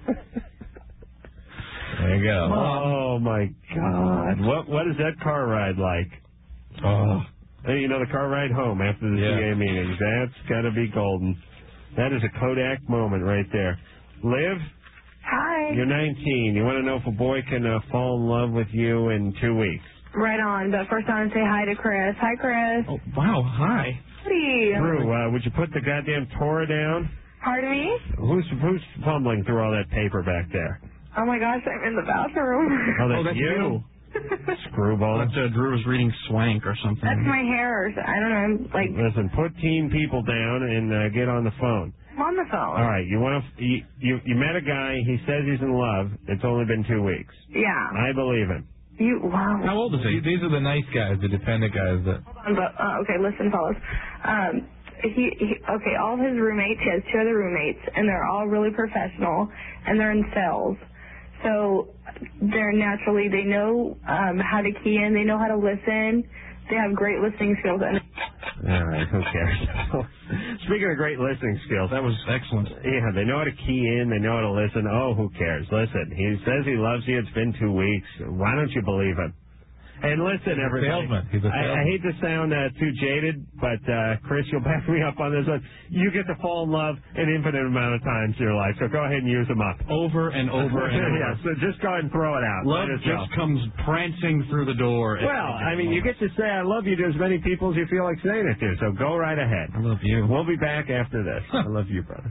There you go. Oh, my God. What is that car ride like? Oh. Hey, the car ride home after the CA meeting. That's got to be golden. That is a Kodak moment right there. Liv? Hi. You're 19. You want to know if a boy can fall in love with you in 2 weeks? Right on, but first I want to say hi to Chris. Hi, Chris. Oh, wow, hi. Hey. Drew, would you put the goddamn Torah down? Pardon me? Who's fumbling through all that paper back there? Oh, my gosh, I'm in the bathroom. Oh, that's you. Screwball. I thought Drew was reading Swank or something. That's my hair. I don't know. Listen, put teen people down and get on the phone. I'm on the phone. All right, you met a guy. He says he's in love. It's only been 2 weeks. Yeah. I believe him. Wow. How old is he? These are the nice guys, the dependent guys. Hold on, okay, listen, fellas. All of his roommates, he has 2 other roommates, and they're all really professional, and they're in sales. So they're naturally, they know how to key in, they know how to listen, they have great listening skills. All right, who cares? Speaking of great listening skills, that was excellent. Yeah, they know how to key in, they know how to listen. Oh, who cares? Listen, he says he loves you. It's been 2 weeks. Why don't you believe him? And listen, everybody. He's a salesman. I hate to sound too jaded, but Chris, you'll back me up on this one. You get to fall in love an infinite amount of times in your life, so go ahead and use them up. Over and over and over. Yeah, so just go ahead and throw it out. Love just comes prancing through the door. Well, I mean, you get to say I love you to as many people as you feel like saying it to, so go right ahead. I love you. We'll be back after this. I love you, brother.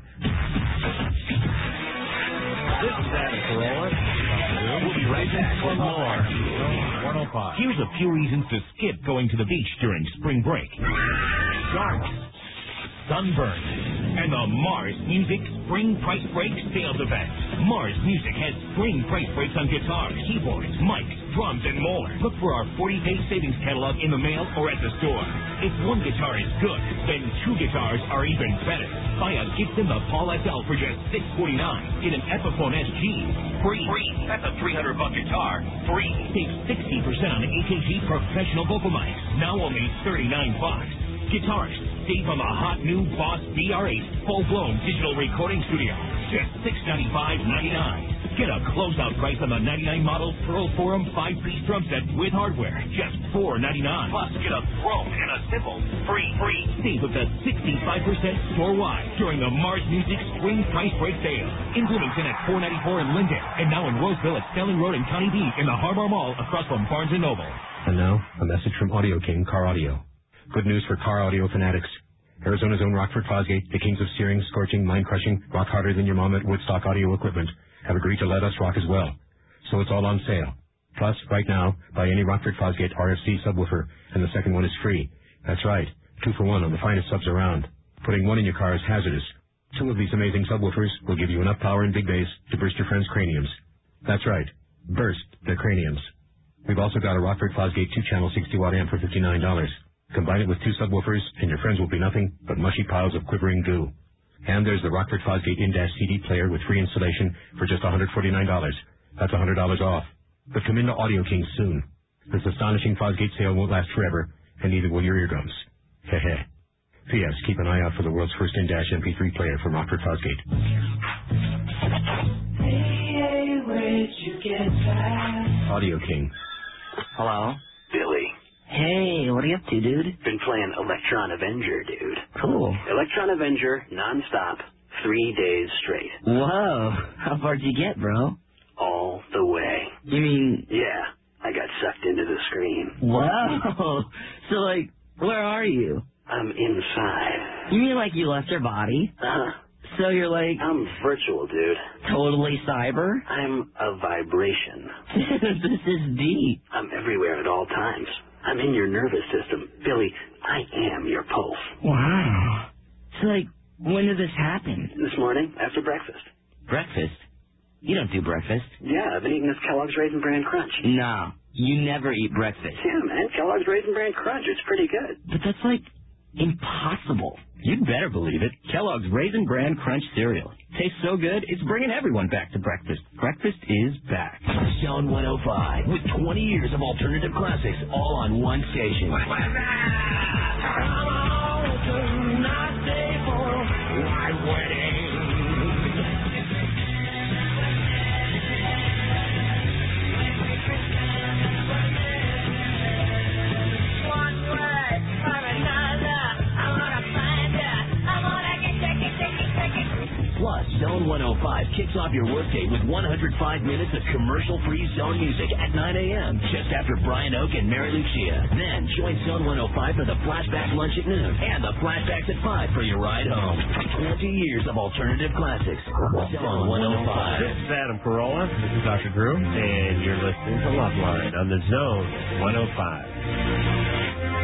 This is Adam Carolla. We'll be right back with more. 105. Here's a few reasons to skip going to the beach during spring break. Sharks, sunburn, and the Mars Music Spring Price Break Sales Event. Mars Music has spring price breaks on guitars, keyboards, mics, drums, and more. Look for our 40-page savings catalog in the mail or at the store. If one guitar is good, then 2 guitars are even better. Buy a Gibson Les Paul SL for just $649. Get an Epiphone SG. Free. That's a $300 guitar. Free. Save 60% on AKG professional vocal mics. Now only $39. Guitarists, save on the hot new Boss BR8 full-blown digital recording studio. Just $695.99. Get a closeout price on the 99 model Pearl Forum 5-piece drum set with hardware. Just $4.99. Plus, get a throne and a cymbal. Free. Save up to 65% store-wide during the Mars Music Spring Price Break Sale. In Bloomington at $4.94 in Linden. And now in Roseville at Stelling Road and County D in the Harbor Mall across from Barnes & Noble. And now, a message from Audio King Car Audio. Good news for car audio fanatics. Arizona's own Rockford Fosgate, the kings of searing, scorching, mind-crushing, rock harder than your mom at Woodstock audio equipment, have agreed to let us rock as well. So it's all on sale. Plus, right now, buy any Rockford Fosgate RFC subwoofer, and the second one is free. That's right, 2 for 1 on the finest subs around. Putting one in your car is hazardous. 2 of these amazing subwoofers will give you enough power and big bass to burst your friends' craniums. That's right, burst their craniums. We've also got a Rockford Fosgate 2-channel 60-watt amp for $59. Combine it with 2 subwoofers, and your friends will be nothing but mushy piles of quivering goo. And there's the Rockford Fosgate in-dash CD player with free installation for just $149. That's $100 off. But come into Audio King soon. This astonishing Fosgate sale won't last forever, and neither will your eardrums. Heh. P.S. Keep an eye out for the world's first in-dash MP3 player from Rockford Fosgate. Hey, where'd you get that? Audio King. Hello? Billy. Hey, what are you up to, dude? Been playing Electron Avenger, dude. Cool. Electron Avenger, non-stop, 3 days straight. Whoa. How far did you get, bro? All the way. You mean... Yeah, I got sucked into the screen. Whoa. So, like, where are you? I'm inside. You mean like you left your body? Uh-huh. So you're like... I'm virtual, dude. Totally cyber? I'm a vibration. This is deep. I'm everywhere at all times. I'm in your nervous system. Billy, I am your pulse. Wow. So, like, when did this happen? This morning, after breakfast. Breakfast? You don't do breakfast. Yeah, I've been eating this Kellogg's Raisin Bran Crunch. No, you never eat breakfast. Yeah, man, Kellogg's Raisin Bran Crunch. It's pretty good. But that's, like, impossible. You'd better believe it. Kellogg's Raisin Bran Crunch cereal. Tastes so good, it's bringing everyone back to breakfast. Breakfast is back. Zone 105 with 20 years of alternative classics all on one station. Plus, Zone 105 kicks off your workday with 105 minutes of commercial-free Zone music at 9 a.m. just after Brian Oak and Mary Lucia. Then join Zone 105 for the flashback lunch at noon and the flashbacks at 5 for your ride home. 20 years of alternative classics. Zone 105. This is Adam Carolla. This is Dr. Drew. And you're listening to Love Line on the Zone 105.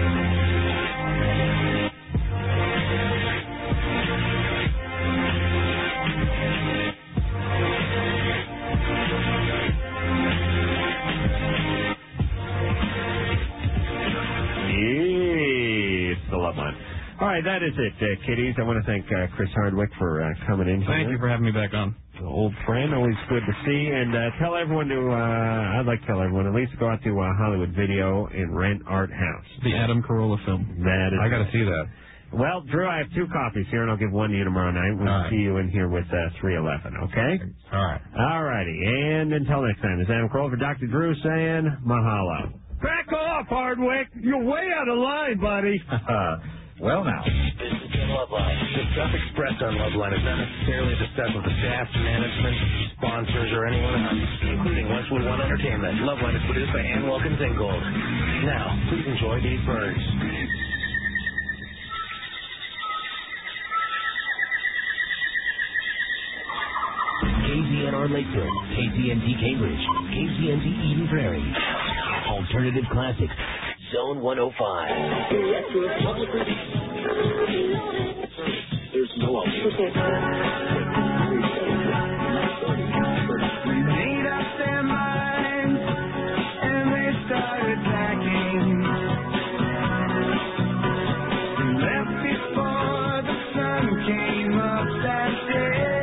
All right, that is it, kiddies. I want to thank Chris Hardwick for coming in here. Thank you for having me back on. Old friend, always good to see. And tell everyone to, I'd like to tell everyone, at least go out to Hollywood Video and rent Art House. The Adam Carolla film. That is I got to see that. Well, Drew, I have 2 copies here, and I'll give one to you tomorrow night. We'll see you in here with 311, okay? All right. All righty. And until next time, it's Adam Carolla for Dr. Drew saying mahalo. Back off, Hardwick. You're way out of line, buddy. Well, now. This is Loveline. The stuff expressed on Loveline is not necessarily the stuff of the staff, management, sponsors, or anyone else, including Westwood One Entertainment. Loveline is produced by Ann Wilkins Ingold. Now, please enjoy these birds. KZNR Lakeville, KZNT Cambridge, KZNT Eden Prairie. Alternative Classics, Zone 105. There's no alternative. Made up their minds and they started packing. Left before the sun came up that day.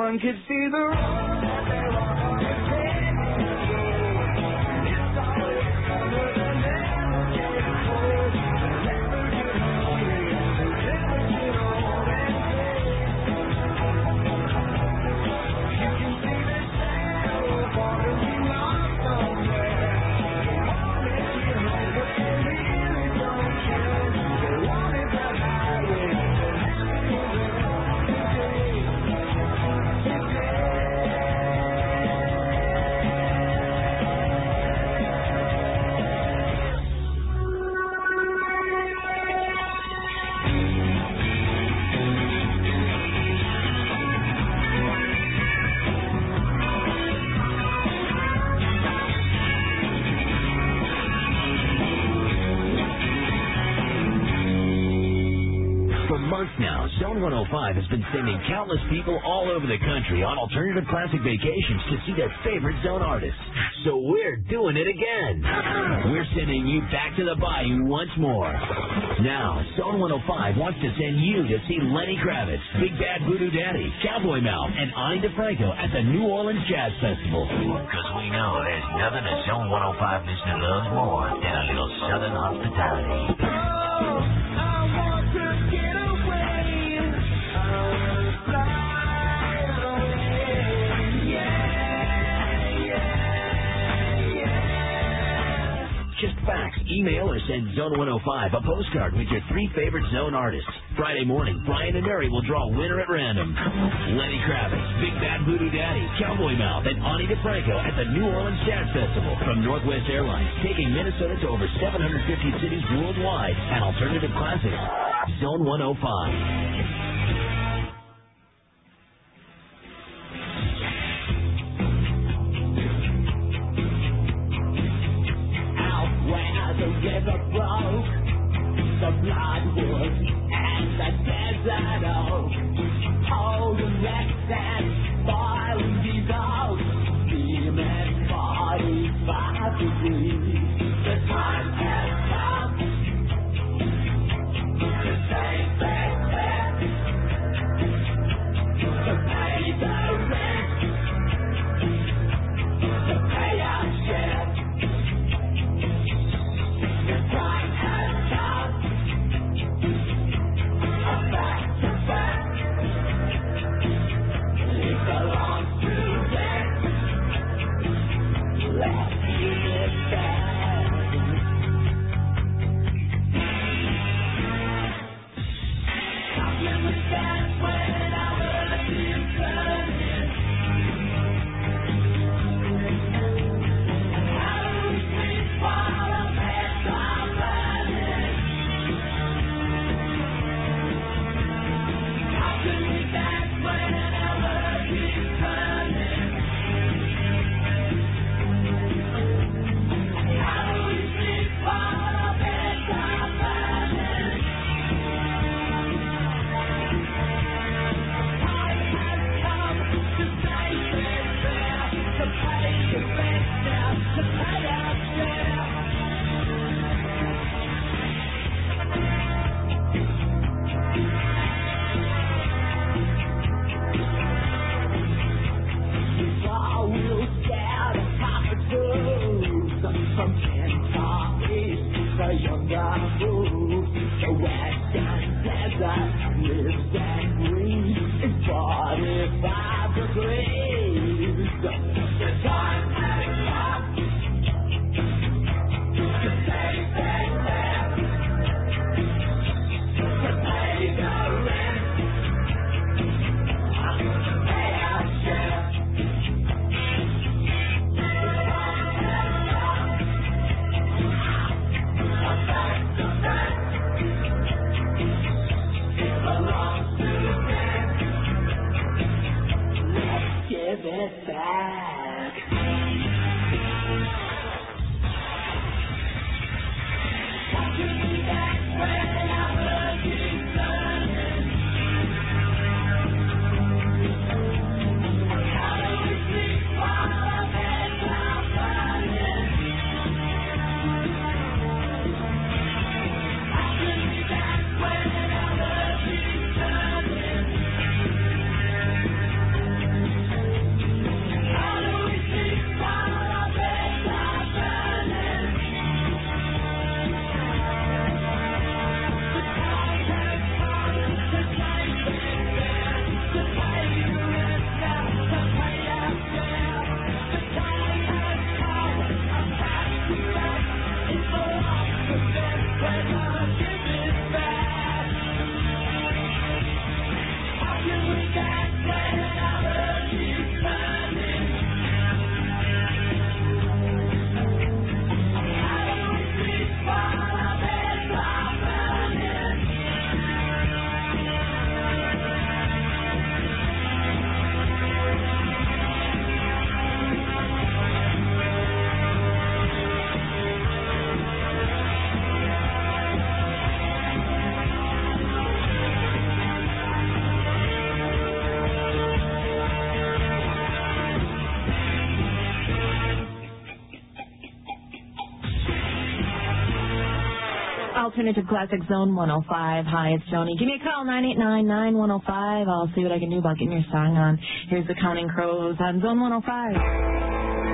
Everyone could see the road that they walk on and take. It's always summer, they never get cold. They never get hungry, and they never get old and you can see the shadow following on somewhere. They want it to know, but they really don't care. They wanted the highway, they're happy with it. For months now, Zone 105 has been sending countless people all over the country on alternative classic vacations to see their favorite Zone artists. So we're doing it again. We're sending you back to the bayou once more. Now, Zone 105 wants to send you to see Lenny Kravitz, Big Bad Voodoo Daddy, Cowboy Mouth, and Ani DeFranco at the New Orleans Jazz Festival. Because we know there's nothing a Zone 105 listener loves more than a little Southern hospitality. Just fax, email, or send Zone 105 a postcard with your 3 favorite Zone artists. Friday morning, Brian and Mary will draw a winner at random. Lenny Kravitz, Big Bad Voodoo Daddy, Cowboy Mouth, and Ani DeFranco at the New Orleans Jazz Festival from Northwest Airlines, taking Minnesota to over 750 cities worldwide and alternative classics. Zone 105. The river broke, the bloodwood and the desert oak. All the wrecks and boiling dissolved, steaming 45 degrees. The time has come to take back to pay the rent, to pay our share. Time has come, back to back. It belongs to them. Let's give it back. How can we dance when our earth is burning? How do we sleep while our heads are burning? How can we dance when our earth is burning? How do we sleep while our heads are burning? Time has come to save it fair, to pay the rent now, to pay our share. Before we'll scare the cockatoos from Kentucky, the younger moves, the western desert lives and breathes in 45 degrees. The time has come to save that land, to pay the rent, to pay our share. Back to back, it belongs to Alternative Classic Zone 105. Hi, it's Joni. Give me a call, 989-9105. I'll see what I can do about getting your song on. Here's the Counting Crows on Zone 105.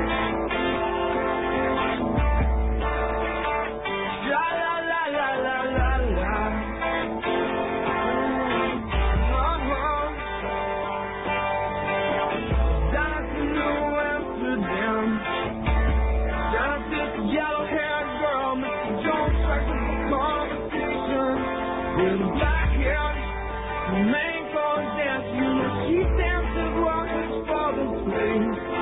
With a black hair, the main chord dance, you know she dances walking for the place.